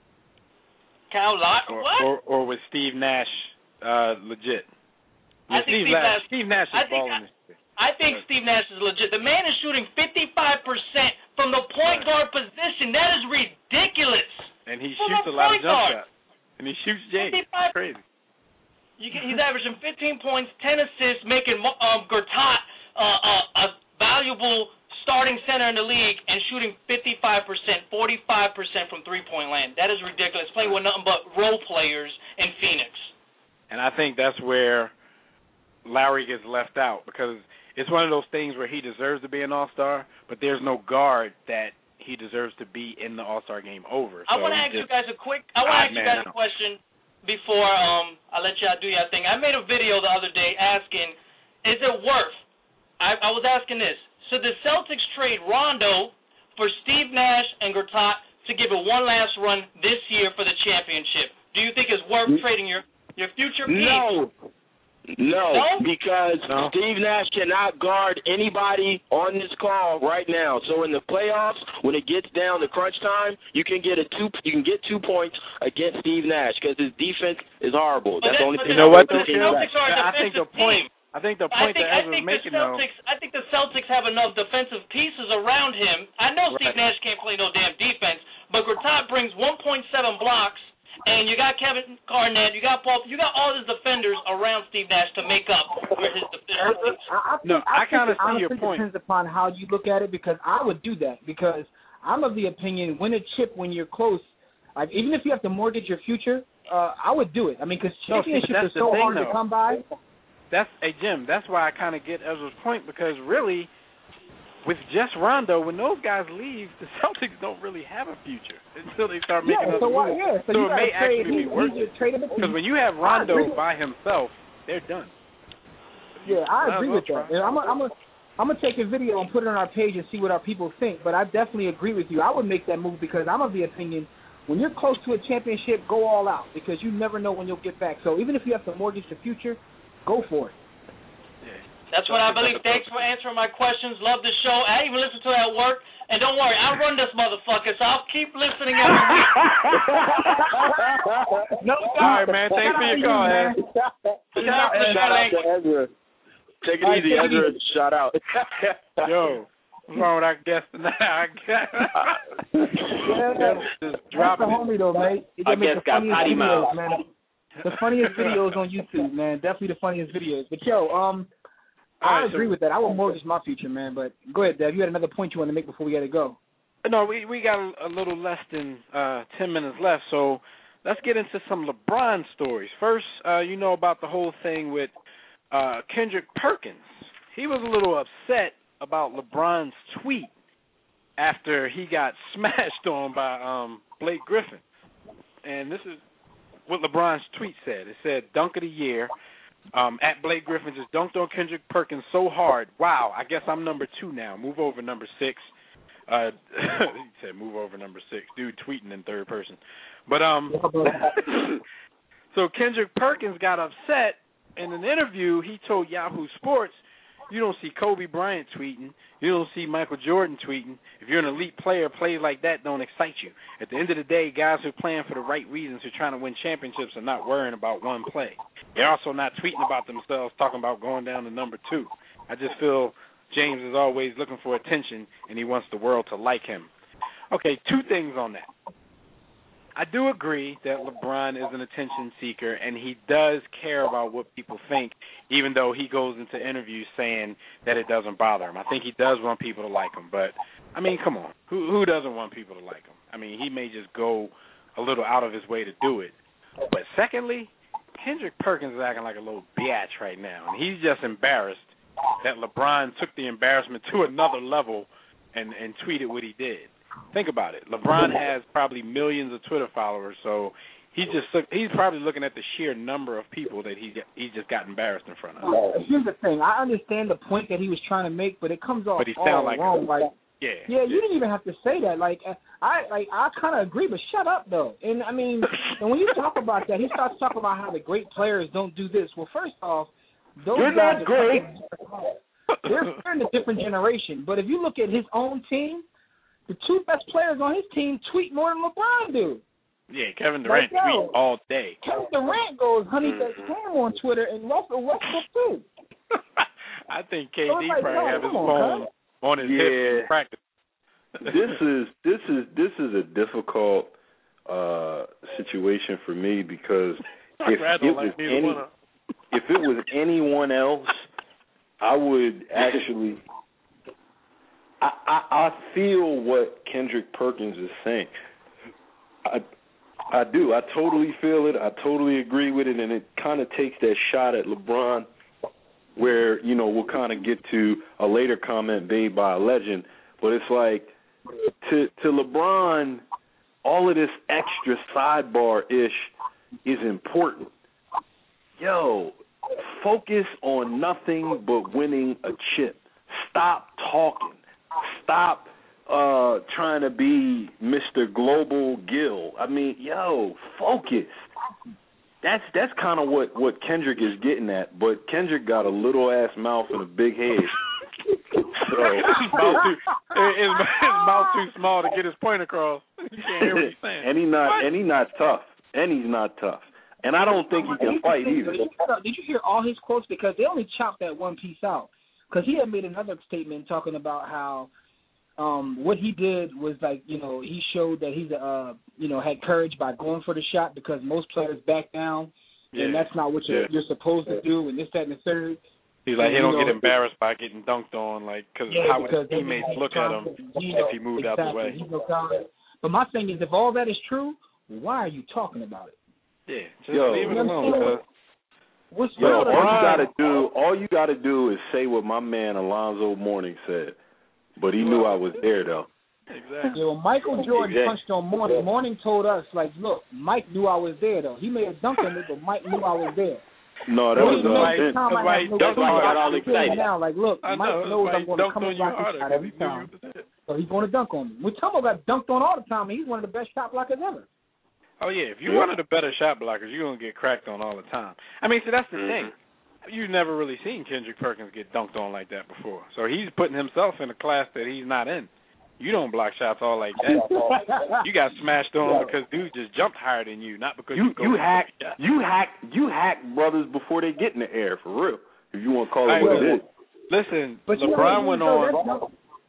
Kyle Lowry? Or, what? Or, or was Steve Nash uh, legit? I Yeah, think Steve, Steve Nash, Nash. Steve Nash is I think balling I, this year. I think Steve Nash is legit. The man is shooting fifty-five percent from the point guard position. That is ridiculous. And he from shoots a lot of jump shots. And he shoots James. It's crazy. You can, he's averaging fifteen points, ten assists, making um, Gortat uh, uh, a valuable starting center in the league, and shooting fifty-five percent, forty-five percent from three-point land. That is ridiculous. Playing with nothing but role players in Phoenix. And I think that's where Lowry gets left out, because it's one of those things where he deserves to be an all-star, but there's no guard that he deserves to be in the all-star game over. So I want to ask you guys a quick. I want to ask you guys a question before um I let y'all do your thing. I made a video the other day asking, is it worth? I, I was asking this: should the Celtics trade Rondo for Steve Nash and Gortat to give it one last run this year for the championship? Do you think it's worth trading your your future piece? No. No, no? because no. Steve Nash cannot guard anybody on this call right now. So in the playoffs, when it gets down to crunch time, you can get a two. You can get two points against Steve Nash because his defense is horrible. But That's the only thing. You know what? The Celtics are a I think the point. Team. I think the point I think, that Ezra's I think making, the Celtics, though. I think the Celtics have enough defensive pieces around him. I know Right. Steve Nash can't play no damn defense, but Gortat brings one point seven blocks. And you got Kevin Garnett, you got Paul, you got all his defenders around Steve Nash to make up for his defenders. I, I think, No, I, I kind of think see your point. It depends upon how you look at it, because I would do that, because I'm of the opinion win a chip when you're close. Like, even if you have to mortgage your future, uh, I would do it. I mean, because No, see, championships that's are so the thing, hard though. to come by. That's hey Jim. That's why I kind of get Ezra's point, because really, with just Rondo, when those guys leave, the Celtics don't really have a future until they start making yeah, other so why, moves. yeah, so, so you it gotta may trade, actually be he, worth he it. trade him. Because when you have Rondo by himself, they're done. Yeah, I agree with that. Try. And I'm a, I'm a, I'm gonna take a video and put it on our page and see what our people think. But I definitely agree with you. I would make that move, because I'm of the opinion when you're close to a championship, go all out, because you never know when you'll get back. So even if you have to mortgage the future, go for it. That's what I believe. Thanks for answering my questions. Love the show. I even listen to it at work. And don't worry, I run this motherfucker, so I'll keep listening every week. No, all right, man. Thanks for your call, man. Shout out to Shout out to Ezra. Take it easy, Ezra. Shout out. Yo, what's wrong with our guest tonight? I guess. Yeah, just that's drop the it. homie though, man. It Our makes guest the got funniest potty videos, mouth. man. The funniest videos on YouTube, man. Definitely the funniest videos. But yo, um, I right, agree so, with that. I will mortgage my future, man. But go ahead, Dev. You had another point you want to make before we got to go. No, we we got a, a little less than uh, ten minutes left, so let's get into some LeBron stories. First, uh, you know about the whole thing with uh, Kendrick Perkins. He was a little upset about LeBron's tweet after he got smashed on by um, Blake Griffin. And this is what LeBron's tweet said. It said, "Dunk of the year. Um, at Blake Griffin just dunked on Kendrick Perkins so hard. Wow, I guess I'm number two now. Move over, number six. Uh, he said, "Move over number six." Dude, tweeting in third person. But um, so Kendrick Perkins got upset in an interview. He told Yahoo Sports, "You don't see Kobe Bryant tweeting. You don't see Michael Jordan tweeting. If you're an elite player, plays like that don't excite you. At the end of the day, guys who are playing for the right reasons, who are trying to win championships, are not worrying about one play. They're also not tweeting about themselves, talking about going down to number two. I just feel James is always looking for attention, and he wants the world to like him." Okay, two things on that. I do agree that LeBron is an attention seeker, and he does care about what people think, even though he goes into interviews saying that it doesn't bother him. I think he does want people to like him, but, I mean, come on. Who, who doesn't want people to like him? I mean, he may just go a little out of his way to do it. But secondly, Kendrick Perkins is acting like a little biatch right now, and he's just embarrassed that LeBron took the embarrassment to another level and, and tweeted what he did. Think about it. LeBron has probably millions of Twitter followers, so he just he's probably looking at the sheer number of people that he he just got embarrassed in front of. Here's the thing. I understand the point that he was trying to make, but it comes off but he all like wrong. A, like, yeah, yeah, you didn't even have to say that. Like, I like I kind of agree, but shut up though. And I mean, and when you talk about that, he starts talking about how the great players don't do this. Well, first off, those You're guys not great. They're, they're in a different generation. But if you look at his own team, the two best players on his team tweet more than LeBron do. Yeah, Kevin Durant like, tweets all day. Kevin Durant goes honey baked ham on Twitter, and Russell Westbrook too. I think K D so like, probably no, have his on, phone man. on his yeah. hip in practice. this is this is this is a difficult uh, situation for me because if it was like any if it was anyone else, I would actually. I, I, I feel what Kendrick Perkins is saying. I I do. I totally feel it. I totally agree with it, and it kind of takes that shot at LeBron where, you know, we'll kind of get to a later comment made by a legend, but it's like to to LeBron, all of this extra sidebar-ish is important. Yo, focus on nothing but winning a chip. Stop talking. Stop uh, trying to be Mister Global Gill. I mean, yo, focus. That's that's kind of what, what Kendrick is getting at. But Kendrick got a little ass mouth and a big head. So his, mouth too, his, his mouth too small to get his point across. You can't hear what he's saying. And he not what? and he not tough. And he's not tough. And I don't think he can fight either. Did you, did you hear all his quotes? Because they only chopped that one piece out. Because he had made another statement talking about how um, what he did was like, you know, he showed that he's, uh, you know, had courage by going for the shot because most players back down, yeah. and that's not what you're, yeah. you're supposed to do, and this, that, and the third. He's like, and, he don't know, get embarrassed by getting dunked on, like, cause yeah, how would because his teammates look at him you know, if he moved exactly. out the way? But my thing is, if all that is true, why are you talking about it? Yeah, just Yo, leave it alone. What's Yo, all real you gotta do, all you gotta do is say what my man Alonzo Mourning said. But he knew I was there though. Exactly. Yeah, well, Michael Jordan exactly. punched on Mourning. Mourning told us, like, look, Mike knew I was there though. He may have dunked on me, but Mike knew I was there. No, that so was Mike. uh, That's why he dunked on you. Got all excited. Now, like, look, I Mike know, knows I'm going to come on back shot every time. So he's going to dunk on me. Mutombo got dunked on all the time, and he's one of the best shot blockers ever. Oh, yeah. If you're one of the better shot blockers, you're going to get cracked on all the time. I mean, see, that's the thing. You've never really seen Kendrick Perkins get dunked on like that before. So he's putting himself in a class that he's not in. You don't block shots all like that. You got smashed on because dude just jumped higher than you, not because you you, you hack you hack you hack brothers before they get in the air for real. If you want to call it right, what well, it is. Listen, but LeBron you know, went on.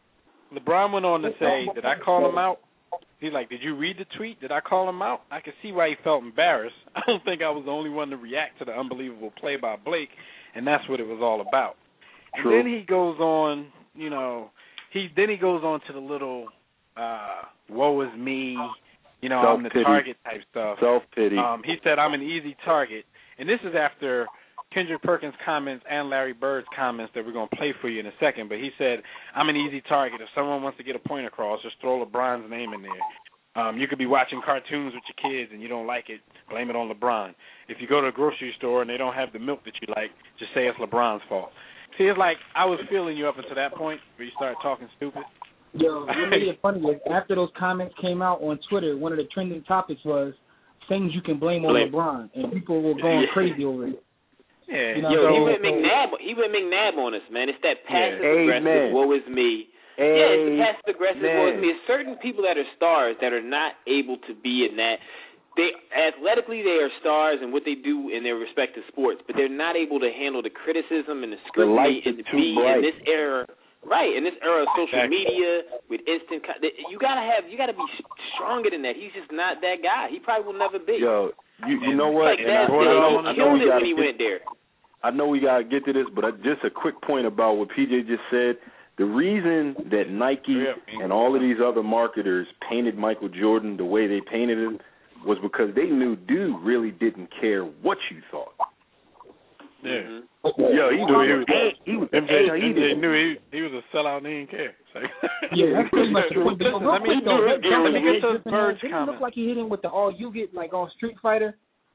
LeBron went on to say, "Did I call him out?" He's like, "Did you read the tweet? Did I call him out?" I could see why he felt embarrassed. I don't think I was the only one to react to the unbelievable play by Blake, and that's what it was all about. True. And then he goes on, you know, he then he goes on to the little uh, "woe is me," you know, I'm the target type stuff. Self-pity. Um, he said, "I'm an easy target," and this is after Kendrick Perkins' comments and Larry Bird's comments that we're going to play for you in a second. But he said, "I'm an easy target. If someone wants to get a point across, just throw LeBron's name in there. Um, you could be watching cartoons with your kids and you don't like it, blame it on LeBron. If you go to a grocery store and they don't have the milk that you like, just say it's LeBron's fault." See, it's like I was feeling you up until that point where you started talking stupid. Yo, what made it funny was after those comments came out on Twitter, one of the trending topics was things you can blame on blame. LeBron, and people were going crazy over it. Yeah, you know, yo, so, he went McNabb. He went McNabb on us, man. It's that passive yeah. aggressive. Woe is me. Amen. Yeah, it's the passive aggressive. Woe is me. It's certain people that are stars that are not able to be in that. They athletically they are stars in what they do in their respective sports, but they're not able to handle the criticism and the scrutiny and to be bright. in this era. Right, in this era of social media with instant, you gotta have, you gotta be stronger than that. He's just not that guy. He probably will never be. Yo, you, you know what? Like and that, I, know, he I know killed we it gotta when he get, went there. I know we gotta get to this, but just a quick point about what P J just said. The reason that Nike and all of these other marketers painted Michael Jordan the way they painted him was because they knew dude really didn't care what you thought. Yeah. Mm-hmm. Yo, he knew he was. He was M J, M J knew he, he was a sellout and he didn't care. Like, yeah, that's pretty much the point. But let me, though, let me, let me get to the Bird's Didn't comment. it look like he hit him with the all you get like on Street Fighter?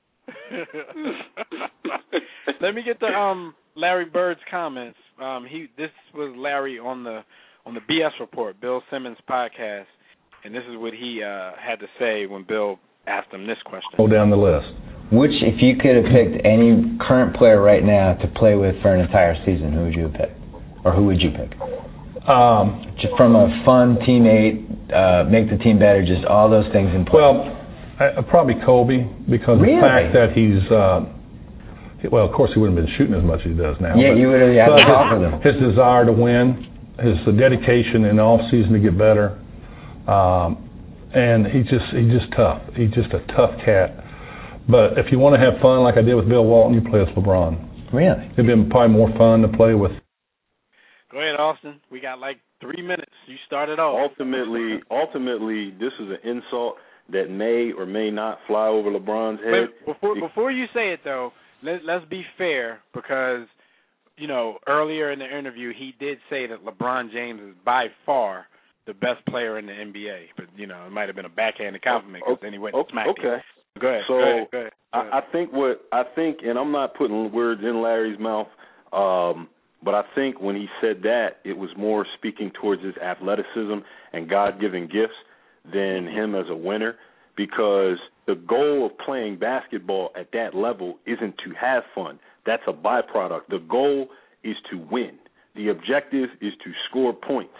Let me get to um Larry Bird's comments. Um, he this was Larry on the on the B S Report, Bill Simmons podcast, and this is what he uh, had to say when Bill asked him this question. Go down the list. Which, if you could have picked any current player right now to play with for an entire season, who would you have picked? Or who would you pick? Um, just from a fun teammate, uh, make the team better, just all those things in play. Well, I, probably Kobe, because really? the fact that he's, uh, well, of course he wouldn't have been shooting as much as he does now. Yeah, but, you would have had to talk with him. His desire to win, his dedication in the off season to get better, um, and he's just he's just tough. He's just a tough cat. But if you want to have fun like I did with Bill Walton, you play with LeBron. Really? It'd been probably more fun to play with. Go ahead, Austin. We got like three minutes. You started off. Ultimately, ultimately, this is an insult that may or may not fly over LeBron's head. But before before you say it though, let, let's be fair, because you know earlier in the interview he did say that LeBron James is by far the best player in the N B A. But you know it might have been a backhanded compliment because then he went and smacked Okay. it. Go ahead. So go ahead, go ahead, go ahead. I, I think what I think, and I'm not putting words in Larry's mouth, um, but I think when he said that, it was more speaking towards his athleticism and God-given gifts than him as a winner, because the goal of playing basketball at that level isn't to have fun. That's a byproduct. The goal is to win. The objective is to score points.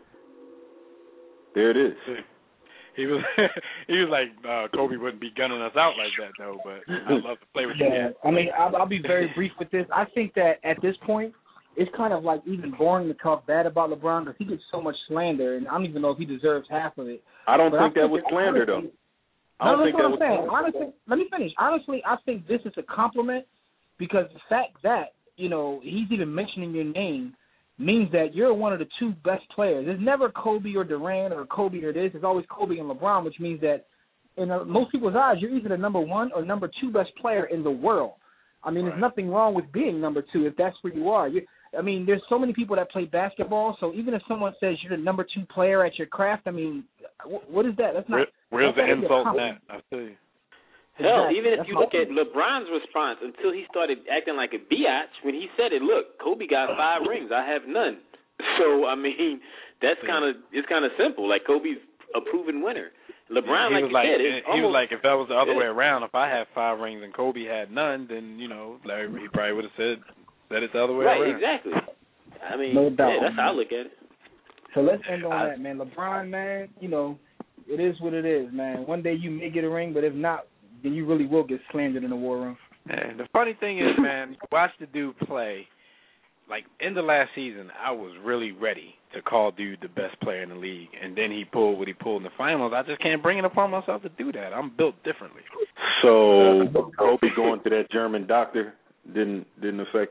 There it is. He was he was like uh, Kobe wouldn't be gunning us out like that though, but I'd love to play with you. Yeah, I mean, I'll, I'll be very brief with this. I think that at this point, it's kind of like even boring to talk bad about LeBron because he gets so much slander, and I don't even know if he deserves half of it. I don't but think I that was slander though. I No, don't that's think what that I'm was saying. slander. Honestly, let me finish. Honestly, I think this is a compliment because the fact that, you know, he's even mentioning your name means that you're one of the two best players. There's never Kobe or Durant or Kobe or this. It's always Kobe and LeBron, which means that in uh, most people's eyes, you're either the number one or number two best player in the world. I mean, right. There's nothing wrong with being number two if that's where you are. You, I mean, there's so many people that play basketball, so even if someone says you're the number two player at your craft, I mean, wh- what is that? That's not. Where, where's that's the insult in that? I'll tell you. Hell, Exactly. even if That's you my look point. at LeBron's response until he started acting like a biatch when he said it, look, Kobe got five rings, I have none. So, I mean, that's kind of, it's kind of simple. Like, Kobe's a proven winner. LeBron, yeah, like you like, said, it's he almost, was like, if that was the other yeah. way around, if I had five rings and Kobe had none, then, you know, Larry, he probably would have said, said it the other way right, around. Right, exactly. I mean, No doubt. yeah, that's how I look at it. So let's end on I, that, man. LeBron, man, you know, it is what it is, man. One day you may get a ring, but if not, then you really will get slandered in the war room. Yeah, the funny thing is, man, you watch the dude play. Like, in the last season, I was really ready to call dude the best player in the league, and then he pulled what he pulled in the finals. I just can't bring it upon myself to do that. I'm built differently. So Kobe going to that German doctor didn't didn't affect.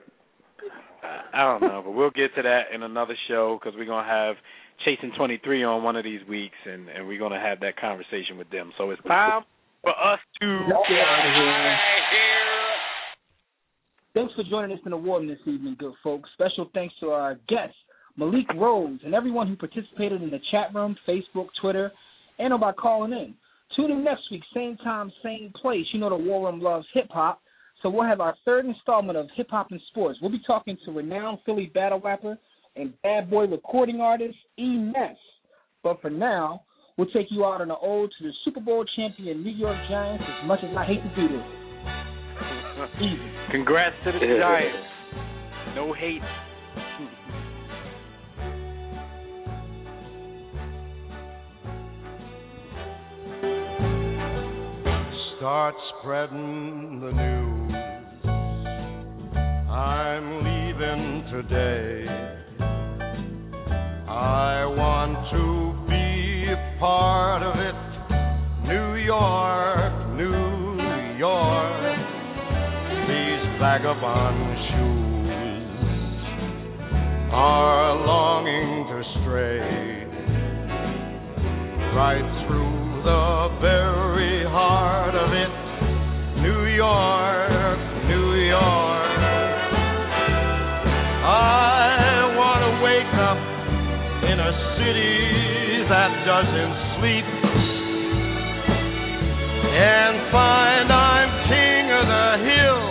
I don't know, but we'll get to that in another show because we're gonna have Chasing twenty-three on one of these weeks, and, and we're gonna have that conversation with them. So it's time for us to get out of here. Thanks for joining us in the war room this evening, good folks. Special thanks to our guests, Malik Rose, and everyone who participated in the chat room, Facebook, Twitter, and by calling in. Tune in next week, same time, same place. You know the war room loves hip-hop, so we'll have our third installment of Hip Hop and Sports. We'll be talking to renowned Philly battle rapper and bad boy recording artist E. Ness. But for now, we'll take you out on an ode to the Super Bowl champion New York Giants, as much as I hate to do this. Easy. Congrats to the Giants. No hate. Start spreading the news. I'm leaving today. I want to be a part of it. New York, New York. These vagabond shoes are longing to stray right through the very heart of it. New York, New York. I want to wake up in a city that doesn't sleep and find I'm king of the hill,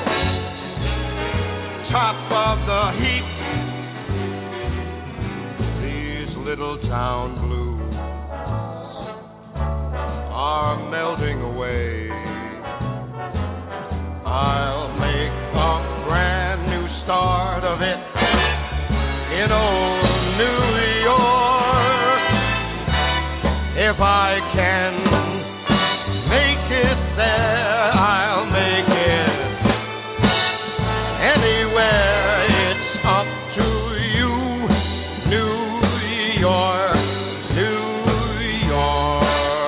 top of the heap. These little town blues are melting away. I'll make a brand new start of it in old New York. If I can make it there, I'll make it anywhere. It's up to you, New York, New York.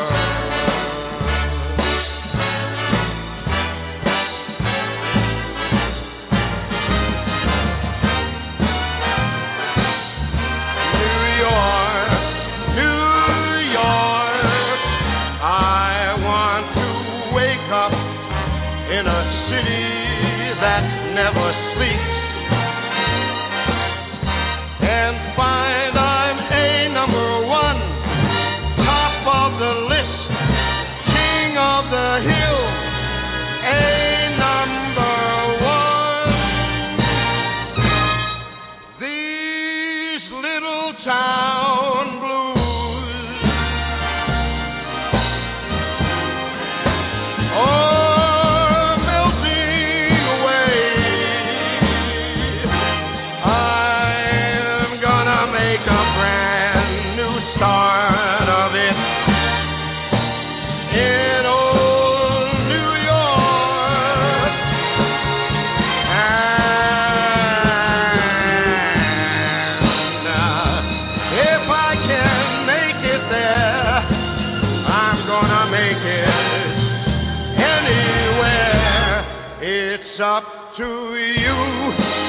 Never sleeps and find I'm a number one, top of the list, king of the hill, a number one. These little town blues, oh, up to you.